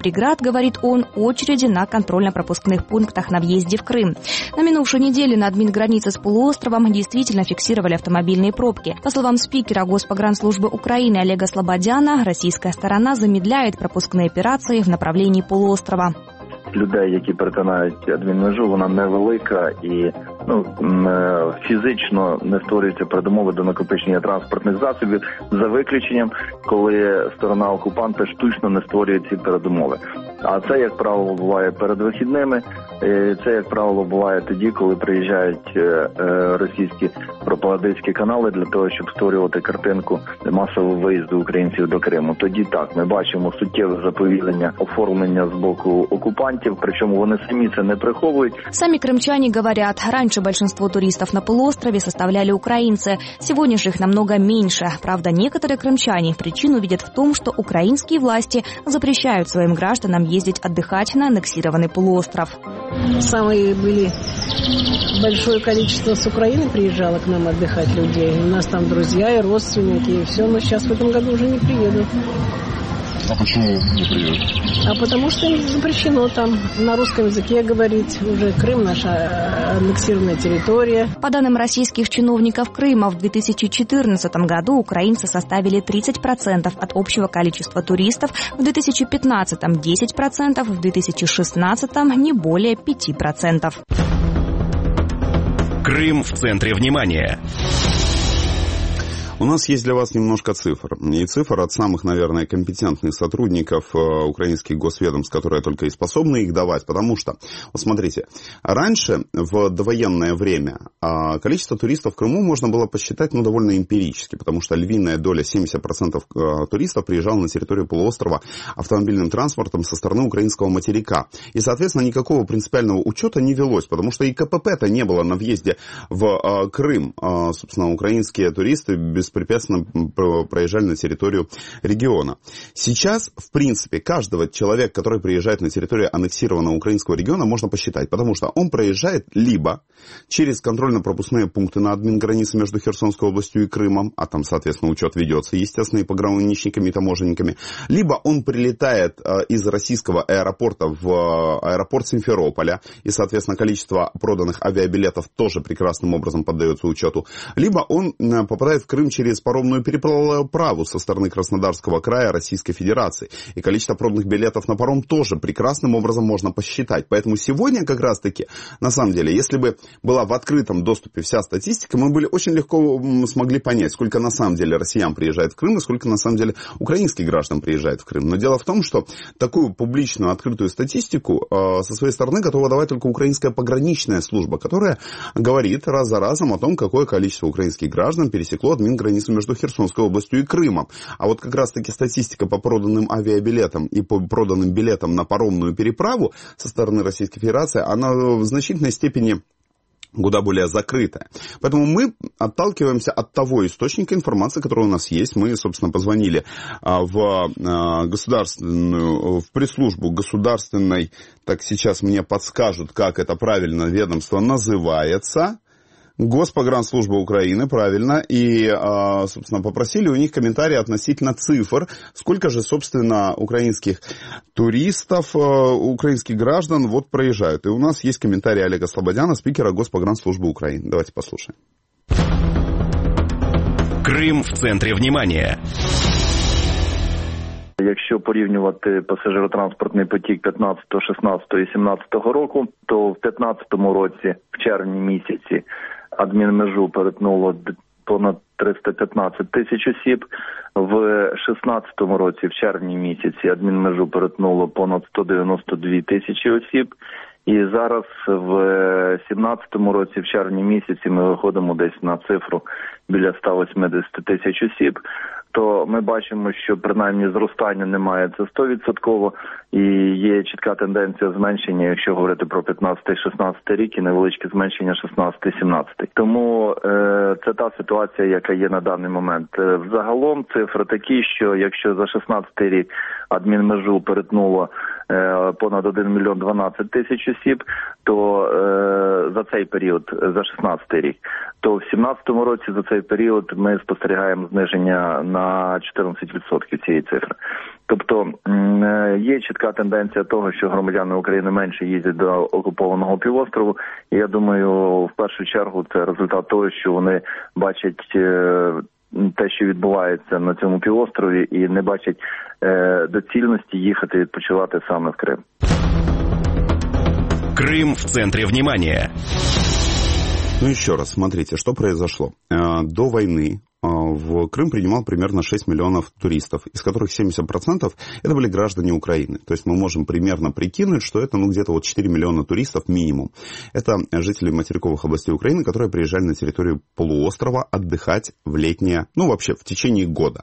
говорит он, очереди на контрольно-пропускных пунктах на въезде в Крым. На минувшей неделе на админгранице с полуостровом действительно фиксировали автомобильные пробки. По словам спикера Госпогранслужбы Украины Олега Слободяна, российская сторона замедляет пропускные операции в направлении полуострова. Людей, які перетинають адмінмежу, вона невелика і ну, фізично не створюються передумови до накопичення транспортних засобів, за виключенням, коли сторона окупанта штучно не створює ці передумови. А це, як правило, буває перед вихідними, це, як правило, буває тоді, коли приїжджають російські пропагандистські канали для того, щоб створювати картинку масового виїзду українців до Криму. Тоді так, ми бачимо суттєве заповільнення оформлення з боку окупантів, причем вони самі це не приховують. Сами крымчане говорят, раньше большинство туристов на полуострове составляли украинцы. Сегодня же их намного меньше. Правда, некоторые крымчане причину видят в том, что украинские власти запрещают своим гражданам ездить отдыхать на аннексированный полуостров. Самые были большое количество с Украины приезжало к нам отдыхать людей. У нас там друзья и родственники, и все, но сейчас в этом году уже не приедут. А почему не приедут? А потому что им запрещено там на русском языке говорить. Уже Крым наша аннексированная территория. По данным российских чиновников Крыма, в две тысячи четырнадцатом году украинцы составили тридцать процентов от общего количества туристов, в две тысячи пятнадцатом десять процентов, в две тысячи шестнадцатом не более пяти процентов. Крым в центре внимания. У нас есть для вас немножко цифр. И цифр от самых, наверное, компетентных сотрудников украинских госведомств, которые только и способны их давать. Потому что, вот смотрите, раньше, в довоенное время, количество туристов в Крыму можно было посчитать ну, довольно эмпирически. Потому что львиная доля, семьдесят процентов туристов, приезжала на территорию полуострова автомобильным транспортом со стороны украинского материка. И, соответственно, никакого принципиального учета не велось. Потому что и КПП-то не было на въезде в Крым. Собственно, украинские туристы без беспрепятственно проезжали на территорию региона. Сейчас, в принципе, каждого человека, который приезжает на территорию аннексированного украинского региона, можно посчитать, потому что он проезжает либо через контрольно-пропускные пункты на админгранице между Херсонской областью и Крымом, а там, соответственно, учет ведется, естественно, и пограничниками, и таможенниками, либо он прилетает из российского аэропорта в аэропорт Симферополя, и, соответственно, количество проданных авиабилетов тоже прекрасным образом поддается учету, либо он попадает в Крым через через паромную переправу со стороны Краснодарского края Российской Федерации. И количество проданных билетов на паром тоже прекрасным образом можно посчитать. Поэтому сегодня как раз-таки, на самом деле, если бы была в открытом доступе вся статистика, мы бы очень легко смогли понять, сколько на самом деле россиян приезжает в Крым и сколько на самом деле украинских граждан приезжает в Крым. Но дело в том, что такую публичную открытую статистику э, со своей стороны готова давать только украинская пограничная служба, которая говорит раз за разом о том, какое количество украинских граждан пересекло админграницу между Херсонской областью и Крымом. А вот как раз-таки статистика по проданным авиабилетам и по проданным билетам на паромную переправу со стороны Российской Федерации, она в значительной степени куда более закрытая. Поэтому мы отталкиваемся от того источника информации, который у нас есть. Мы, собственно, позвонили в государственную, в пресс-службу государственной, так сейчас мне подскажут, как это правильно ведомство называется, Госпогранслужба Украины, правильно, и, собственно, попросили у них комментарии относительно цифр, сколько же, собственно, украинских туристов, украинских граждан вот проезжают. И у нас есть комментарий Олега Слободяна, спикера Госпогранслужбы Украины. Давайте послушаем. Крым в центре внимания. Якщо порівнювати пасажиротранспортний потік п'ятнадцятого, шістнадцятого і сімнадцятого року, то в п'ятнадцятому році, в червні місяці, адмінмежу перетнуло понад триста п'ятнадцять тисяч осіб. В шістнадцятому році, в червні місяці, адмінмежу перетнуло понад сто дев'яносто дві тисячі осіб. І зараз в сімнадцятому році, в червні місяці, ми виходимо десь на цифру біля ста вісімдесят тисяч осіб. То ми бачимо, що принаймні зростання немає, це сто відсотків, і є чітка тенденція зменшення, якщо говорити про п'ятнадцятий-шістнадцятий рік, і невеличке зменшення шістнадцятий-сімнадцятий. Тому е, це та ситуація, яка є на даний момент. Е, взагалом цифри такі, що якщо за шістнадцятий рік адмінмежу перетнуло е, понад один мільйон дванадцять тисяч осіб, то е, за цей період, за шістнадцятий рік, то в сімнадцятому році за цей період ми спостерігаємо зниження на на чотирнадцять відсотків цієї цифри. Тобто є чітка тенденція того, що громадяни України менше їздять до окупованого півострову. І я думаю, в першу чергу це результат того, що вони бачать те, що відбувається на цьому півострові, і не бачать доцільності їхати відпочивати саме в Крим. Крым в центре внимания. Ну еще раз, смотрите, что произошло. До войны в Крым принимал примерно шесть миллионов туристов, из которых семьдесят процентов это были граждане Украины. То есть мы можем примерно прикинуть, что это ну, где-то вот четыре миллиона туристов минимум. Это жители материковых областей Украины, которые приезжали на территорию полуострова отдыхать в летнее, ну вообще в течение года.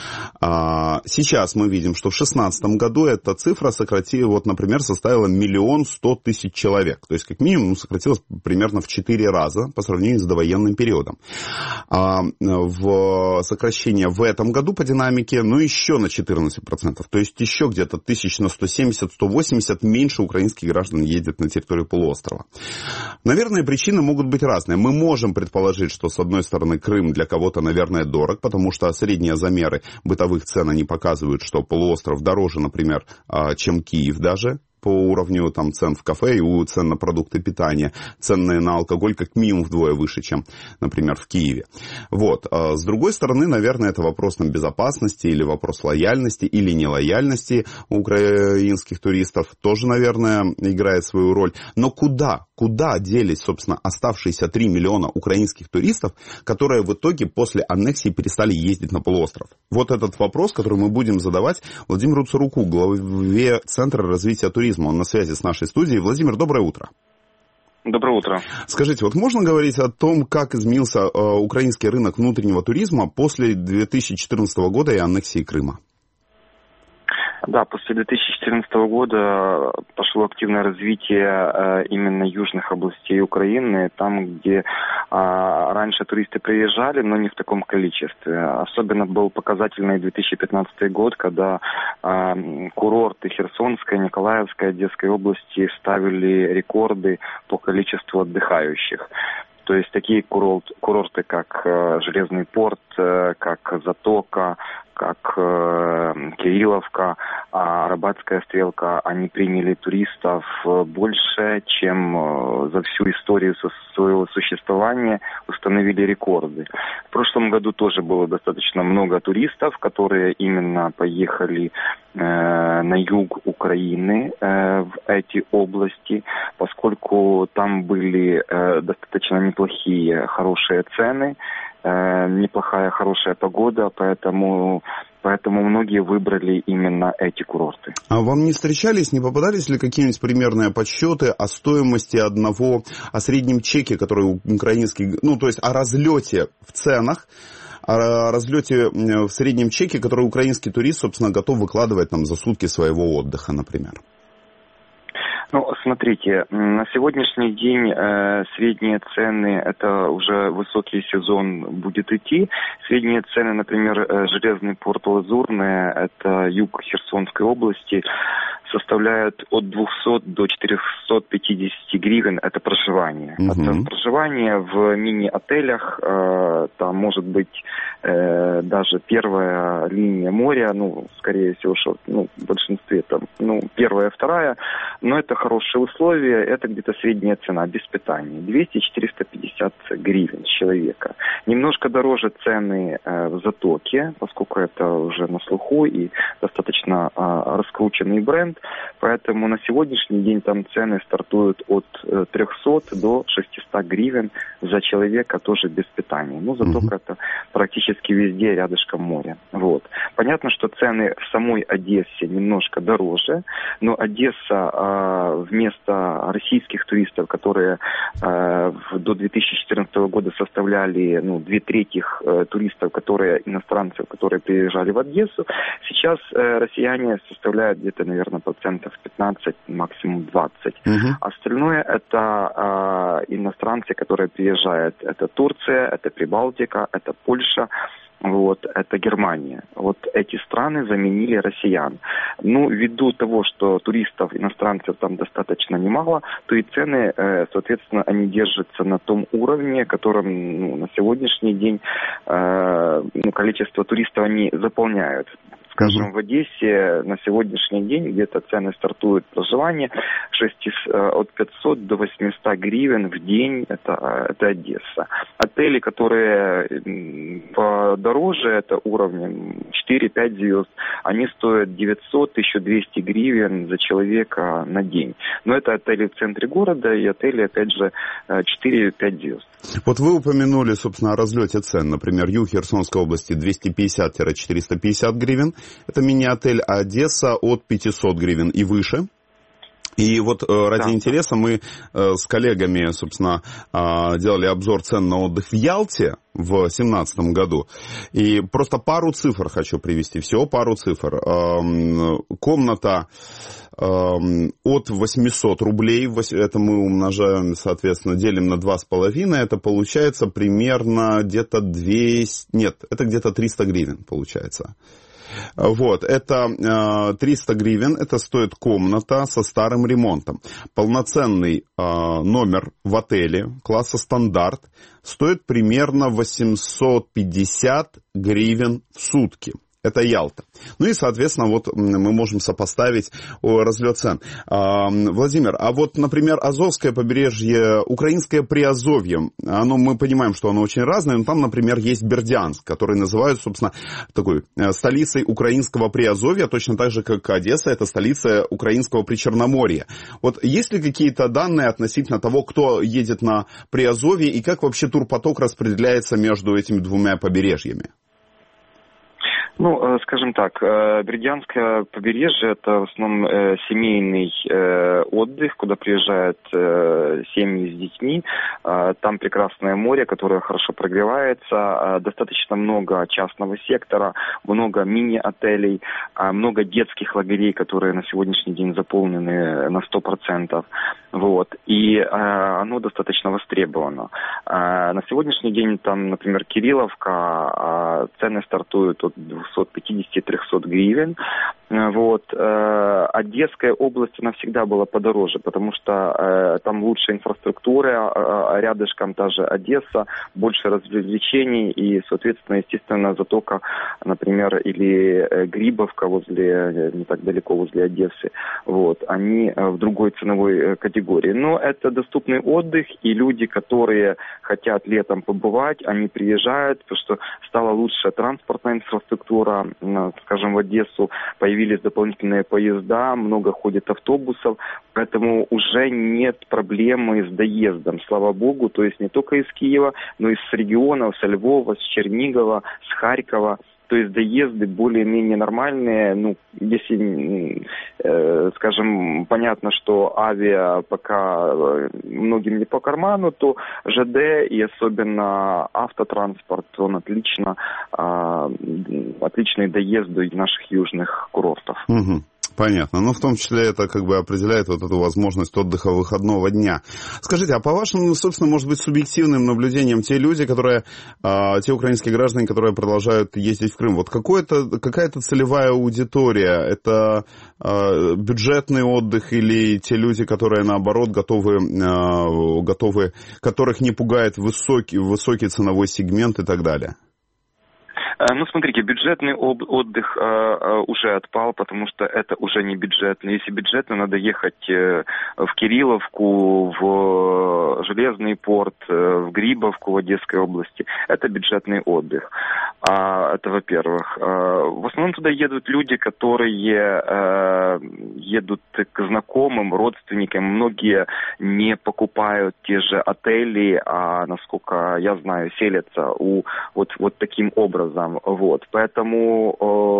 А сейчас мы видим, что в две тысячи шестнадцатом году эта цифра сократилась, вот, например, составила миллион сто тысяч человек. То есть как минимум ну, сократилась примерно в четыре раза по сравнению с довоенным периодом. А в сокращение в этом году по динамике, ну, еще на четырнадцать процентов. То есть еще где-то тысяч на сто семьдесят - сто восемьдесят меньше украинских граждан едет на территорию полуострова. Наверное, причины могут быть разные. Мы можем предположить, что, с одной стороны, Крым для кого-то, наверное, дорог, потому что средние замеры бытовых цен, они показывают, что полуостров дороже, например, чем Киев даже. По уровню там, цен в кафе и цен на продукты питания. Цены на алкоголь как минимум вдвое выше, чем, например, в Киеве. Вот. А с другой стороны, наверное, это вопрос там, безопасности или вопрос лояльности или нелояльности украинских туристов. Тоже, наверное, играет свою роль. Но куда? Куда делись, собственно, оставшиеся три миллиона украинских туристов, которые в итоге после аннексии перестали ездить на полуостров? Вот этот вопрос, который мы будем задавать Владимиру Царуку, главе Центра развития туризма. Он на связи с нашей студией. Владимир, доброе утро. Доброе утро. Скажите, вот можно говорить о том, как изменился э, украинский рынок внутреннего туризма после две тысячи четырнадцатого года и аннексии Крыма? Да, после две тысячи четырнадцатого года пошло активное развитие э, именно южных областей Украины, там, где э, раньше туристы приезжали, но не в таком количестве. Особенно был показательный две тысячи пятнадцатый год, когда э, курорты Херсонской, Николаевской, Одесской области ставили рекорды по количеству отдыхающих. То есть такие курорт, курорты, как э, Железный порт, э, как Затока, как э, Кирилловка, а Арабатская стрелка, они приняли туристов больше, чем э, за всю историю со своего существования установили рекорды. В прошлом году тоже было достаточно много туристов, которые именно поехали э, на юг Украины, э, в эти области, поскольку там были э, достаточно неплохие, хорошие цены, э, неплохая, хорошая погода, поэтому... Поэтому многие выбрали именно эти курорты. А вам не встречались, не попадались ли какие-нибудь примерные подсчеты о стоимости одного, о среднем чеке, который украинский, ну, то есть о разлете в ценах, о разлете в среднем чеке, который украинский турист, собственно, готов выкладывать там за сутки своего отдыха, например? Ну, смотрите, на сегодняшний день э, средние цены, это уже высокий сезон будет идти. Средние цены, например, э, Железный порт Лазурный, это юг Херсонской области, составляют от двухсот до четырехсот пятидесяти гривен, это проживание. Угу. Это проживание в мини-отелях, э, там может быть э, даже первая линия моря, ну, скорее всего, что, ну, в большинстве там, ну, первая, вторая, но это хорошие условия, это где-то средняя цена, без питания, двести - четыреста пятьдесят гривен с человека. Немножко дороже цены э, в Затоке, поскольку это уже на слуху и достаточно э, раскрученный бренд, поэтому на сегодняшний день там цены стартуют от э, трехсот до шестисот гривен за человека, тоже без питания. Ну, Затока это практически везде рядышком моря. Вот. Понятно, что цены в самой Одессе немножко дороже, но Одесса э, вместо российских туристов, которые э, до две тысячи четырнадцатого года составляли ну, две трети э, туристов, которые иностранцев, которые приезжали в Одессу, сейчас э, россияне составляют где-то, наверное, процентов пятнадцать, максимум двадцать. Uh-huh. Остальное это э, иностранцы, которые приезжают. Это Турция, это Прибалтика, это Польша. Вот, это Германия. Вот эти страны заменили россиян. Ну, ввиду того, что туристов, иностранцев там достаточно немало, то и цены, э, соответственно, они держатся на том уровне, которым ну, на сегодняшний день э, ну, количество туристов они заполняют. Скажем, в Одессе на сегодняшний день где-то цены стартуют проживание от пятисот до восьмисот гривен в день, это, это Одесса. Отели, которые подороже, это уровнем четыре-пять звезд, они стоят девятьсот - тысяча двести гривен за человека на день. Но это отели в центре города и отели, опять же, четыре-пять звезд. Вот вы упомянули, собственно, о разлете цен. Например, юг Херсонской области двести пятьдесят - четыреста пятьдесят гривен. Это мини-отель, а Одесса от пятисот гривен и выше. И вот ради да. интереса мы с коллегами, собственно, делали обзор цен на отдых в Ялте в две тысячи семнадцатом году. И просто пару цифр хочу привести, всего пару цифр. Комната от восьмисот рублей, это мы умножаем, соответственно, делим на два с половиной, это получается примерно где-то двести, нет, это где-то триста гривен получается. Вот, это э, триста гривен, это стоит комната со старым ремонтом. Полноценный э, номер в отеле класса стандарт стоит примерно восемьсот пятьдесят гривен в сутки. Это Ялта. Ну и, соответственно, вот мы можем сопоставить разлет цен. Владимир, а вот, например, Азовское побережье, украинское Приазовье, оно, мы понимаем, что оно очень разное, но там, например, есть Бердянск, который называют, собственно, такой столицей украинского Приазовья, точно так же, как Одесса, это столица украинского Причерноморья. Вот есть ли какие-то данные относительно того, кто едет на Приазовье и как вообще турпоток распределяется между этими двумя побережьями? Ну, скажем так, Бердянское побережье – это в основном семейный отдых, куда приезжают семьи с детьми. Там прекрасное море, которое хорошо прогревается, достаточно много частного сектора, много мини-отелей, много детских лагерей, которые на сегодняшний день заполнены на сто процентов. Вот. И оно достаточно востребовано. На сегодняшний день там, например, Кирилловка, цены стартуют от двухсот пятидесяти - трехсот гривен. Вот. Одесская область, она всегда была подороже, потому что там лучше инфраструктура, рядышком та же Одесса, больше развлечений и, соответственно, естественно, Затока, например, или Грибовка возле, не так далеко возле Одессы, вот, они в другой ценовой категории. Но это доступный отдых, и люди, которые хотят летом побывать, они приезжают, потому что стала лучшая транспортная инфраструктура, скажем, в Одессу появились дополнительные поезда, много ходит автобусов, поэтому уже нет проблемы с доездом, слава богу, то есть не только из Киева, но и с регионов, со Львова, с Чернигова, с Харькова. То есть доезды более-менее нормальные. Ну, если, э, скажем, понятно, что авиа пока многим не по карману, то ЖД и особенно автотранспорт, он отлично, э, отличный доезд до наших южных курортов. Угу. Понятно. Но в том числе это как бы определяет вот эту возможность отдыха выходного дня. Скажите, а по вашим, собственно, может быть, субъективным наблюдениям, те люди, которые, э, те украинские граждане, которые продолжают ездить в Крым, вот какое-то, какая-то целевая аудитория? Это э, бюджетный отдых или те люди, которые, наоборот, готовы, э, готовы, которых не пугает высокий, высокий ценовой сегмент и так далее? Ну, смотрите, бюджетный отдых э, уже отпал, потому что это уже не бюджетный. Если бюджетно, надо ехать э, в Кирилловку, в Железный порт, э, в Грибовку в Одесской области. Это бюджетный отдых. А, это во-первых. А, в основном туда едут люди, которые э, едут к знакомым, родственникам. Многие не покупают те же отели, а, насколько я знаю, селятся у, вот, вот таким образом. Вот, поэтому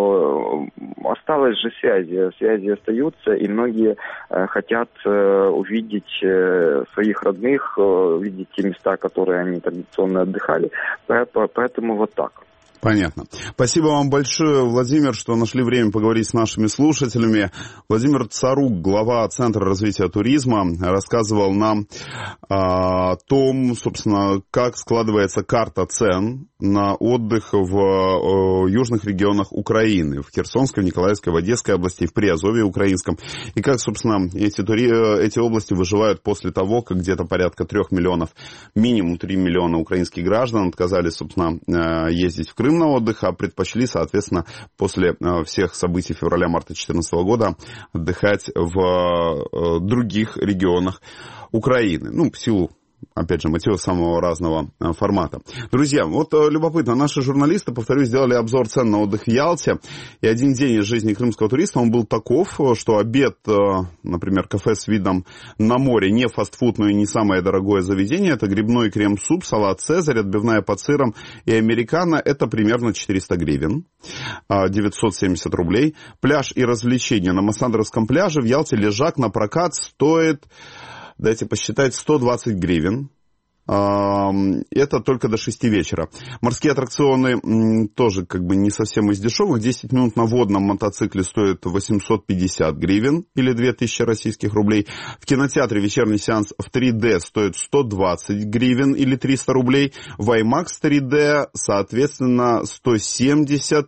э, осталось же связи, связи остаются, и многие э, хотят э, увидеть э, своих родных, э, увидеть те места, которые они традиционно отдыхали, поэтому вот так. Понятно. Спасибо вам большое, Владимир, что нашли время поговорить с нашими слушателями. Владимир Царук, глава Центра развития туризма, рассказывал нам о том, собственно, как складывается карта цен на отдых в южных регионах Украины, в Херсонской, в Николаевской, в Одесской области, в Приазовье украинском, и как, собственно, эти, тури... эти области выживают после того, как где-то порядка трех миллионов, минимум три миллиона украинских граждан отказались, собственно, ездить в Крым. Крым на отдых, а предпочли, соответственно, после всех событий февраля-марта две тысячи четырнадцатого года отдыхать в других регионах Украины. Ну, в силу, опять же, мотивов самого разного формата. Друзья, вот любопытно, наши журналисты, повторюсь, сделали обзор цен на отдых в Ялте, и один день из жизни крымского туриста, он был таков, что обед, например, кафе с видом на море, не фастфуд, но и не самое дорогое заведение, это грибной крем-суп, салат «Цезарь», отбивная под сыром и американо, это примерно четыреста гривен, девятьсот семьдесят рублей. Пляж и развлечения на Массандровском пляже в Ялте лежак на прокат стоит... Дайте посчитать, сто двадцать гривен. Это только до шести вечера. Морские аттракционы тоже как бы не совсем из дешевых. десять минут на водном мотоцикле стоит восемьсот пятьдесят гривен или две тысячи российских рублей. В кинотеатре вечерний сеанс в три дэ стоит сто двадцать гривен или триста рублей. В IMAX три дэ, соответственно, сто семьдесят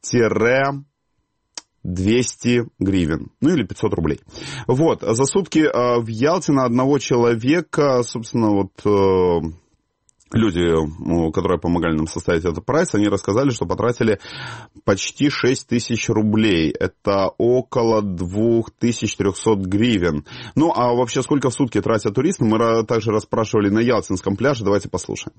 двести гривен, ну или пятьсот рублей. Вот, за сутки э, в Ялте на одного человека, собственно, вот э, люди, которые помогали нам составить этот прайс, они рассказали, что потратили почти шесть тысяч рублей. Это около две тысячи триста гривен. Ну, а вообще, сколько в сутки тратят туристы, мы также расспрашивали на Ялтинском пляже. Давайте послушаем.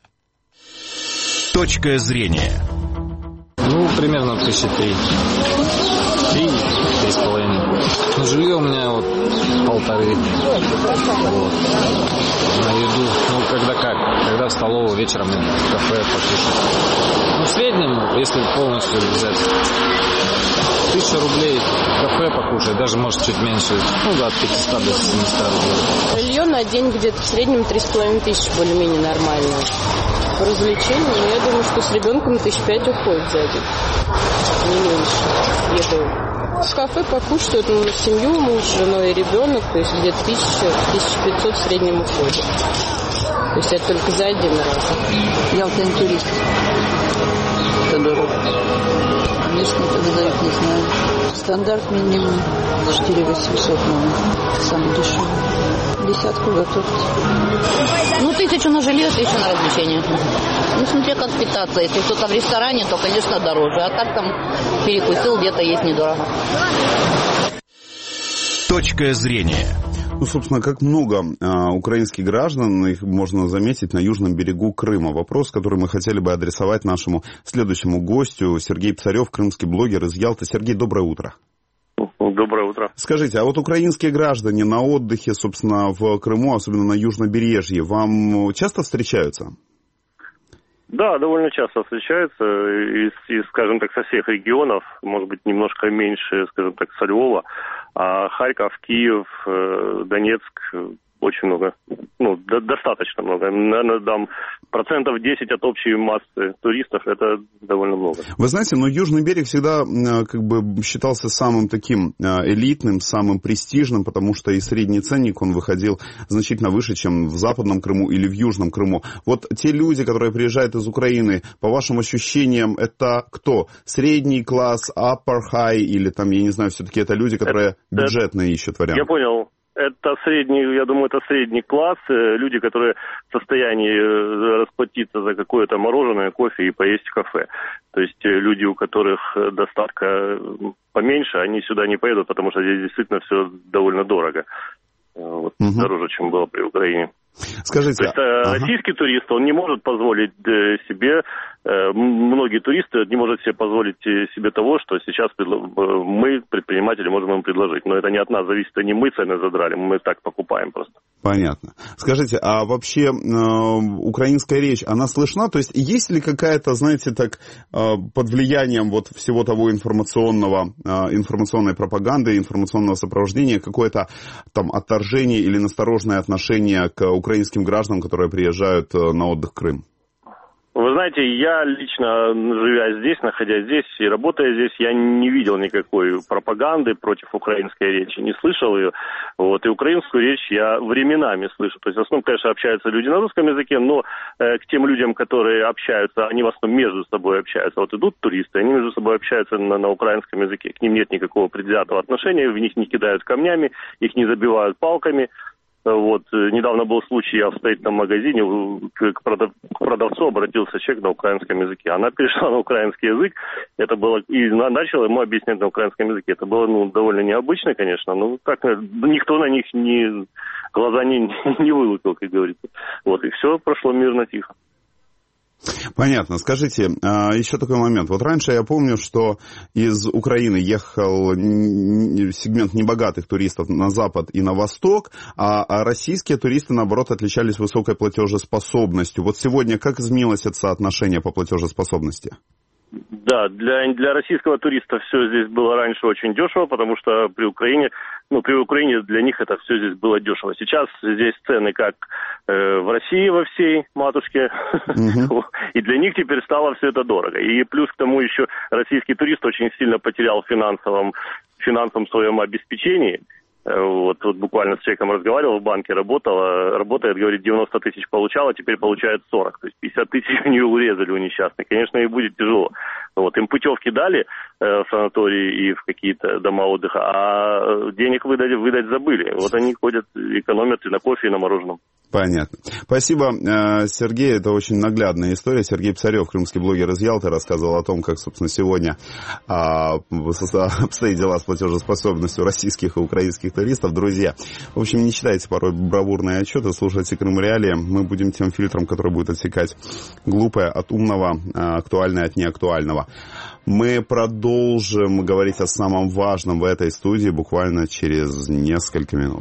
Точка зрения. Ну, примерно тысячи три. Три, три с половиной. Но жилье у меня вот полторы. Вот. На еду, ну, когда как. Когда в столовую, вечером в кафе покушать. Ну, в среднем, если полностью взять, тысяча рублей в кафе покушать, даже, может, чуть меньше, ну, да, от пятисот до семисот рублей. Жилье на день где-то в среднем три с половиной тысячи, более-менее нормально. По развлечениям, я думаю, что с ребенком тысяч пять уходит за день. Не меньше. Еду. В кафе покушать, вот на семью, муж, жена и ребенок, то есть где-то тысяча, тысяча пятьсот в среднем уходит. То есть это только за один раз. Я вот турист. Это дорого. Местный тогда их не знаю. Стандарт минимум четыре восемьсот, наверное. Самый дешевый. Десятку готовить. Ну, тысячу на жилье, тысячу на развлечения. Ну, смотря как питаться. Если кто-то в ресторане, то, конечно, дороже. А так там перекусил, где-то есть недорого. Точка зрения. Ну, собственно, как много а, украинских граждан, их можно заметить на южном берегу Крыма. Вопрос, который мы хотели бы адресовать нашему следующему гостю, Сергей Псарев, крымский блогер из Ялты. Сергей, доброе утро. Доброе утро. Скажите, а вот украинские граждане на отдыхе, собственно, в Крыму, особенно на южнобережье, вам часто встречаются? Да, довольно часто встречаются, из, из, скажем так, со всех регионов, может быть, немножко меньше, скажем так, со Львова, а Харьков, Киев, Донецк, очень много, ну, до, достаточно много. Наверное, дам процентов десять от общей массы туристов, это довольно много. Вы знаете, но Южный берег всегда как бы считался самым таким элитным, самым престижным, потому что и средний ценник, он выходил значительно выше, чем в Западном Крыму или в Южном Крыму. Вот те люди, которые приезжают из Украины, по вашим ощущениям, это кто? Средний класс, upper high, или там, я не знаю, все-таки это люди, которые это, бюджетные ищут варианты? Я понял. Это средний, я думаю, это средний класс, люди, которые в состоянии расплатиться за какое-то мороженое, кофе и поесть в кафе. То есть люди, у которых достатка поменьше, они сюда не поедут, потому что здесь действительно все довольно дорого. Вот, угу. Дороже, чем было при Украине. Скажите, То есть ага. российский турист, он не может позволить себе, многие туристы не могут себе позволить себе того, что сейчас мы, предприниматели, можем им предложить. Но это не от нас зависит, это не мы цены задрали, мы так покупаем просто. Понятно. Скажите, а вообще украинская речь, она слышна? То есть есть ли какая-то, знаете, так, под влиянием вот всего того информационного, информационной пропаганды, информационного сопровождения, какое-то там отторжение или насторожное отношение к украинским гражданам, которые приезжают на отдых в Крым? Вы знаете, я лично, живя здесь, находясь здесь и работая здесь, я не видел никакой пропаганды против украинской речи, не слышал ее. Вот, и украинскую речь я временами слышу. То есть в основном, конечно, общаются люди на русском языке, но э, к тем людям, которые общаются, они в основном между собой общаются. Вот идут туристы, они между собой общаются на, на украинском языке. К ним нет никакого предвзятого отношения, в них не кидают камнями, их не забивают палками. Вот, недавно был случай, я в строительном магазине, к продавцу обратился человек на украинском языке. Она перешла на украинский язык, это было, и начала ему объяснять на украинском языке. Это было, ну, довольно необычно, конечно, но так, никто на них не, глаза не, не вылупил, как говорится. Вот, и все прошло мирно, тихо. Понятно. Скажите, еще такой момент. Вот раньше я помню, что из Украины ехал сегмент небогатых туристов на запад и на восток, а российские туристы, наоборот, отличались высокой платежеспособностью. Вот сегодня как изменилось это соотношение по платежеспособности? Да, для, для российского туриста все здесь было раньше очень дешево, потому что при Украине, ну, при Украине для них это все здесь было дешево. Сейчас здесь цены как э, в России во всей матушке, mm-hmm. и для них теперь стало все это дорого. И плюс к тому еще российский турист очень сильно потерял в финансовом, финансовом своем обеспечении. Вот, вот буквально с человеком разговаривал, в банке работала, работает, говорит, девяносто тысяч получала, теперь получает сорок. То есть пятьдесят тысяч у нее урезали у несчастных. Конечно, ей будет тяжело. Вот, им путевки дали э, в санатории и в какие-то дома отдыха, а денег выдать, выдать забыли. Вот они ходят, экономят и на кофе, и на мороженом. Понятно. Спасибо, Сергей. Это очень наглядная история. Сергей Писарев, крымский блогер из Ялты, рассказывал о том, как, собственно, сегодня а, обстоят дела с платежеспособностью российских и украинских туристов. Друзья, в общем, не читайте порой бравурные отчеты, слушайте Крым Реалии. Мы будем тем фильтром, который будет отсекать глупое от умного, актуальное от неактуального. Мы продолжим говорить о самом важном в этой студии буквально через несколько минут.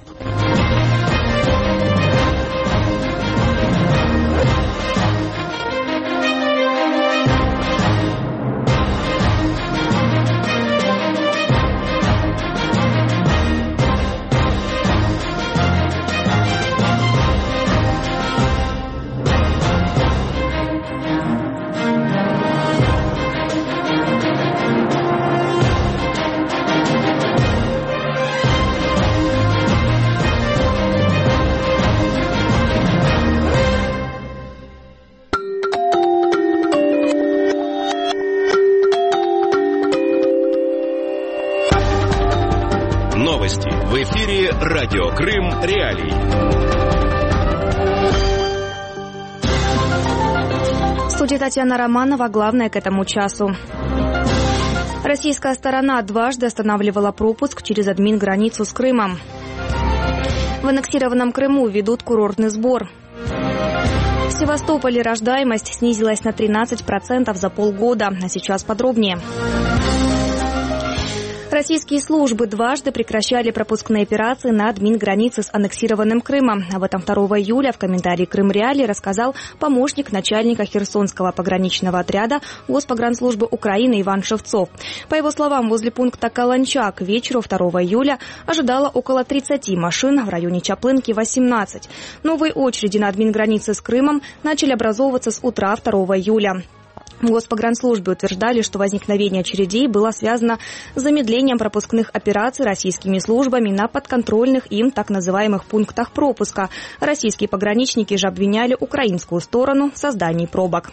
Новости в эфире «Радио Крым Реалии». В студии Татьяна Романова. Главное к этому часу. Российская сторона дважды останавливала пропуск через админграницу с Крымом. В аннексированном Крыму ведут курортный сбор. В Севастополе рождаемость снизилась на тринадцать процентов за полгода. А сейчас подробнее. Российские службы дважды прекращали пропускные операции на админгранице с аннексированным Крымом. Об этом второго июля в комментарии Крым Реалии рассказал помощник начальника Херсонского пограничного отряда Госпогранслужбы Украины Иван Шевцов. По его словам, возле пункта Каланча к вечеру второго июля ожидало около тридцати машин, в районе Чаплынки восемнадцать. Новые очереди на админгранице с Крымом начали образовываться с утра второго июля. В Госпогранслужбе утверждали, что возникновение очередей было связано с замедлением пропускных операций российскими службами на подконтрольных им так называемых пунктах пропуска. Российские пограничники же обвиняли украинскую сторону в создании пробок.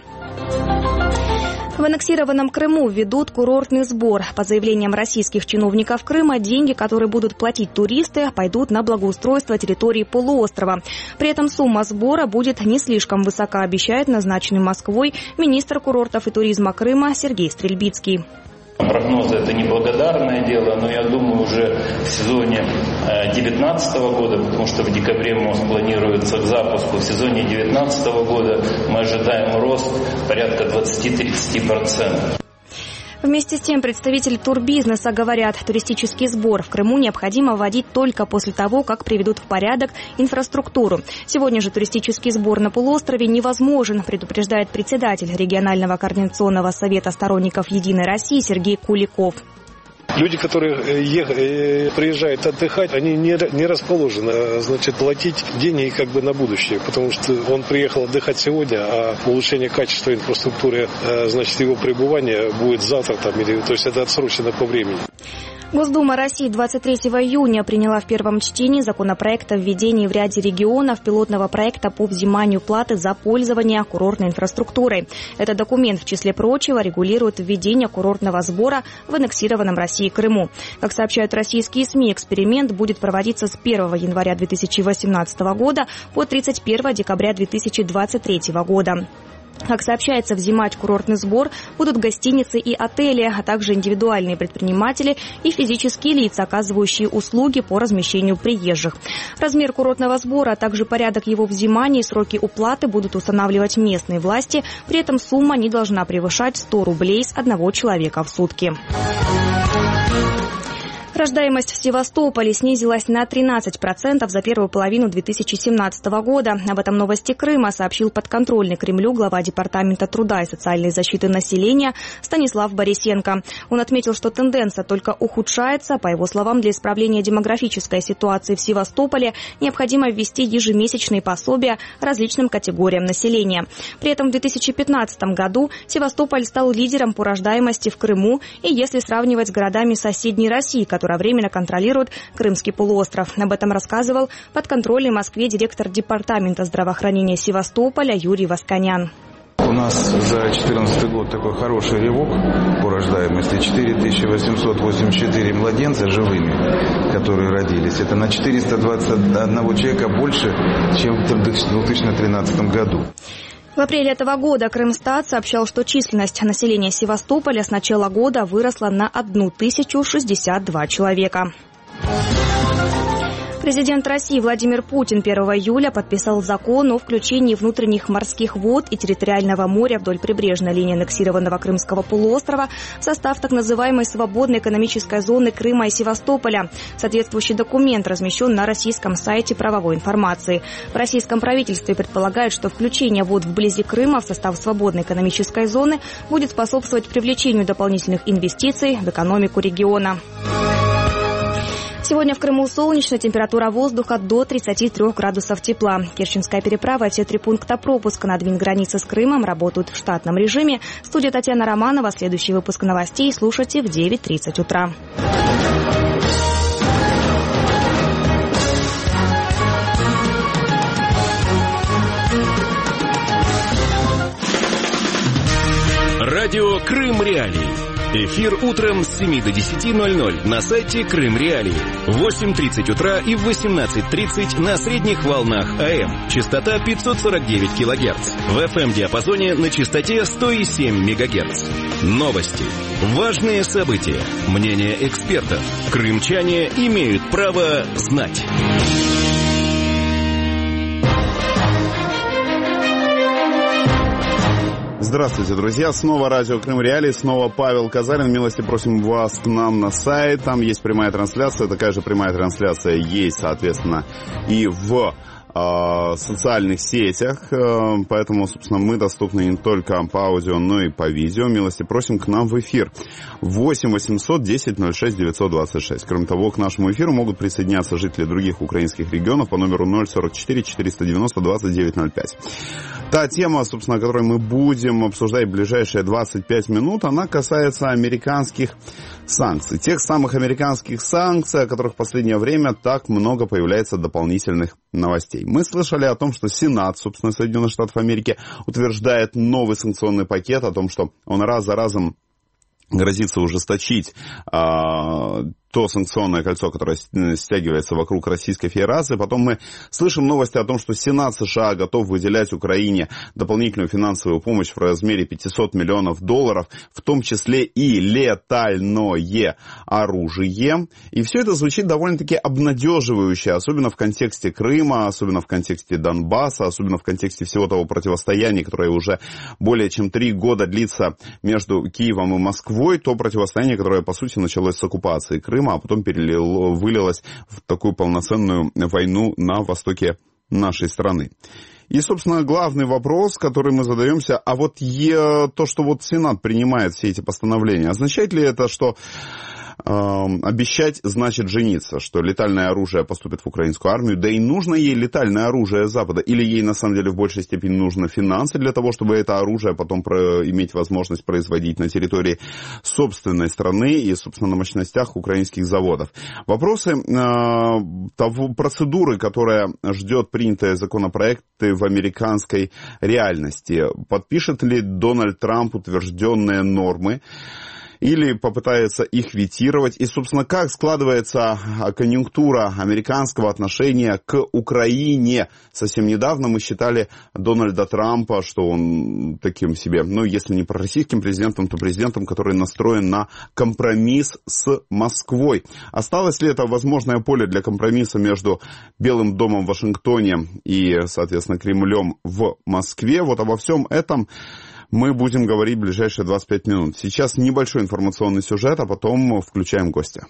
В аннексированном Крыму ведут курортный сбор. По заявлениям российских чиновников Крыма, деньги, которые будут платить туристы, пойдут на благоустройство территории полуострова. При этом сумма сбора будет не слишком высока, обещает назначенный Москвой министр курортов и туризма Крыма Сергей Стрельбицкий. Прогнозы – это неблагодарное дело, но я думаю, уже в сезоне две тысячи девятнадцатого года, потому что в декабре мост планируется к запуску, в сезоне две тысячи девятнадцатого года мы ожидаем рост порядка двадцать-тридцать процентов. Вместе с тем представители турбизнеса говорят, туристический сбор в Крыму необходимо вводить только после того, как приведут в порядок инфраструктуру. Сегодня же туристический сбор на полуострове невозможен, предупреждает председатель регионального координационного совета сторонников «Единой России» Сергей Куликов. Люди, которые приезжают отдыхать, они не, не расположены, значит, платить деньги как бы на будущее, потому что он приехал отдыхать сегодня, а улучшение качества инфраструктуры, значит, его пребывания будет завтра там, или, то есть это отсрочено по времени. Госдума России двадцать третьего июня приняла в первом чтении законопроект о введении в ряде регионов пилотного проекта по взиманию платы за пользование курортной инфраструктурой. Этот документ, в числе прочего, регулирует введение курортного сбора в аннексированном России Крыму. Как сообщают российские СМИ, эксперимент будет проводиться с первого января две тысячи восемнадцатого года по тридцать первого декабря две тысячи двадцать третьего года. Как сообщается, взимать курортный сбор будут гостиницы и отели, а также индивидуальные предприниматели и физические лица, оказывающие услуги по размещению приезжих. Размер курортного сбора, а также порядок его взимания и сроки уплаты будут устанавливать местные власти. При этом сумма не должна превышать сто рублей с одного человека в сутки. Рождаемость в Севастополе снизилась на тринадцать процентов за первую половину две тысячи семнадцатого года. Об этом «Новости Крыма» сообщил подконтрольный Кремлю глава Департамента труда и социальной защиты населения Станислав Борисенко. Он отметил, что тенденция только ухудшается. По его словам, для исправления демографической ситуации в Севастополе необходимо ввести ежемесячные пособия различным категориям населения. При этом в две тысячи пятнадцатом году Севастополь стал лидером по рождаемости в Крыму, и если сравнивать с городами соседней России, которые временно контролирует Крымский полуостров. Об этом рассказывал подконтрольный Москве директор Департамента здравоохранения Севастополя Юрий Восканян. У нас за четырнадцатый год такой хороший рывок по рождаемости. четыре тысячи восемьсот восемьдесят четыре младенца живыми, которые родились. Это на четыреста двадцать один человека больше, чем в две тысячи тринадцатом году. В апреле этого года Крымстат сообщал, что численность населения Севастополя с начала года выросла на тысячу шестьдесят два человека. Президент России Владимир Путин первого июля подписал закон о включении внутренних морских вод и территориального моря вдоль прибрежной линии аннексированного Крымского полуострова в состав так называемой свободной экономической зоны Крыма и Севастополя. Соответствующий документ размещен на российском сайте правовой информации. В российском правительстве предполагают, что включение вод вблизи Крыма в состав свободной экономической зоны будет способствовать привлечению дополнительных инвестиций в экономику региона. Сегодня в Крыму солнечно, температура воздуха до тридцати трёх градусов тепла. Керченская переправа, все три пункта пропуска на админгранице с Крымом работают в штатном режиме. Студия Татьяна Романова. Следующий выпуск новостей слушайте в девять тридцать утра. Радио Крым Реалии. Эфир утром с семи до десяти ноль-ноль на сайте Крым Реалии. В восемь тридцать утра и в восемнадцать тридцать на средних волнах АМ. Частота пятьсот сорок девять килогерц. В эф эм-диапазоне на частоте сто семь мегагерц. Новости. Важные события. Мнения экспертов. Крымчане имеют право знать. Здравствуйте, друзья. Снова радио Крым Реалии, снова Павел Казарин. Милости просим вас к нам на сайт. Там есть прямая трансляция. Такая же прямая трансляция есть, соответственно, и в э, социальных сетях. Э, поэтому, собственно, мы доступны не только по аудио, но и по видео. Милости просим к нам в эфир. восемь восемьсот десять ноль шесть девятьсот двадцать шесть. Кроме того, к нашему эфиру могут присоединяться жители других украинских регионов по номеру ноль сорок четыре четыреста девяносто двадцать девять ноль пять. Та тема, собственно, которую мы будем обсуждать в ближайшие двадцать пять минут, она касается американских санкций. Тех самых американских санкций, о которых в последнее время так много появляется дополнительных новостей. Мы слышали о том, что Сенат, собственно, Соединенных Штатов Америки утверждает новый санкционный пакет, о том, что он раз за разом грозится ужесточить а, то санкционное кольцо, которое стягивается вокруг Российской Федерации. Потом мы слышим новости о том, что Сенат США готов выделять Украине дополнительную финансовую помощь в размере пятьсот миллионов долларов, в том числе и летальное оружие. И все это звучит довольно-таки обнадеживающе, особенно в контексте Крыма, особенно в контексте Донбасса, особенно в контексте всего того противостояния, которое уже более чем три года длится между Киевом и Москвой, то противостояние, которое, по сути, началось с оккупации Крыма, а потом перелило, вылилось в такую полноценную войну на востоке нашей страны. И, собственно, главный вопрос, который мы задаемся, а вот е, то, что вот Сенат принимает все эти постановления, означает ли это, что обещать значит жениться, что летальное оружие поступит в украинскую армию, да и нужно ей летальное оружие Запада, или ей на самом деле в большей степени нужны финансы для того, чтобы это оружие потом про, иметь возможность производить на территории собственной страны и, собственно, на мощностях украинских заводов. Вопросы э, того, процедуры, которая ждет принятые законопроекты в американской реальности. Подпишет ли Дональд Трамп утвержденные нормы или попытается их ветировать? И, собственно, как складывается конъюнктура американского отношения к Украине? Совсем недавно мы считали Дональда Трампа, что он таким себе, ну, если не пророссийским президентом, то президентом, который настроен на компромисс с Москвой. Осталось ли это возможное поле для компромисса между Белым домом в Вашингтоне и, соответственно, Кремлем в Москве? Вот обо всем этом мы будем говорить в ближайшие двадцать пять минут. Сейчас небольшой информационный сюжет, а потом включаем гостя.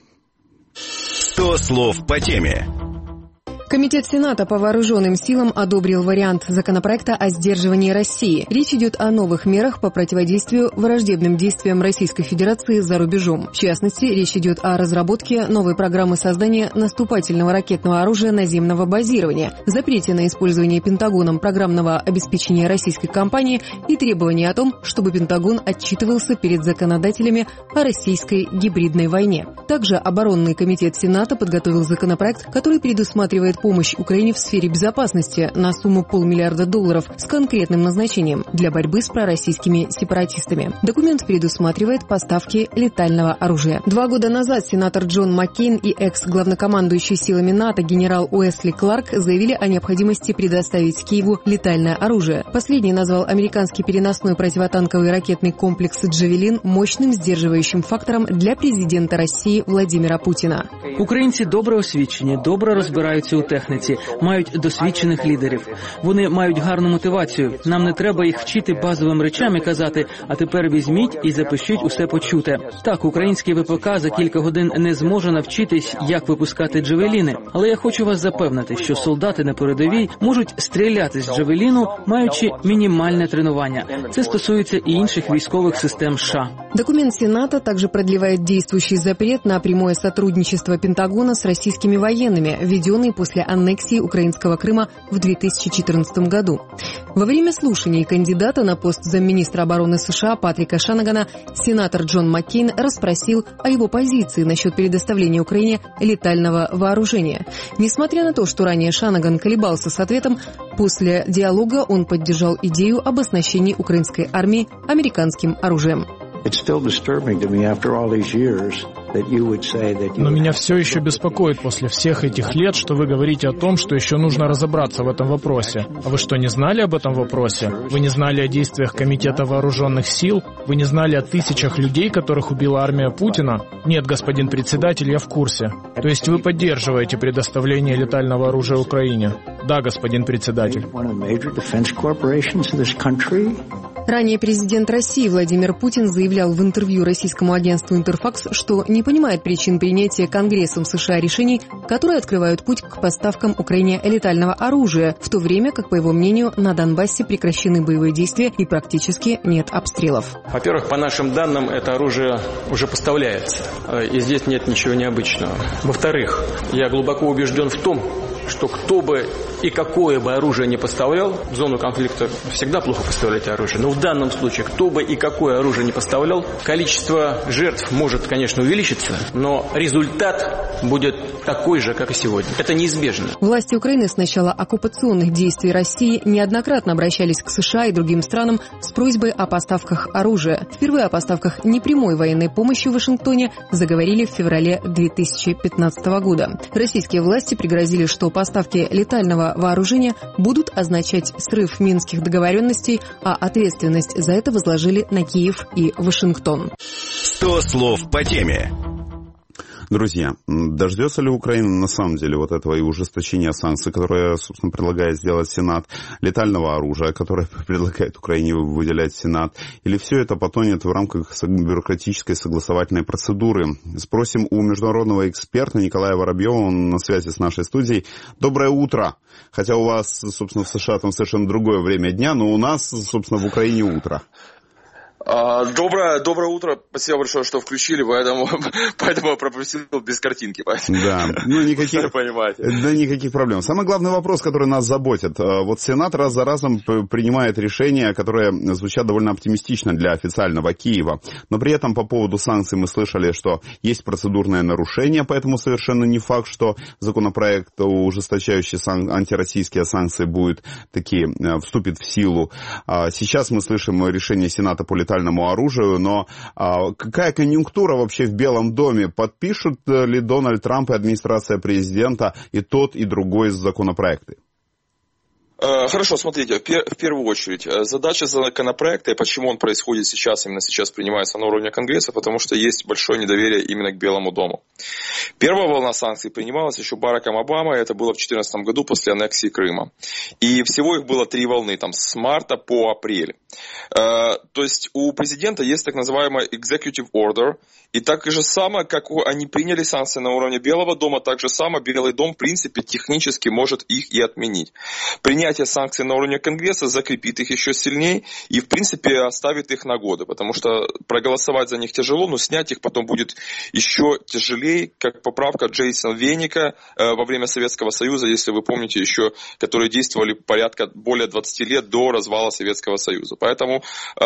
сто слов по теме. Комитет Сената по вооруженным силам одобрил вариант законопроекта о сдерживании России. Речь идет о новых мерах по противодействию враждебным действиям Российской Федерации за рубежом. В частности, речь идет о разработке новой программы создания наступательного ракетного оружия наземного базирования, запрете на использование Пентагоном программного обеспечения российской компании и требовании о том, чтобы Пентагон отчитывался перед законодателями о российской гибридной войне. Также оборонный комитет Сената подготовил законопроект, который предусматривает помощь Украине в сфере безопасности на сумму полмиллиарда долларов с конкретным назначением для борьбы с пророссийскими сепаратистами. Документ предусматривает поставки летального оружия. Два года назад сенатор Джон Маккейн и экс-главнокомандующий силами НАТО генерал Уэсли Кларк заявили о необходимости предоставить Киеву летальное оружие. Последний назвал американский переносной противотанковый ракетный комплекс «Джавелин» мощным сдерживающим фактором для президента Росії Владимира Путіна. Українці добре освічені, добре розбираються у техніці, мають досвідчених лідерів. Вони мають гарну мотивацію. Нам не треба їх вчити базовим речам і казати, а тепер візьміть і запишіть усе почуте. Так, український ВПК за кілька годин не зможе навчитись, як випускати джавеліни. Але я хочу вас запевнити, що солдати на передовій можуть стріляти з джавеліну, маючи мінімальне тренування. Це стосується і інших військових систем США. Документ Сената также продлевает действующий запрет на прямое сотрудничество Пентагона с российскими военными, введенный после аннексии украинского Крыма в две тысячи четырнадцатом году. Во время слушаний кандидата на пост замминистра обороны США Патрика Шанагана сенатор Джон Маккейн расспросил о его позиции насчет предоставления Украине летального вооружения. Несмотря на то, что ранее Шанаган колебался с ответом, после диалога он поддержал идею об оснащении украинской армии американским оружием. Но меня все еще беспокоит после всех этих лет, что вы говорите о том, что еще нужно разобраться в этом вопросе. А вы что, не знали об этом вопросе? Вы не знали о действиях Комитета вооруженных сил? Вы не знали о тысячах людей, которых убила армия Путина? Нет, господин председатель, я в курсе. То есть вы поддерживаете предоставление летального оружия Украине? Да, господин председатель. Ранее президент России Владимир Путин заявлял в интервью российскому агентству «Интерфакс», что не понимает причин принятия Конгрессом США решений, которые открывают путь к поставкам Украине летального оружия, в то время как, по его мнению, на Донбассе прекращены боевые действия и практически нет обстрелов. Во-первых, по нашим данным, это оружие уже поставляется, и здесь нет ничего необычного. Во-вторых, я глубоко убежден в том, что кто бы и какое бы оружие не поставлял, в зону конфликта всегда плохо поставлять оружие, но в данном случае, кто бы и какое оружие не поставлял, количество жертв может, конечно, увеличиться, но результат будет такой же, как и сегодня. Это неизбежно. Власти Украины с начала оккупационных действий России неоднократно обращались к США и другим странам с просьбой о поставках оружия. Впервые о поставках непрямой военной помощи в Вашингтоне заговорили в феврале две тысячи пятнадцатого года. Российские власти пригрозили, что поставки летального вооружения будут означать срыв минских договоренностей, а ответственность за это возложили на Киев и Вашингтон. сто слов по теме. Друзья, дождется ли Украина на самом деле вот этого и ужесточения санкций, которое, собственно, предлагает сделать Сенат, летального оружия, которое предлагает Украине выделять Сенат, или все это потонет в рамках бюрократической согласовательной процедуры? Спросим у международного эксперта Николая Воробьева, он на связи с нашей студией. Доброе утро! Хотя у вас, собственно, в США там совершенно другое время дня, но у нас, собственно, в Украине утро. Доброе, доброе утро. Спасибо большое, что включили, поэтому, поэтому я попросил без картинки. Поэтому. Да, ну никаких, понимаете. Да, никаких проблем. Самый главный вопрос, который нас заботит. Вот Сенат раз за разом принимает решения, которые звучат довольно оптимистично для официального Киева. Но при этом по поводу санкций мы слышали, что есть процедурное нарушение, поэтому совершенно не факт, что законопроект, ужесточающий сан- антироссийские санкции, будет таки, вступит в силу. Сейчас мы слышим решение Сената по летальному оружию, но а, какая конъюнктура вообще в Белом доме? Подпишут ли Дональд Трамп и администрация президента и тот, и другой законопроекты? Хорошо, смотрите, в первую очередь, задача законопроекта, и почему он происходит сейчас, именно сейчас принимается на уровне Конгресса, потому что есть большое недоверие именно к Белому дому. Первая волна санкций принималась еще Бараком Обамой, это было в две тысячи четырнадцатом году после аннексии Крыма. И всего их было три волны, там, с марта по апрель. То есть у президента есть так называемый executive order, и так же самое, как они приняли санкции на уровне Белого дома, так же самое Белый дом, в принципе, технически может их и отменить. Принятие санкций на уровне Конгресса закрепит их еще сильнее и, в принципе, оставит их на годы, потому что проголосовать за них тяжело, но снять их потом будет еще тяжелее, как поправка Джейсона Веника э, во время Советского Союза, если вы помните, еще, которые действовали порядка более двадцати лет до развала Советского Союза. Поэтому э,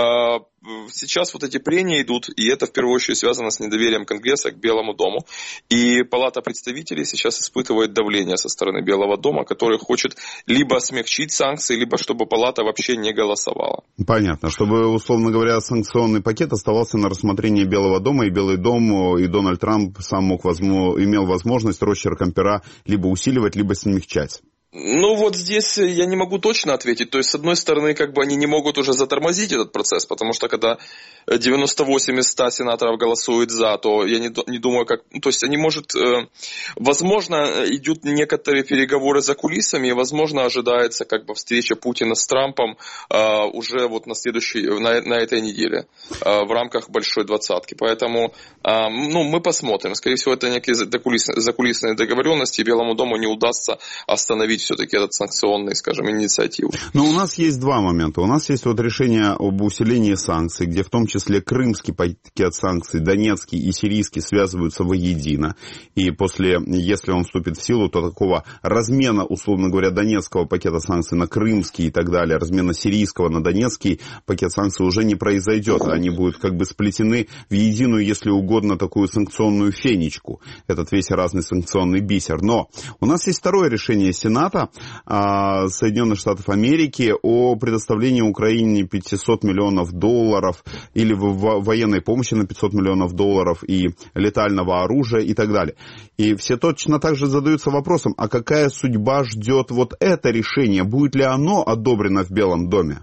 сейчас вот эти прения идут, и это в первую очередь связано с недоверием Конгресса к Белому дому. И Палата представителей сейчас испытывает давление со стороны Белого дома, который хочет либо смягчить санкции, либо чтобы Палата вообще не голосовала. Понятно. Чтобы, условно говоря, санкционный пакет оставался на рассмотрении Белого дома, и Белый дом, и Дональд Трамп сам мог, возможно, имел возможность росчерком пера либо усиливать, либо смягчать. Ну вот здесь я не могу точно ответить. То есть, с одной стороны, как бы они не могут уже затормозить этот процесс, потому что когда девяносто восемь из ста сенаторов голосуют за, то я не, не думаю, как... То есть, они, может... Э, возможно, идут некоторые переговоры за кулисами, и, возможно, ожидается как бы встреча Путина с Трампом э, уже вот на следующей... На, на этой неделе э, в рамках Большой Двадцатки. Поэтому, э, ну, мы посмотрим. Скорее всего, это некие закулисные, закулисные договоренности, и Белому дому не удастся остановить все-таки этот санкционный, скажем, инициативу. Но у нас есть два момента. У нас есть вот решение об усилении санкций, где в том числе крымский пакет санкций, донецкий и сирийский связываются воедино. И после, если он вступит в силу, то такого размена, условно говоря, донецкого пакета санкций на крымский и так далее, размена сирийского на донецкий пакет санкций уже не произойдет. Они будут как бы сплетены в единую, если угодно, такую санкционную фенечку. Этот весь разный санкционный бисер. Но у нас есть второе решение Сената Соединенных Штатов Америки о предоставлении Украине пятьсот миллионов долларов или военной помощи на пятьсот миллионов долларов и летального оружия и так далее. И все точно так же задаются вопросом, а какая судьба ждет вот это решение? Будет ли оно одобрено в Белом доме?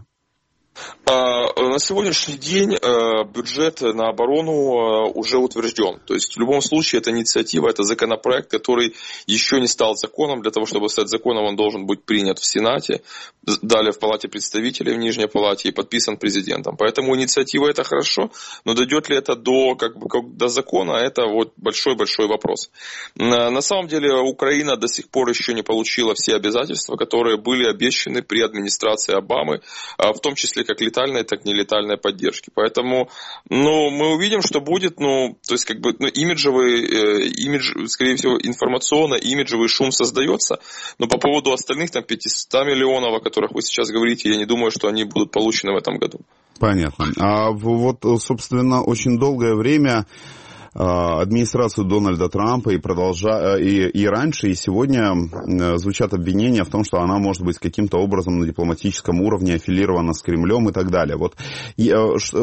На сегодняшний день бюджет на оборону уже утвержден. То есть в любом случае это инициатива, это законопроект, который еще не стал законом. Для того, чтобы стать законом, он должен быть принят в Сенате, далее в Палате представителей, в Нижней Палате и подписан президентом. Поэтому инициатива это хорошо, но дойдет ли это до, как бы, до закона, это вот большой-большой вопрос. На самом деле Украина до сих пор еще не получила все обязательства, которые были обещаны при администрации Обамы, в том числе как летальной, так и нелетальной поддержки. Поэтому, ну, мы увидим, что будет, ну, то есть, как бы, ну, имиджевый, э, имидж, скорее всего, информационно-имиджевый шум создается, но по поводу остальных, там, пятьсот миллионов, о которых вы сейчас говорите, я не думаю, что они будут получены в этом году. Понятно. А вот, собственно, очень долгое время администрацию Дональда Трампа и, продолжа... и, и раньше, и сегодня звучат обвинения в том, что она может быть каким-то образом на дипломатическом уровне аффилирована с Кремлем и так далее. Вот, и,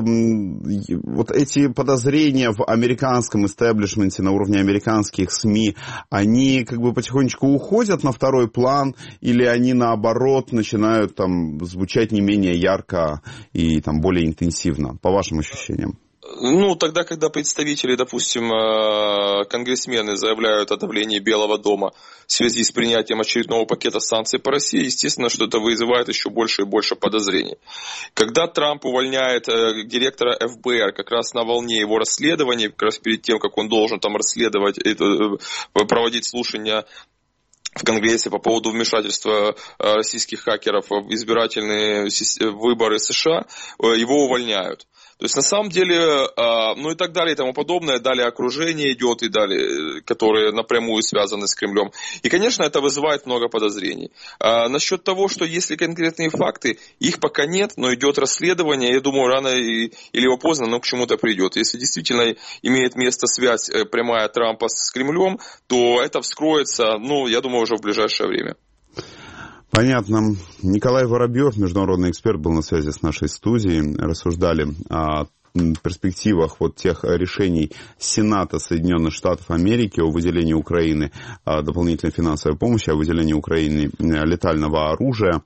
вот эти подозрения в американском истеблишменте на уровне американских СМИ, они как бы потихонечку уходят на второй план, или они наоборот начинают там звучать не менее ярко и там более интенсивно, по вашим ощущениям? Ну, тогда, когда представители, допустим, конгрессмены заявляют о давлении Белого дома в связи с принятием очередного пакета санкций по России, естественно, что это вызывает еще больше и больше подозрений. Когда Трамп увольняет директора эф бэ эр как раз на волне его расследований, как раз перед тем, как он должен там расследовать, проводить слушания в Конгрессе по поводу вмешательства российских хакеров в избирательные выборы США, его увольняют. То есть на самом деле, ну и так далее и тому подобное, далее окружение идет и далее, которые напрямую связаны с Кремлем. И, конечно, это вызывает много подозрений. Насчет того, что есть ли конкретные факты, их пока нет, но идет расследование, я думаю, рано или поздно оно к чему-то придет. Если действительно имеет место связь прямая Трампа с Кремлем, то это вскроется, ну, я думаю, уже в ближайшее время. Понятно. Николай Воробьев, международный эксперт, был на связи с нашей студией. Рассуждали о перспективах вот тех решений Сената Соединенных Штатов Америки о выделении Украины дополнительной финансовой помощи, о выделении Украине летального оружия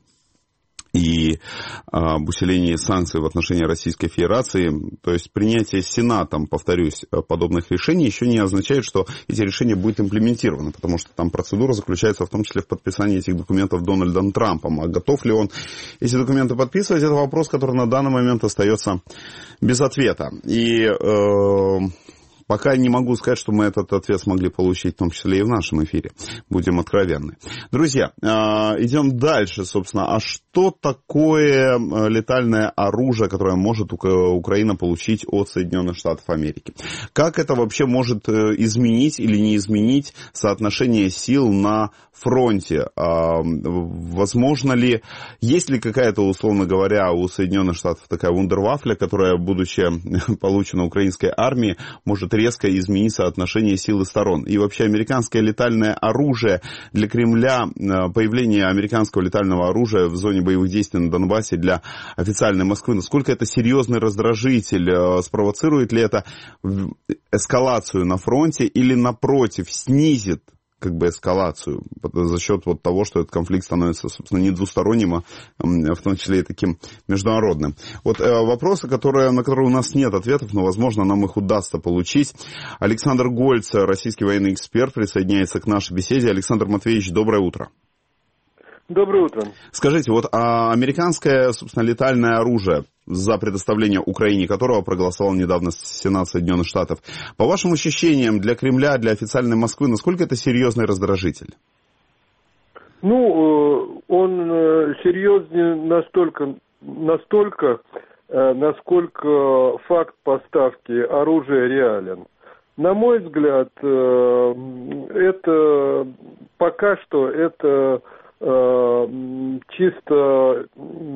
и об усилении санкций в отношении Российской Федерации. То есть принятие Сенатом, повторюсь, подобных решений еще не означает, что эти решения будут имплементированы, потому что там процедура заключается в том числе в подписании этих документов Дональдом Трампом. А готов ли он эти документы подписывать, это вопрос, который на данный момент остается без ответа. И э, пока не могу сказать, что мы этот ответ смогли получить, в том числе и в нашем эфире. Будем откровенны. Друзья, идем дальше, собственно. А что такое летальное оружие, которое может Украина получить от Соединенных Штатов Америки? Как это вообще может изменить или не изменить соотношение сил на фронте? Возможно ли, есть ли какая-то, условно говоря, у Соединенных Штатов такая вундервафля, которая, будучи получена украинской армией, может резко изменить соотношение сил и сторон? И вообще американское летальное оружие для Кремля, появление американского летального оружия в зоне боевых действий на Донбассе для официальной Москвы, насколько это серьезный раздражитель? Спровоцирует ли это эскалацию на фронте или, напротив, снизит как бы эскалацию за счет вот того, что этот конфликт становится, собственно, не двусторонним, а в том числе и таким международным. Вот э, вопросы, которые, на которые у нас нет ответов, но, возможно, нам их удастся получить. Александр Гольц, российский военный эксперт, присоединяется к нашей беседе. Александр Матвеевич, доброе утро. Доброе утро. Скажите, вот а американское, собственно, летальное оружие, за предоставление Украине которого проголосовал недавно Сенат Соединенных Штатов, по вашим ощущениям, для Кремля, для официальной Москвы, насколько это серьезный раздражитель? Ну, он серьезнее настолько, настолько, насколько факт поставки оружия реален. На мой взгляд, это пока что это чисто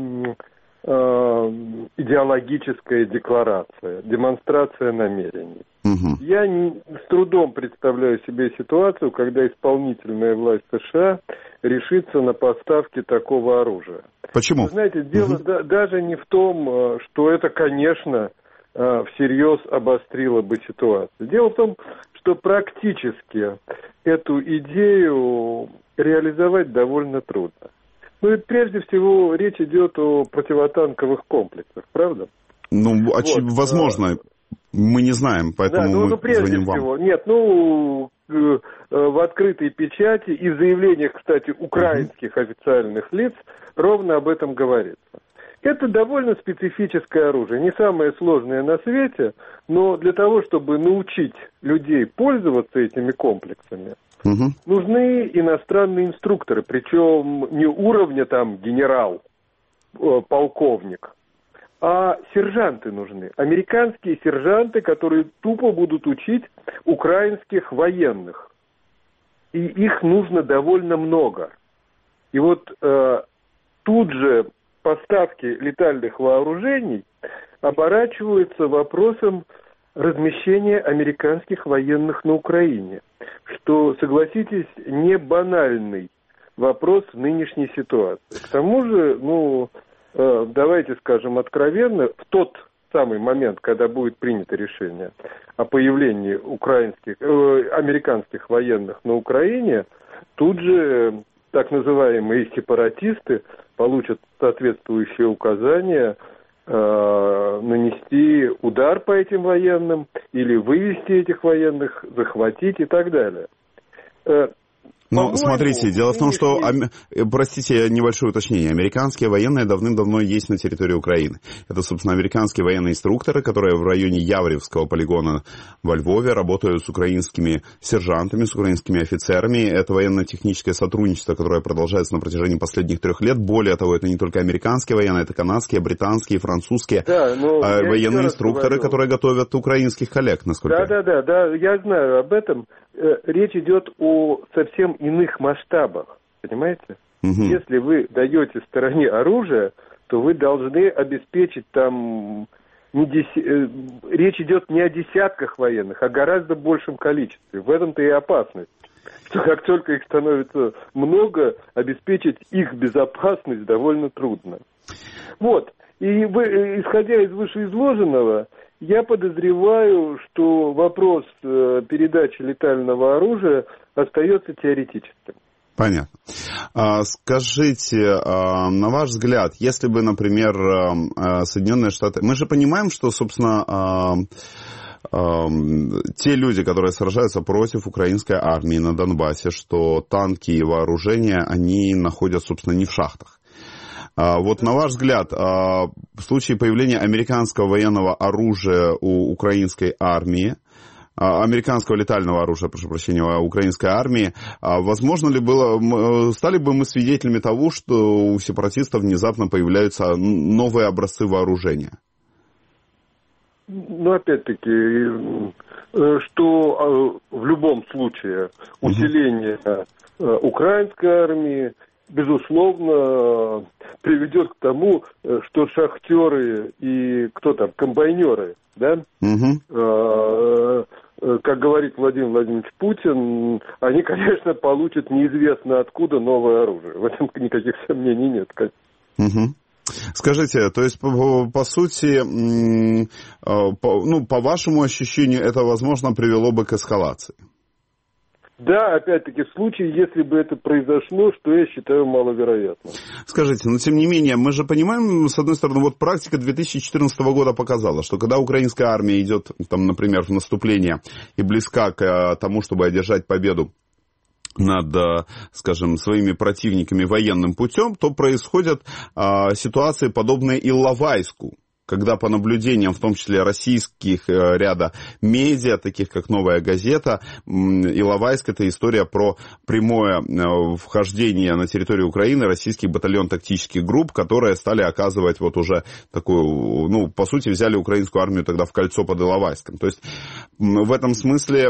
идеологическая декларация, демонстрация намерений. Угу. Я не, с трудом представляю себе ситуацию, когда исполнительная власть США решится на поставки такого оружия. Почему? Вы знаете, дело угу. да, даже не в том, что это, конечно, всерьез обострило бы ситуацию. Дело в том, что практически эту идею реализовать довольно трудно. Ну и прежде всего речь идет о противотанковых комплексах, правда? Ну, вот. Возможно, мы не знаем, поэтому да, ну, мы ну, прежде звоним всего, вам. Нет, ну, в открытой печати и в заявлениях, кстати, украинских uh-huh. официальных лиц ровно об этом говорится. Это довольно специфическое оружие, не самое сложное на свете, но для того, чтобы научить людей пользоваться этими комплексами, угу. нужны иностранные инструкторы, причем не уровня там генерал, полковник, а сержанты нужны. Американские сержанты, которые тупо будут учить украинских военных. И их нужно довольно много. И вот э, тут же поставки летальных вооружений оборачиваются вопросом размещения американских военных на Украине, что, согласитесь, не банальный вопрос в нынешней ситуации. К тому же, ну, э, давайте скажем откровенно, в тот самый момент, когда будет принято решение о появлении украинских, э, американских военных на Украине, тут же так называемые сепаратисты получат соответствующие указания э, нанести удар по этим военным или вывести этих военных, захватить и так далее. Э, Ну, смотрите, дело в том, что, простите, небольшое уточнение, американские военные давным-давно есть на территории Украины. Это, собственно, американские военные инструкторы, которые в районе Яворевского полигона во Львове работают с украинскими сержантами, с украинскими офицерами. Это военно-техническое сотрудничество, которое продолжается на протяжении последних трех лет. Более того, это не только американские военные, это канадские, британские, французские да, военные инструкторы, говорю. которые готовят украинских коллег, насколько да, я... Да, да, да, я знаю об этом. Речь идет о совсем иных масштабах, понимаете? Угу. Если вы даете стороне оружие, то вы должны обеспечить там... Не деся... Речь идет не о десятках военных, а гораздо большем количестве. В этом-то и опасность. Что как только их становится много, обеспечить их безопасность довольно трудно. Вот. И вы, исходя из вышеизложенного, я подозреваю, что вопрос э, передачи летального оружия остается теоретическим. Понятно. А, скажите, а, на ваш взгляд, если бы, например, а, Соединенные Штаты... Мы же понимаем, что, собственно, а, а, те люди, которые сражаются против украинской армии на Донбассе, что танки и вооружения, они находят, собственно, не в шахтах. Вот на ваш взгляд, в случае появления американского военного оружия у украинской армии, американского летального оружия, прошу прощения, украинской армии, возможно ли было, стали бы мы свидетелями того, что у сепаратистов внезапно появляются новые образцы вооружения? Ну, опять-таки, что в любом случае усиление украинской армии, безусловно, приведет к тому, что шахтеры и кто там, комбайнеры, да, угу. как говорит Владимир Владимирович Путин, они, конечно, получат неизвестно откуда новое оружие. В этом никаких сомнений нет. Угу. Скажите, то есть, по, по сути, по, ну, по вашему ощущению, это, возможно, привело бы к эскалации? Да, опять-таки, в случае, если бы это произошло, что я считаю маловероятным. Скажите, но тем не менее, мы же понимаем, с одной стороны, вот практика две тысячи четырнадцатого года показала, что когда украинская армия идет, там, например, в наступление и близка к тому, чтобы одержать победу над, скажем, своими противниками военным путем, то происходят а, ситуации, подобные Илловайску, когда по наблюдениям, в том числе российских э, ряда медиа, таких как «Новая газета», э, Иловайск — это история про прямое э, вхождение на территорию Украины российских батальон тактических групп, которые стали оказывать вот уже такую, ну, по сути, взяли украинскую армию тогда в кольцо под Иловайском. То есть в этом смысле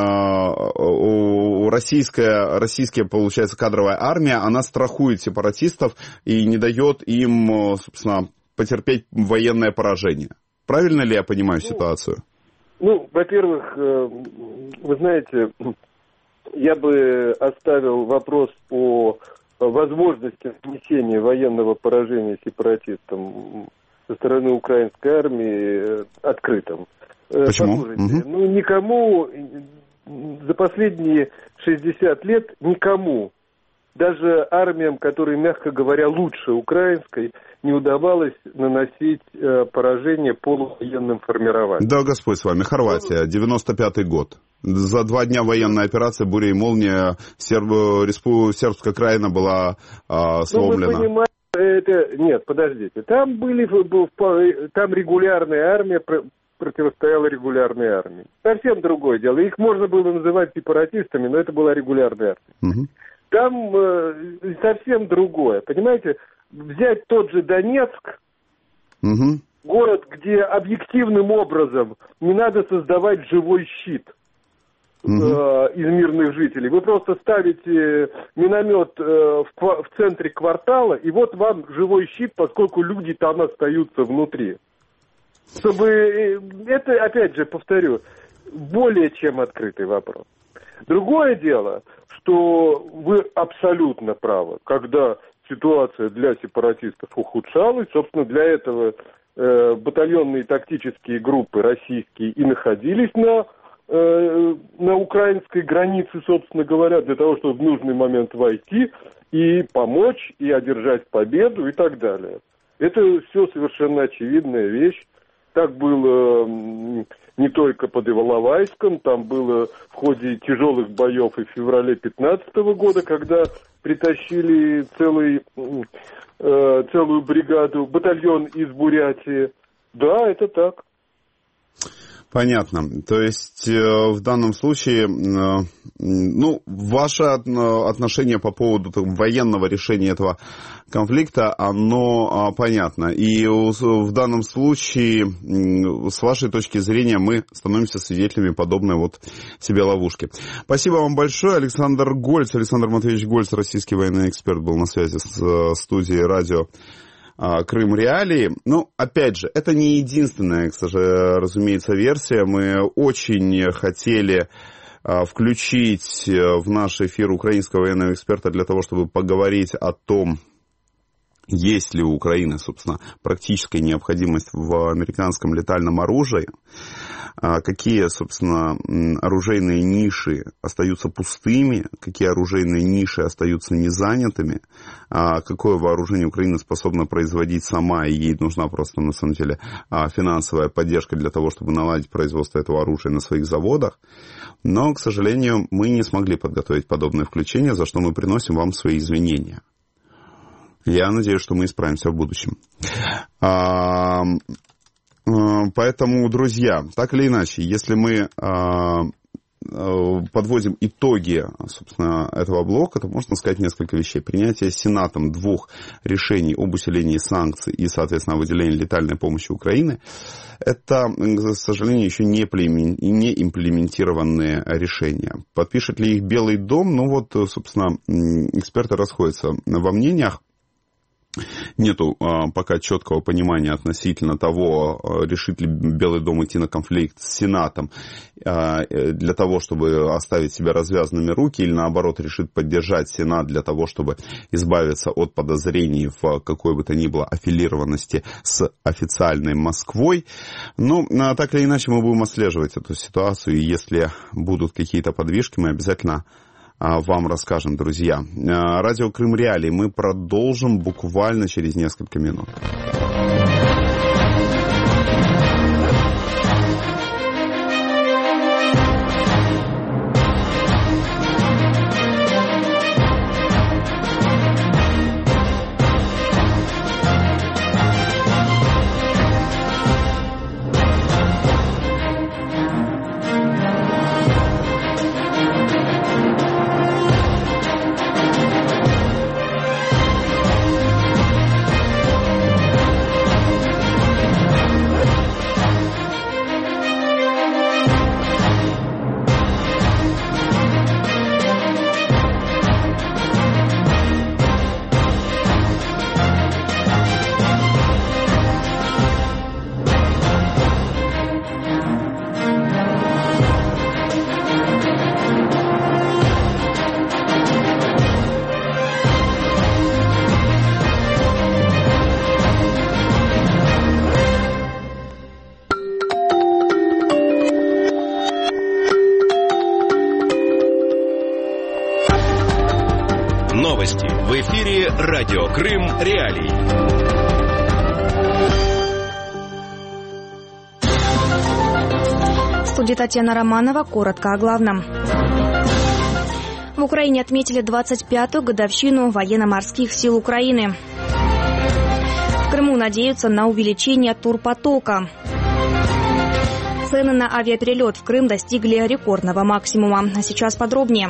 э, российская, российская, получается, кадровая армия, она страхует сепаратистов и не дает им, собственно, потерпеть военное поражение. Правильно ли я понимаю ну, ситуацию? Ну, во-первых, вы знаете, я бы оставил вопрос о возможности нанесения военного поражения сепаратистам со стороны украинской армии открытым. Почему? Послушайте, угу. ну, никому за последние шестьдесят лет никому, даже армиям, которые, мягко говоря, лучше украинской, не удавалось наносить э, поражение полувоенным формированием. Да, Господь с вами. Хорватия, девяносто пятый год. За два дня военная операция «Буря и молния», серб, респу, сербская краина была э, сломлена. Ну, вы понимаете, это... Нет, подождите. Там были, там регулярная армия противостояла регулярной армии. Совсем другое дело. Их можно было называть сепаратистами, но это была регулярная армия. Угу. Там э, совсем другое. Понимаете, взять тот же Донецк, угу. город, где объективным образом не надо создавать живой щит угу. э, из мирных жителей. Вы просто ставите миномет э, в, в центре квартала, и вот вам живой щит, поскольку люди там остаются внутри. Чтобы, это, опять же, повторю, более чем открытый вопрос. Другое дело, что вы абсолютно правы, когда ситуация для сепаратистов ухудшалась, собственно, для этого э, батальонные тактические группы российские и находились на, э, на украинской границе, собственно говоря, для того, чтобы в нужный момент войти и помочь, и одержать победу и так далее. Это все совершенно очевидная вещь. Так было не только под Иволовайском, там было в ходе тяжелых боев и в феврале пятнадцатого года, когда притащили целый, э, целую бригаду, батальон из Бурятии. Да, это так. Понятно. То есть э, в данном случае, э, ну, ваше отношение по поводу там, военного решения этого конфликта, оно э, понятно. И в данном случае, э, с вашей точки зрения, мы становимся свидетелями подобной вот себе ловушки. Спасибо вам большое. Александр Гольц, Александр Матвеевич Гольц, российский военный эксперт, был на связи с э, студией радио Крым Реалии. Ну, опять же, это не единственная, к сожалению, разумеется, версия. Мы очень хотели включить в наш эфир украинского военного эксперта для того, чтобы поговорить о том, есть ли у Украины, собственно, практическая необходимость в американском летальном оружии, какие, собственно, оружейные ниши остаются пустыми, какие оружейные ниши остаются незанятыми, какое вооружение Украина способна производить сама, и ей нужна просто, на самом деле, финансовая поддержка для того, чтобы наладить производство этого оружия на своих заводах. Но, к сожалению, мы не смогли подготовить подобное включение, за что мы приносим вам свои извинения. Я надеюсь, что мы исправимся в будущем. Поэтому, друзья, так или иначе, если мы подводим итоги, собственно, этого блока, то можно сказать несколько вещей. Принятие Сенатом двух решений об усилении санкций и, соответственно, выделении летальной помощи Украине, это, к сожалению, еще не имплементированные решения. Подпишет ли их Белый дом? Ну вот, собственно, эксперты расходятся во мнениях. Нету а, пока четкого понимания относительно того, а, решит ли Белый дом идти на конфликт с Сенатом а, для того, чтобы оставить себе развязанными руки, или наоборот решит поддержать Сенат для того, чтобы избавиться от подозрений в какой бы то ни было аффилированности с официальной Москвой. Но а, так или иначе мы будем отслеживать эту ситуацию, и если будут какие-то подвижки, мы обязательно вам расскажем, друзья. Радио Крым Реалии. Мы продолжим буквально через несколько минут. Новости в эфире Радио Крым Реалии. В студии Татьяна Романова. Коротко о главном. В Украине отметили двадцать пятую годовщину военно-морских сил Украины. В Крыму надеются на увеличение турпотока. Цены на авиаперелет в Крым достигли рекордного максимума. А сейчас подробнее.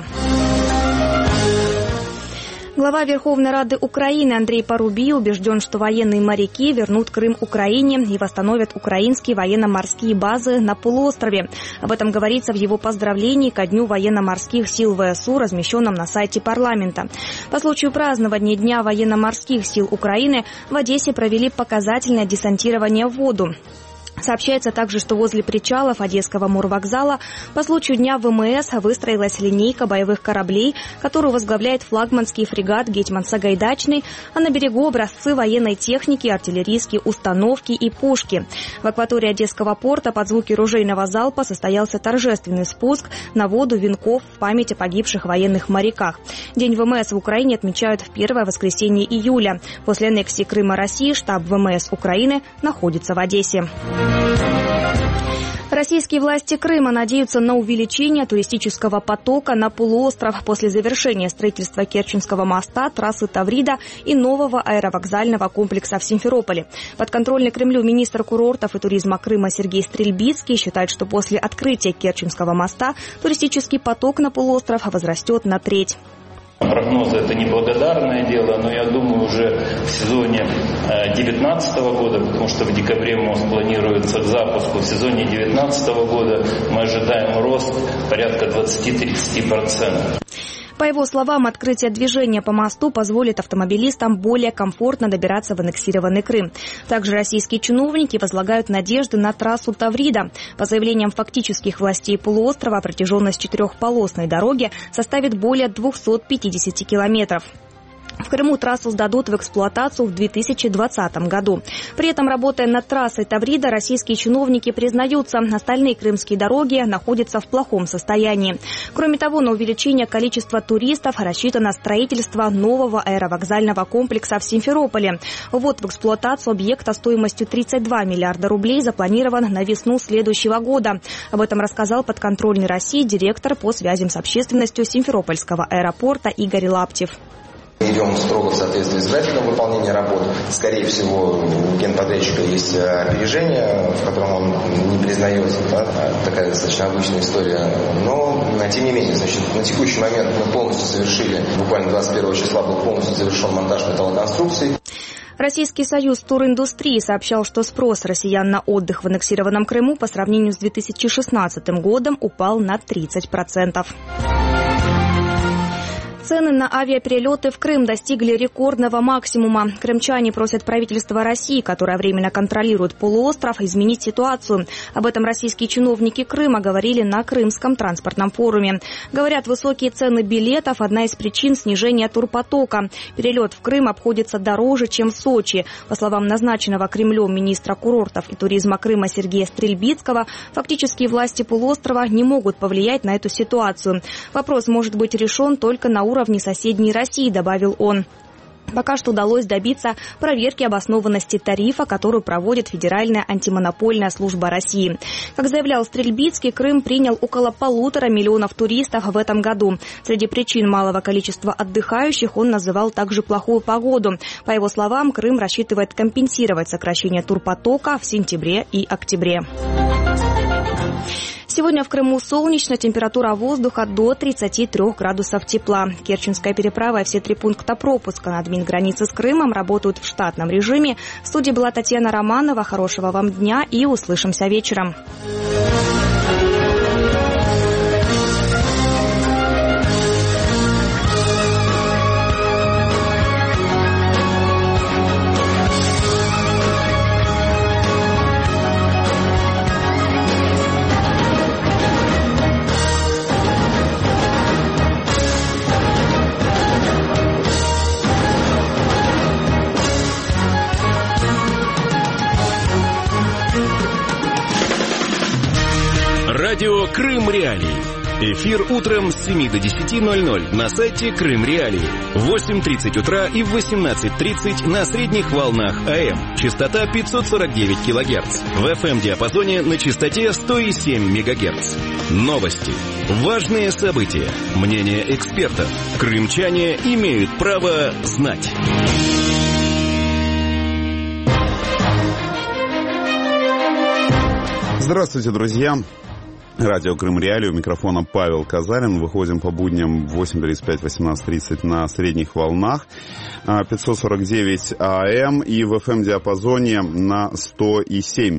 Глава Верховной Рады Украины Андрей Парубий убежден, что военные моряки вернут Крым Украине и восстановят украинские военно-морские базы на полуострове. Об этом говорится в его поздравлении ко Дню военно-морских сил ВСУ, размещенном на сайте парламента. По случаю празднования Дня военно-морских сил Украины в Одессе провели показательное десантирование в воду. Сообщается также, что возле причалов Одесского морвокзала по случаю Дня ВМС выстроилась линейка боевых кораблей, которую возглавляет флагманский фрегат «Гетьман Сагайдачный», а на берегу образцы военной техники, артиллерийские установки и пушки. В акватории Одесского порта под звуки ружейного залпа состоялся торжественный спуск на воду венков в память о погибших военных моряках. День ВМС в Украине отмечают в первое воскресенье июля. После аннексии Крыма России штаб ВМС Украины находится в Одессе. Российские власти Крыма надеются на увеличение туристического потока на полуостров после завершения строительства Керченского моста, трассы Таврида и нового аэровокзального комплекса в Симферополе. Подконтрольный Кремлю министр курортов и туризма Крыма Сергей Стрельбицкий считает, что после открытия Керченского моста туристический поток на полуостров возрастет на треть. Прогнозы — это неблагодарное дело, но я думаю, уже в сезоне две тысячи девятнадцатого года, потому что в декабре мост планируется к запуску, в сезоне две тысячи девятнадцатого года мы ожидаем рост порядка двадцать-тридцать процентов. По его словам, открытие движения по мосту позволит автомобилистам более комфортно добираться в аннексированный Крым. Также российские чиновники возлагают надежды на трассу Таврида. По заявлениям фактических властей полуострова, протяженность четырехполосной дороги составит более двухсот пятидесяти километров. В Крыму трассу сдадут в эксплуатацию в две тысячи двадцатом году. При этом, работая над трассой Таврида, российские чиновники признаются, остальные крымские дороги находятся в плохом состоянии. Кроме того, на увеличение количества туристов рассчитано строительство нового аэровокзального комплекса в Симферополе. Ввод в эксплуатацию объекта стоимостью тридцать два миллиарда рублей запланирован на весну следующего года. Об этом рассказал подконтрольный России директор по связям с общественностью Симферопольского аэропорта Игорь Лаптев. Мы идем строго в соответствии с графиком выполнения работ. Скорее всего, у генподрядчика есть опережение, в котором он не признается. Да? Такая достаточно обычная история. Но, тем не менее, значит, на текущий момент мы полностью завершили, буквально двадцать первого числа был полностью завершен монтаж металлоконструкций. Российский союз туриндустрии сообщал, что спрос россиян на отдых в аннексированном Крыму по сравнению с две тысячи шестнадцатым годом упал на тридцать процентов. Цены на авиаперелеты в Крым достигли рекордного максимума. Крымчане просят правительство России, которое временно контролирует полуостров, изменить ситуацию. Об этом российские чиновники Крыма говорили на Крымском транспортном форуме. Говорят, высокие цены билетов – одна из причин снижения турпотока. Перелет в Крым обходится дороже, чем в Сочи. По словам назначенного Кремлем министра курортов и туризма Крыма Сергея Стрельбицкого, фактически власти полуострова не могут повлиять на эту ситуацию. Вопрос может быть решен только на уровне уровне соседней России, добавил он. Пока что удалось добиться проверки обоснованности тарифа, которую проводит Федеральная антимонопольная служба России. Как заявлял Стрельбицкий, Крым принял около полутора миллионов туристов в этом году. Среди причин малого количества отдыхающих он называл также плохую погоду. По его словам, Крым рассчитывает компенсировать сокращение турпотока в сентябре и октябре. Сегодня в Крыму солнечно, температура воздуха до тридцати трёх градусов тепла. Керченская переправа и все три пункта пропуска на админгранице с Крымом работают в штатном режиме. В студии была Татьяна Романова. Хорошего вам дня и услышимся вечером. Радио Крым Реалии. Эфир утром с семи до десяти ноль-ноль на сайте Крым Реалии. В восемь тридцать утра и в восемнадцать тридцать на средних волнах АМ. Частота пятьсот сорок девять килогерц. В эф эм-диапазоне на частоте сто семь мегагерц. Новости. Важные события. Мнение экспертов. Крымчане имеют право знать. Здравствуйте, друзья. Радио Крым Реалии, у микрофона Павел Казарин. Выходим по будням в восемь тридцать пять - восемнадцать тридцать на средних волнах пятьсот сорок девять АМ и в эф эм-диапазоне на сто семь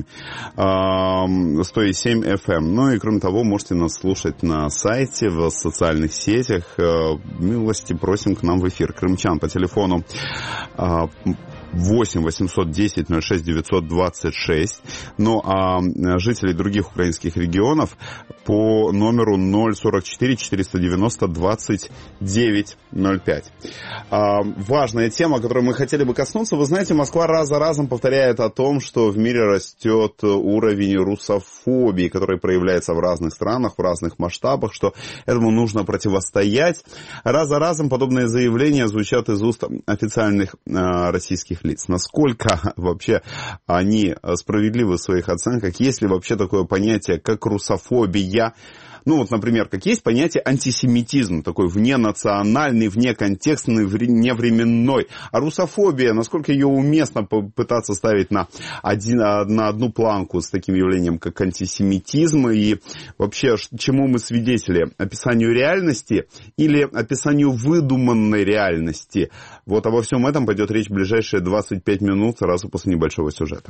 эф эм. Ну и кроме того, можете нас слушать на сайте, в социальных сетях. Милости просим к нам в эфир. Крымчан по телефону восемь восемьсот десять ноль шесть девятьсот двадцать шесть. Ну а жителей других украинских регионов по номеру ноль сорок четыре четыреста девяносто двадцать девять ноль пять. А, важная тема, которой мы хотели бы коснуться. Вы знаете, Москва раз за разом повторяет о том, что в мире растет уровень русофобии, который проявляется в разных странах, в разных масштабах, что этому нужно противостоять. Раз за разом подобные заявления звучат из уст официальных а, российских российских лиц. Насколько вообще они справедливы в своих оценках? Есть ли вообще такое понятие, как русофобия? Ну, вот, например, как есть понятие антисемитизм, такой вненациональный, внеконтекстный, вневременной. А русофобия, насколько ее уместно попытаться ставить на, один, на одну планку с таким явлением, как антисемитизм? И вообще, чему мы свидетели? Описанию реальности или описанию выдуманной реальности? Вот обо всем этом пойдет речь в ближайшие двадцать пять минут, сразу после небольшого сюжета.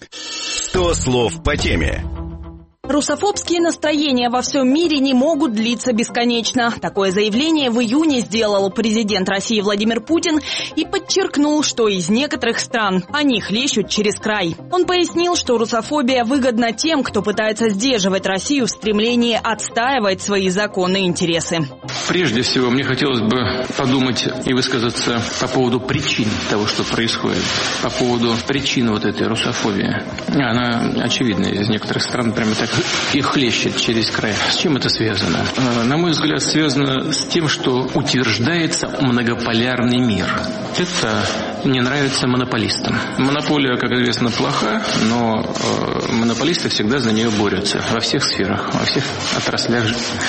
сто слов по теме. Русофобские настроения во всем мире не могут длиться бесконечно. Такое заявление в июне сделал президент России Владимир Путин и подчеркнул, что из некоторых стран они хлещут через край. Он пояснил, что русофобия выгодна тем, кто пытается сдерживать Россию в стремлении отстаивать свои законные интересы. Прежде всего, мне хотелось бы подумать и высказаться по поводу причин того, что происходит. По поводу причин вот этой русофобии. Она очевидна. Из некоторых стран прямо так и хлещет через край. С чем это связано? На мой взгляд, связано с тем, что утверждается многополярный мир. Это не нравится монополистам. Монополия, как известно, плоха, но э, монополисты всегда за нее борются во всех сферах, во всех отраслях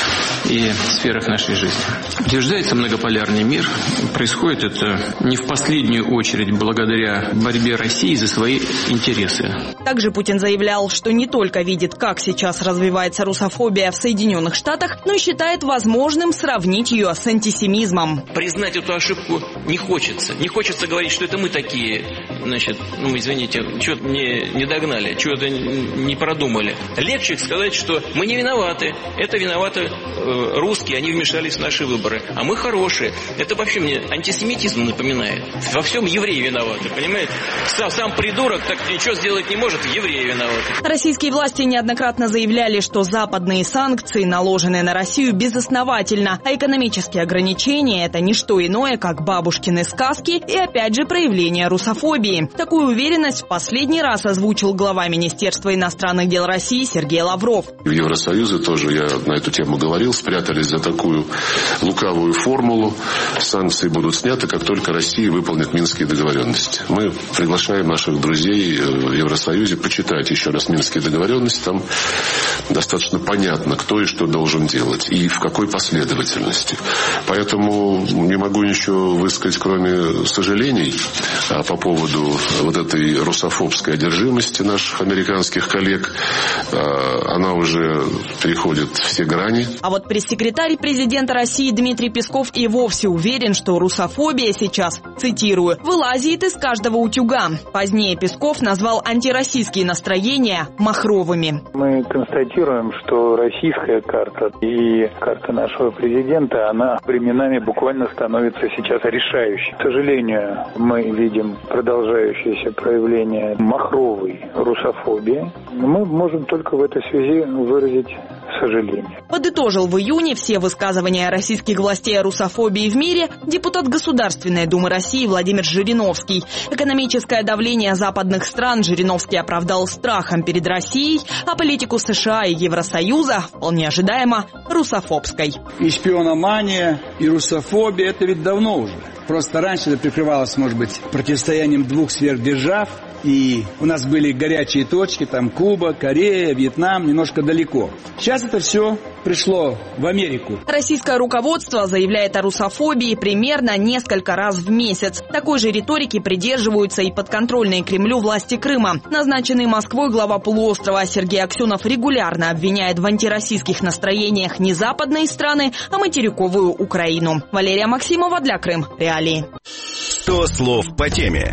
и сферах нашей жизни. Утверждается многополярный мир. Происходит это не в последнюю очередь благодаря борьбе России за свои интересы. Также Путин заявлял, что не только видит, как сейчас развивается русофобия в Соединенных Штатах, но и считает возможным сравнить ее с антисемизмом. Признать эту ошибку не хочется. Не хочется говорить, что это мы такие, значит, ну, извините, что-то не, не догнали, что-то не продумали. Легче сказать, что мы не виноваты. Это виноваты э, русские, они вмешались в наши выборы. А мы хорошие. Это вообще мне антисемитизм напоминает. Во всем евреи виноваты, понимаете? Сам, сам придурок так ничего сделать не может, евреи виноваты. Российские власти неоднократно заявляли, что западные санкции, наложенные на Россию, безосновательно, а экономические ограничения – это не что иное, как бабушкины сказки и, опять же, проявление русофобии. Такую уверенность в последний раз озвучил глава Министерства иностранных дел России Сергей Лавров. В Евросоюзе тоже я на эту тему говорил, спрятались за такую лукавую формулу. Санкции будут сняты, как только Россия выполнит Минские договоренности. Мы приглашаем наших друзей в Евросоюзе почитать еще раз Минские договоренности. Там достаточно понятно, кто и что должен делать и в какой последовательности. Поэтому не могу ничего высказать, кроме сожалений по поводу вот этой русофобской одержимости наших американских коллег. Она уже переходит все грани. А вот пресс-секретарь президента России Дмитрий Песков и вовсе уверен, что русофобия сейчас, цитирую, вылазит из каждого утюга. Позднее Песков назвал антироссийские настроения махровыми. Мы констатируем, что российская карта и карта нашего президента, она временами буквально становится сейчас решающей. К сожалению, мы видим продолжающееся проявление махровой русофобии. Мы можем только в этой связи выразить сожаление. Подытожил в июне все высказывания российских властей о русофобии в мире депутат Государственной Думы России Владимир Жириновский. Экономическое давление западных стран Жириновский оправдал страхом перед Россией, а политику США и Евросоюза, вполне ожидаемо, русофобской. И шпиономания, и русофобия – это ведь давно уже. Просто раньше это прикрывалось, может быть, противостоянием двух сверхдержав. И у нас были горячие точки, там Куба, Корея, Вьетнам, немножко далеко. Сейчас это все пришло в Америку. Российское руководство заявляет о русофобии примерно несколько раз в месяц. Такой же риторики придерживаются и подконтрольные Кремлю власти Крыма. Назначенный Москвой глава полуострова Сергей Аксенов регулярно обвиняет в антироссийских настроениях не западные страны, а материковую Украину. Валерия Максимова для Крым Реалии. сто слов по теме.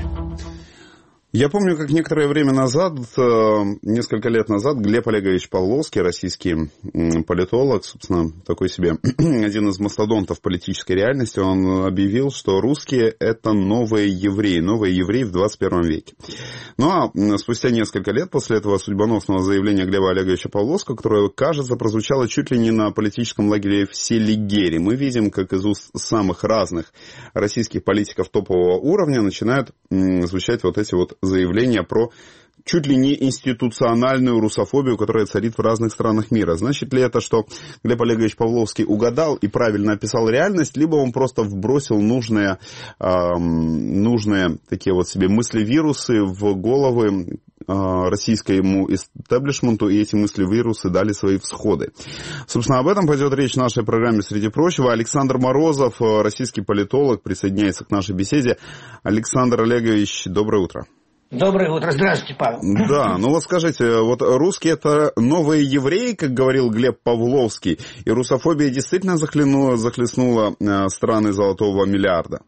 Я помню, как некоторое время назад, несколько лет назад, Глеб Олегович Павловский, российский политолог, собственно, такой себе один из мастодонтов политической реальности, он объявил, что русские – это новые евреи, новые евреи в двадцать первом веке. Ну а спустя несколько лет после этого судьбоносного заявления Глеба Олеговича Павловского, которое, кажется, прозвучало чуть ли не на политическом лагере в Селигере, мы видим, как из уст самых разных российских политиков топового уровня начинают звучать вот эти вот заявления про чуть ли не институциональную русофобию, которая царит в разных странах мира. Значит ли это, что Глеб Олегович Павловский угадал и правильно описал реальность, либо он просто вбросил нужные, э, нужные такие вот себе мысли-вирусы в головы российскому истеблишменту, и эти мысли-вирусы дали свои всходы. Собственно, об этом пойдет речь в нашей программе, среди прочего. Александр Морозов, российский политолог, присоединяется к нашей беседе. Александр Олегович, доброе утро. Доброе утро. Здравствуйте, Павел. Да, ну вот скажите, вот русские это новые евреи, как говорил Глеб Павловский, и русофобия действительно захлестнула, захлестнула страны золотого миллиарда?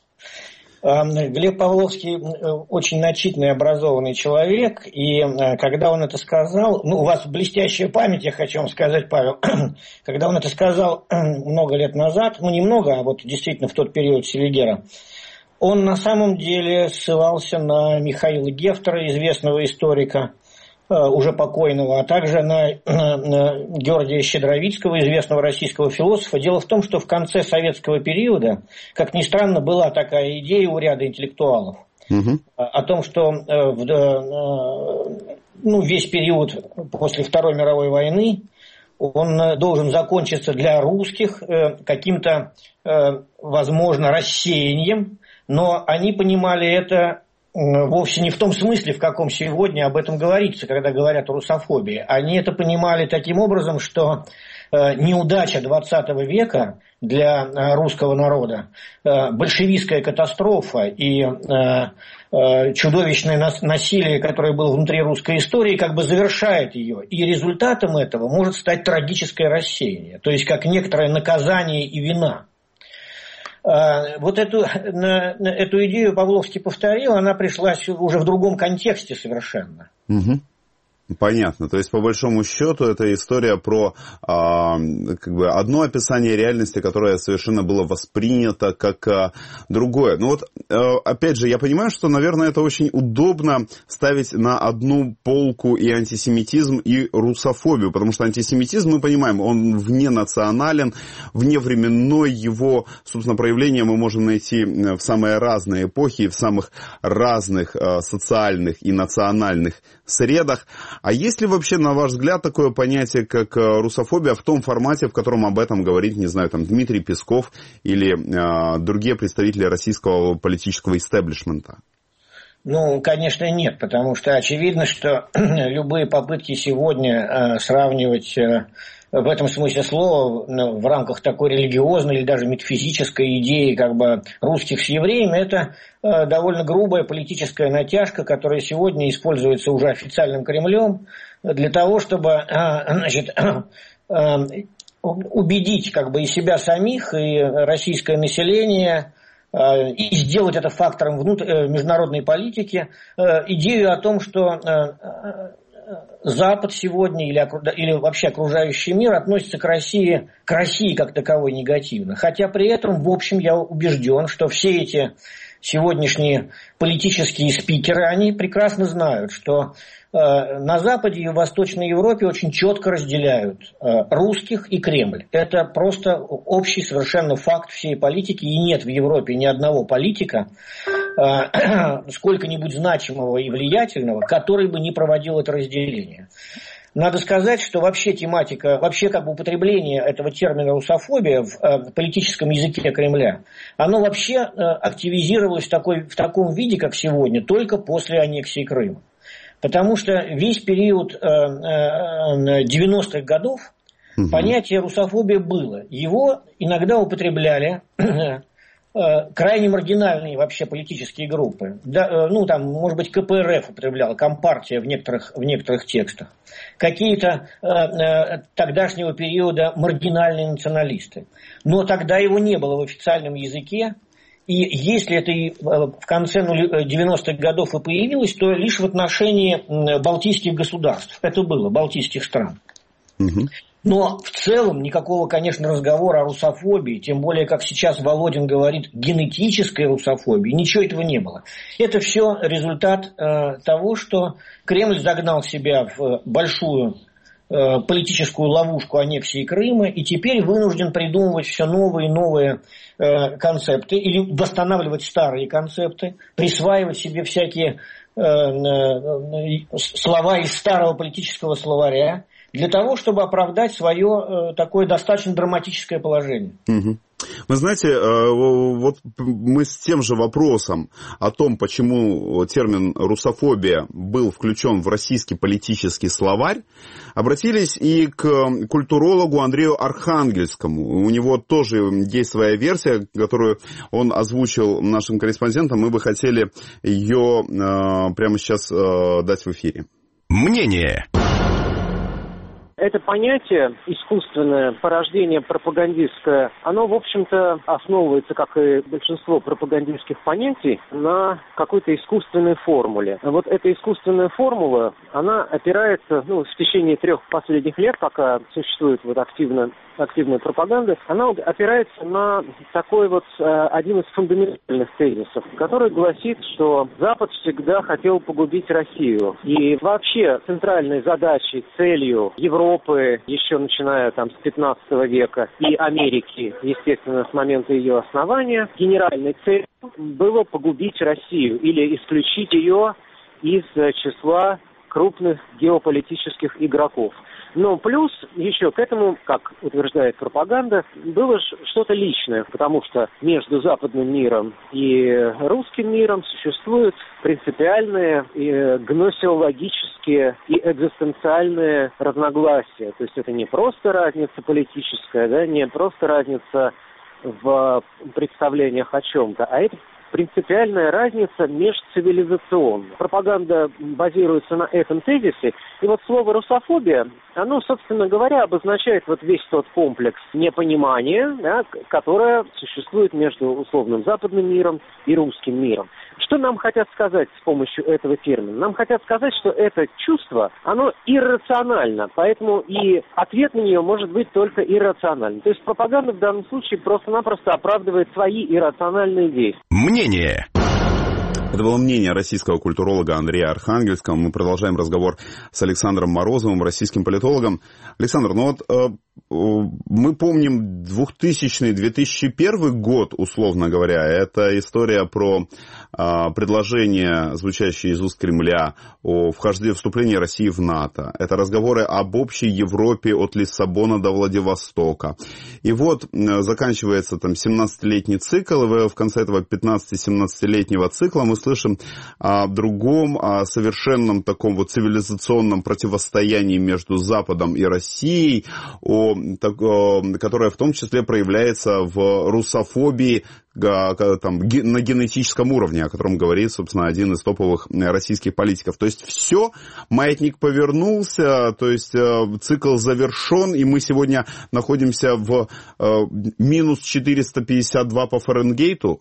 Глеб Павловский очень начитанный, образованный человек, и когда он это сказал, ну, у вас блестящая память, я хочу вам сказать, Павел, когда он это сказал много лет назад, ну, немного, а вот действительно в тот период Селигера, он на самом деле ссылался на Михаила Гефтера, известного историка, уже покойного, а также на, на Георгия Щедровицкого, известного российского философа. Дело в том, что в конце советского периода, как ни странно, была такая идея у ряда интеллектуалов угу. о том, что в, ну, весь период после Второй мировой войны он должен закончиться для русских каким-то, возможно, рассеянием, но они понимали это вовсе не в том смысле, в каком сегодня об этом говорится, когда говорят о русофобии. Они это понимали таким образом, что э, неудача двадцатого века для русского народа, э, большевистская катастрофа и э, э, чудовищное нас- насилие, которое было внутри русской истории, как бы завершает ее. И результатом этого может стать трагическое рассеяние, то есть как некоторое наказание и вина. Вот эту, эту идею Павловский повторил, она пришлась уже в другом контексте совершенно. Угу. Понятно. То есть, по большому счету, это история про а, как бы одно описание реальности, которое совершенно было воспринято как а, другое. Ну вот, а, опять же, я понимаю, что, наверное, это очень удобно ставить на одну полку и антисемитизм, и русофобию, потому что антисемитизм, мы понимаем, он вненационален, вневременной, его, собственно, проявление мы можем найти в самые разные эпохи, в самых разных а, социальных и национальных средах. А есть ли вообще, на ваш взгляд, такое понятие, как русофобия в том формате, в котором об этом говорит, не знаю, там, Дмитрий Песков или э, другие представители российского политического истеблишмента? Ну, конечно, нет, потому что очевидно, что любые попытки сегодня э, сравнивать э, в этом смысле слова ну, в рамках такой религиозной или даже метафизической идеи как бы русских с евреями, это э, довольно грубая политическая натяжка, которая сегодня используется уже официальным Кремлем для того, чтобы э, значит, э, убедить как бы и себя самих, и российское население, и сделать это фактором внутр... международной политики, идею о том, что Запад сегодня или, или вообще окружающий мир относится к России, к России как таковой негативно. Хотя при этом, в общем, я убежден, что все эти сегодняшние политические спикеры, они прекрасно знают, что э, на Западе и в Восточной Европе очень четко разделяют э, русских и Кремль. Это просто общий совершенно факт всей политики, и нет в Европе ни одного политика, э, сколько-нибудь значимого и влиятельного, который бы не проводил это разделение. Надо сказать, что вообще тематика, вообще как бы употребление этого термина русофобия в, э, в политическом языке Кремля, оно вообще э, активизировалось в, такой, в таком виде, как сегодня, только после аннексии Крыма. Потому что весь период э, э, девяностых годов угу. понятие русофобия было. Его иногда употребляли крайне маргинальные вообще политические группы. Да, ну, там, может быть, ка пэ эр эф употребляла, Компартия в некоторых, в некоторых текстах. Какие-то э, э, тогдашнего периода маргинальные националисты. Но тогда его не было в официальном языке. И если это и в конце девяностых годов и появилось, то лишь в отношении балтийских государств. Это было, балтийских стран. Угу. Но в целом никакого, конечно, разговора о русофобии, тем более, как сейчас Володин говорит, генетической русофобии, ничего этого не было. Это все результат э, того, что Кремль загнал себя в большую э, политическую ловушку аннексии Крыма и теперь вынужден придумывать все новые и новые э, концепты или восстанавливать старые концепты, присваивать себе всякие слова из старого политического словаря для того, чтобы оправдать свое такое достаточно драматическое положение. Угу. Вы знаете, вот мы с тем же вопросом о том, почему термин «русофобия» был включен в российский политический словарь, обратились и к культурологу Андрею Архангельскому. У него тоже есть своя версия, которую он озвучил нашим корреспондентам. Мы бы хотели ее прямо сейчас дать в эфире. Мнение. Это понятие, искусственное порождение пропагандистское, оно, в общем-то, основывается, как и большинство пропагандистских понятий, на какой-то искусственной формуле. Вот эта искусственная формула, она опирается, ну, в течение трех последних лет, пока существует вот активно, активная пропаганда, она опирается на такой вот э, один из фундаментальных тезисов, который гласит, что Запад всегда хотел погубить Россию. И вообще центральной задачей, целью Европы, еще начиная там с пятнадцатого века, и Америки, естественно, с момента ее основания, генеральной целью было погубить Россию или исключить ее из числа крупных геополитических игроков. Но плюс еще к этому, как утверждает пропаганда, было что-то личное, потому что между западным миром и русским миром существуют принципиальные, и гносеологические и экзистенциальные разногласия. То есть это не просто разница политическая, да, не просто разница в представлениях о чем-то, а это принципиальная разница межцивилизационная. Пропаганда базируется на этом тезисе. И вот слово «русофобия», оно, собственно говоря, обозначает вот весь тот комплекс непонимания, да, которое существует между условным западным миром и русским миром. Что нам хотят сказать с помощью этого термина? Нам хотят сказать, что это чувство, оно иррационально, поэтому и ответ на нее может быть только иррациональным. То есть пропаганда в данном случае просто-напросто оправдывает свои иррациональные действия. Мнение. Это было мнение российского культуролога Андрея Архангельского. Мы продолжаем разговор с Александром Морозовым, российским политологом. Александр, ну вот э, мы помним двухтысячный — две тысячи первый год, условно говоря. Это история про э, предложение, звучащее из уст Кремля, о вхождении, вступлении России в НАТО. Это разговоры об общей Европе от Лиссабона до Владивостока. И вот э, заканчивается там семнадцатилетний цикл, и в конце этого пятнадцати-семнадцатилетнего цикла мы слышим о другом, о совершенном таком вот цивилизационном противостоянии между Западом и Россией, о, так, о, которое в том числе проявляется в русофобии там, на генетическом уровне, о котором говорит, собственно, один из топовых российских политиков. То есть все, маятник повернулся, то есть цикл завершен, и мы сегодня находимся в минус четыреста пятьдесят два по Фаренгейту.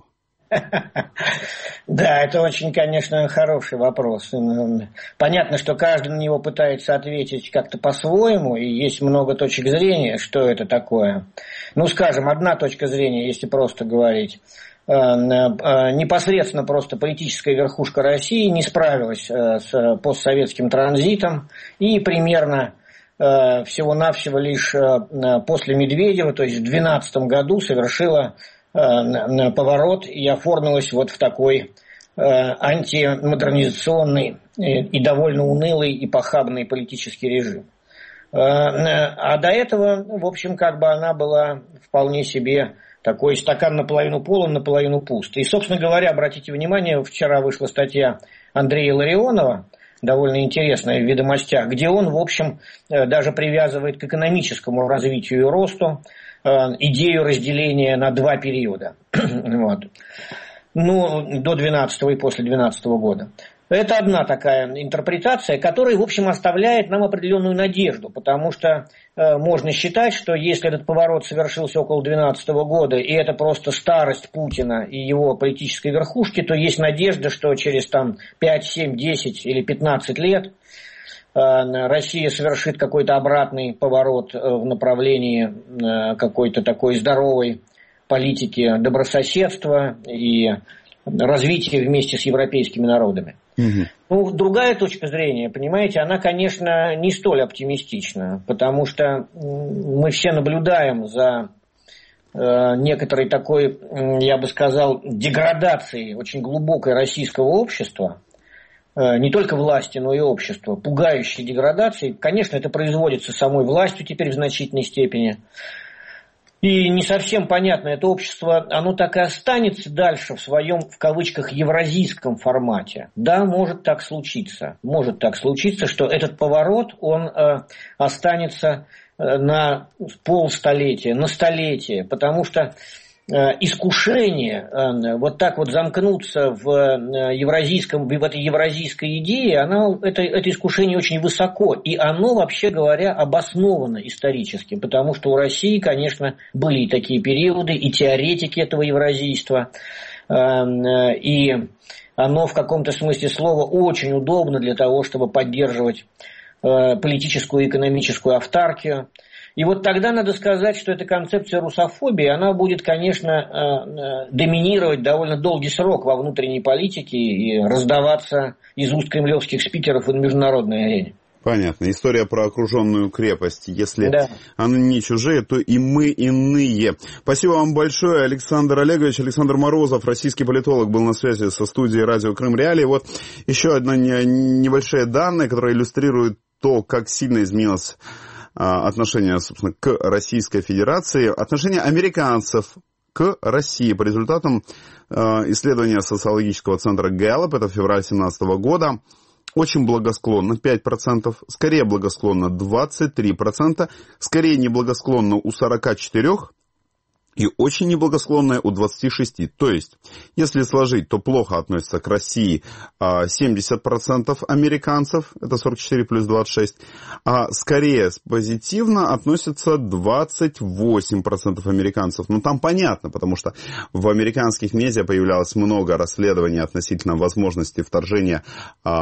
Да, это очень, конечно, хороший вопрос. Понятно, что каждый на него пытается ответить как-то по-своему, и есть много точек зрения, что это такое. Ну, скажем, одна точка зрения, если просто говорить, непосредственно просто политическая верхушка России не справилась с постсоветским транзитом, и примерно всего-навсего лишь после Медведева, то есть в две тысячи двенадцатом году совершила поворот и оформилась вот в такой э, антимодернизационный и довольно унылый и похабный политический режим. Э, а до этого, в общем, как бы она была вполне себе такой стакан наполовину полон, наполовину пуст. И, собственно говоря, обратите внимание, вчера вышла статья Андрея Ларионова, довольно интересная в «Ведомостях», где он, в общем, даже привязывает к экономическому развитию и росту идею разделения на два периода. Вот. Ну, до двенадцатого и после двенадцатого года. Это одна такая интерпретация, которая, в общем, оставляет нам определенную надежду, потому что э, можно считать, что если этот поворот совершился около двенадцатого года, и это просто старость Путина и его политической верхушки, то есть надежда, что через там пять, семь, десять или пятнадцать лет Россия совершит какой-то обратный поворот в направлении какой-то такой здоровой политики добрососедства и развития вместе с европейскими народами. Угу. Ну, другая точка зрения, понимаете, она, конечно, не столь оптимистична, потому что мы все наблюдаем за некоторой такой, я бы сказал, деградацией очень глубокой российского общества. не только власти, но и общества, пугающей деградации. Конечно, это производится самой властью теперь в значительной степени. И не совсем понятно, это общество, оно так и останется дальше в своем, в кавычках, евразийском формате. Да, может так случиться. Может так случиться, что этот поворот, он э, останется э, на полстолетия, на столетие. Потому что э, искушение э, вот так вот замкнуться в, э, евразийском, в этой евразийской идее, оно, это, это искушение очень высоко. И оно, вообще говоря, обосновано исторически. Потому что у России, конечно, были и такие периоды, и теоретики этого евразийства. Э, э, и оно в каком-то смысле слова очень удобно для того, чтобы поддерживать э, политическую и экономическую автаркию. И вот тогда надо сказать, что эта концепция русофобии, она будет, конечно, доминировать довольно долгий срок во внутренней политике и раздаваться из уст кремлевских спикеров и на международной арене. Понятно. История про окруженную крепость. Если да. они не чужие, то и мы иные. Спасибо вам большое, Александр Олегович. Александр Морозов, российский политолог, был на связи со студией радио Крым Реалии. Вот еще одна небольшие данные, которые иллюстрируют то, как сильно изменилось отношение, собственно, к Российской Федерации, отношение американцев к России по результатам исследования социологического центра Gallup, это февраль две тысячи семнадцатого года, очень благосклонно пять процентов, скорее благосклонно двадцать три процента, скорее неблагосклонно у сорок четыре процентов и очень неблагосклонное у двадцати шести процентов. То есть, если сложить, то плохо относятся к России семьдесят процентов американцев, это сорок четыре плюс двадцать шесть, а скорее позитивно относятся двадцать восемь процентов американцев. Ну, там понятно, потому что в американских медиа появлялось много расследований относительно возможности вторжения э,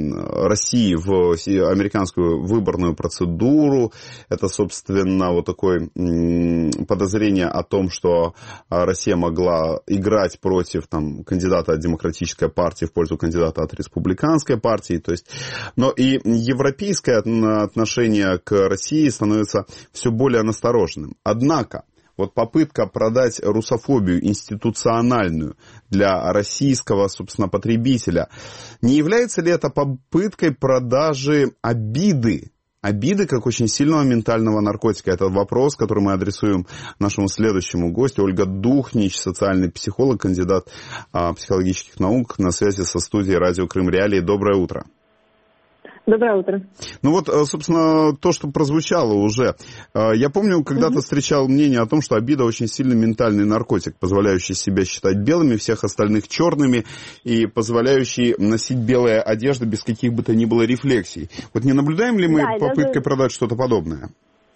России в американскую выборную процедуру. Это, собственно, вот такое м, подозрение о том, что Россия могла играть против там, кандидата от демократической партии в пользу кандидата от республиканской партии. То есть, но и европейское отношение к России становится все более настороженным. Однако, вот попытка продать русофобию институциональную для российского, собственно, потребителя, не является ли это попыткой продажи обиды? Обиды как очень сильного ментального наркотика. Это вопрос, который мы адресуем нашему следующему гостю. Ольга Духнич, социальный психолог, кандидат а, психологических наук, на связи со студией радио Крым Реалии. Доброе утро. Доброе утро. Ну вот, собственно, то, что прозвучало уже. Я помню, когда-то mm-hmm. встречал мнение о том, что обида очень сильный ментальный наркотик, позволяющий себя считать белыми, всех остальных черными, и позволяющий носить белые одежды без каких бы то ни было рефлексий. Вот не наблюдаем ли мы да, попыткой даже... продать что-то подобное?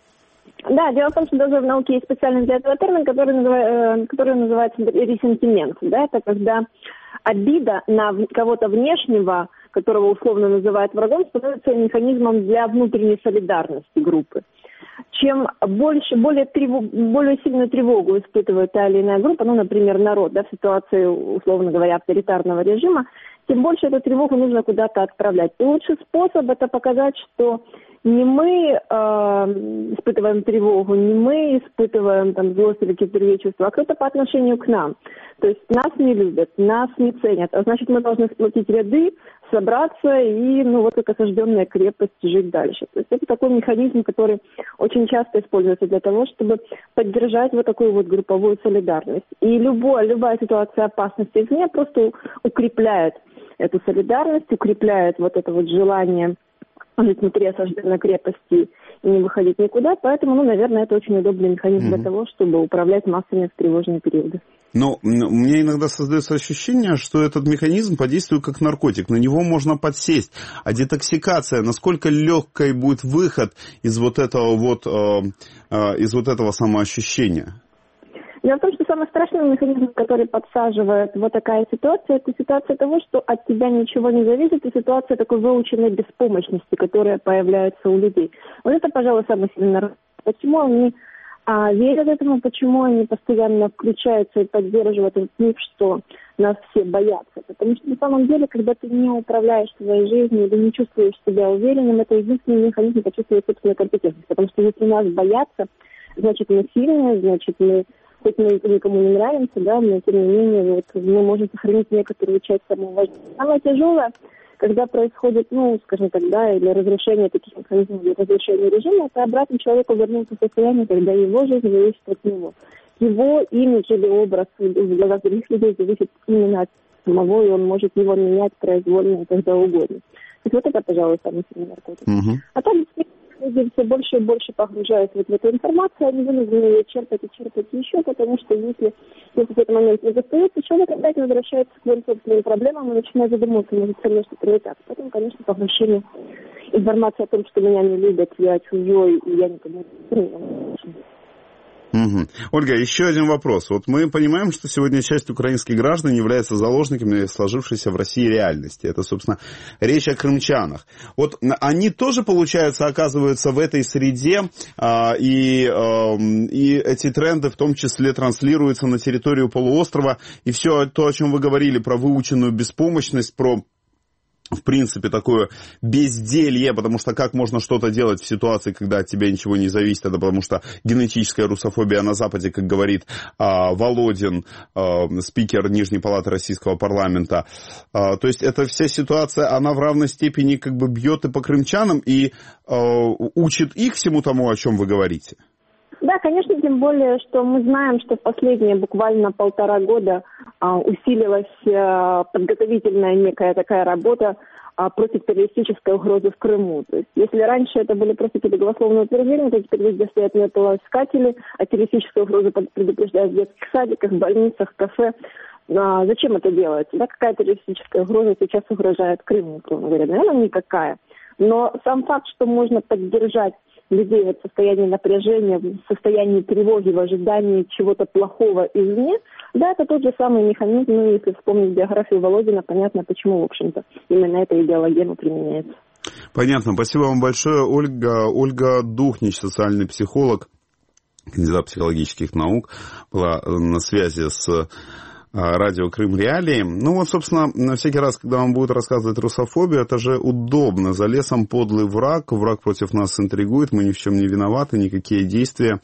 Да, дело в том, что даже в науке есть специальный для этого термин, который, назыв... который называется ресентимент. Да? Это когда обида на кого-то внешнего, которого условно называют врагом, становится механизмом для внутренней солидарности группы. Чем больше, более, тревог, более сильную тревогу испытывает та или иная группа, ну, например, народ, да, в ситуации, условно говоря, авторитарного режима, тем больше эту тревогу нужно куда-то отправлять. И лучший способ – это показать, что не мы э, испытываем тревогу, не мы испытываем там, злость или какие-то другие чувства, а кто-то по отношению к нам. То есть нас не любят, нас не ценят, а значит, мы должны сплотить ряды, собраться и, ну, вот как осажденная крепость, жить дальше. То есть это такой механизм, который очень часто используется для того, чтобы поддержать вот такую вот групповую солидарность. И любое, любая ситуация опасности извне просто укрепляет эту солидарность, укрепляет вот это вот желание жить внутри осажденной крепости и не выходить никуда. Поэтому, ну, наверное, это очень удобный механизм mm-hmm. для того, чтобы управлять массами в тревожные периоды. Но у меня иногда создается ощущение, что этот механизм подействует как наркотик. На него можно подсесть. А детоксикация, насколько легкой будет выход из вот этого вот, э, э, из вот этого самоощущения? Дело в том, что самый страшный механизм, который подсаживает вот такая ситуация, это ситуация того, что от тебя ничего не зависит, и ситуация такой выученной беспомощности, которая появляется у людей. Вот это, пожалуй, самый сильный наркотик. Почему они а, верят этому, почему они постоянно включаются и поддерживают этот миф, что нас все боятся. Потому что на самом деле, когда ты не управляешь своей жизнью или не чувствуешь себя уверенным, это единственный механизм почувствовать собственную компетентность. Потому что если нас боятся, значит мы сильные, значит мы... Хоть мы никому не нравимся, да, но тем не менее вот, мы можем сохранить некоторую часть самоуважения. Самое тяжелое, когда происходит, ну, скажем так, да, или разрушение таких механизмов для разрушения режима, это обратно человеку вернуться в состояние, когда его жизнь зависит от него. Его имидж или образ в глазах других людей зависит именно от самого, и он может его менять произвольно когда угодно. То есть вот это, пожалуй, самый сильный наркотик. Uh-huh. А там люди все больше и больше погружаются вот в эту информацию, они вынуждены ее черпать и черпать еще, потому что если, если в какой-то момент не достается, человек опять возвращается к своим собственным проблемам и начинает задумываться, может, со мной что-то не так. Поэтому, конечно, поглощение информации о том, что меня не любят, я чужой, и я никому не нужен. Угу. Ольга, еще один вопрос. Вот мы понимаем, что сегодня часть украинских граждан является заложниками сложившейся в России реальности. Это, собственно, речь о крымчанах. Вот они тоже, получается, оказываются в этой среде, а, и, а, и эти тренды в том числе транслируются на территорию полуострова. И все то, о чем вы говорили, про выученную беспомощность, про... в принципе, такое безделье, потому что как можно что-то делать в ситуации, когда от тебя ничего не зависит, это потому что генетическая русофобия на Западе, как говорит а, Володин, а, спикер Нижней палаты российского парламента. А, то есть эта вся ситуация, она в равной степени как бы бьет и по крымчанам, и а, учит их всему тому, о чем вы говорите. Да, конечно, тем более, что мы знаем, что в последние буквально полтора года а, усилилась а, подготовительная некая такая работа а, против террористической угрозы в Крыму. То есть, если раньше это были просто какие-то голословные утверждения, то теперь везде стоят металлоискатели, а террористическая угроза предупреждают в детских садиках, больницах, кафе. А, зачем это делается? Да, какая террористическая угроза сейчас угрожает Крыму, грубо говоря? Наверное, никакая. Но сам факт, что можно поддержать людей в состоянии напряжения, в состоянии тревоги, в ожидании чего-то плохого извне, да, это тот же самый механизм, ну, если вспомнить биографию Володина, понятно, почему, в общем-то, именно эта идеологема применяется. Понятно. Спасибо вам большое, Ольга. Ольга Духнич, социальный психолог, кандидат психологических наук, была на связи с радио Крым Реалии. Ну вот, собственно, всякий раз, когда вам будут рассказывать русофобию, это же удобно. За лесом подлый враг, враг против нас интригует, мы ни в чем не виноваты, никакие действия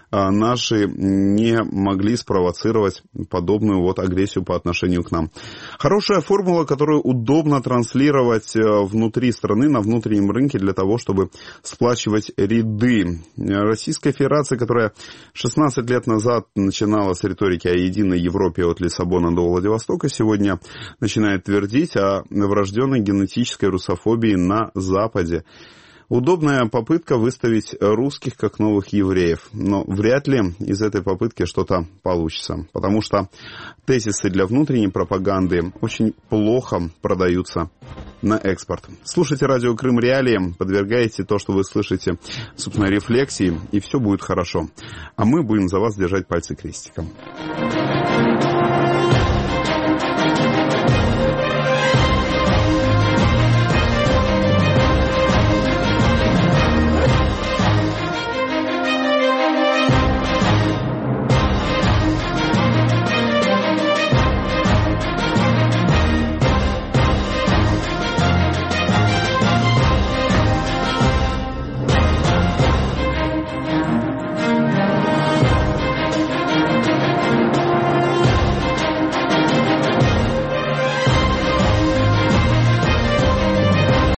наши не могли спровоцировать подобную вот агрессию по отношению к нам. Хорошая формула, которую удобно транслировать внутри страны, на внутреннем рынке для того, чтобы сплачивать ряды. Российская Федерация, которая шестнадцать лет назад начинала с риторики о единой Европе от Лиссабона до Владивостока, сегодня начинает твердить о врожденной генетической русофобии на Западе. Удобная попытка выставить русских как новых евреев, но вряд ли из этой попытки что-то получится, потому что тезисы для внутренней пропаганды очень плохо продаются на экспорт. Слушайте радио Крым Реалии, подвергайте то, что вы слышите, собственно, рефлексии, и все будет хорошо. А мы будем за вас держать пальцы крестиком.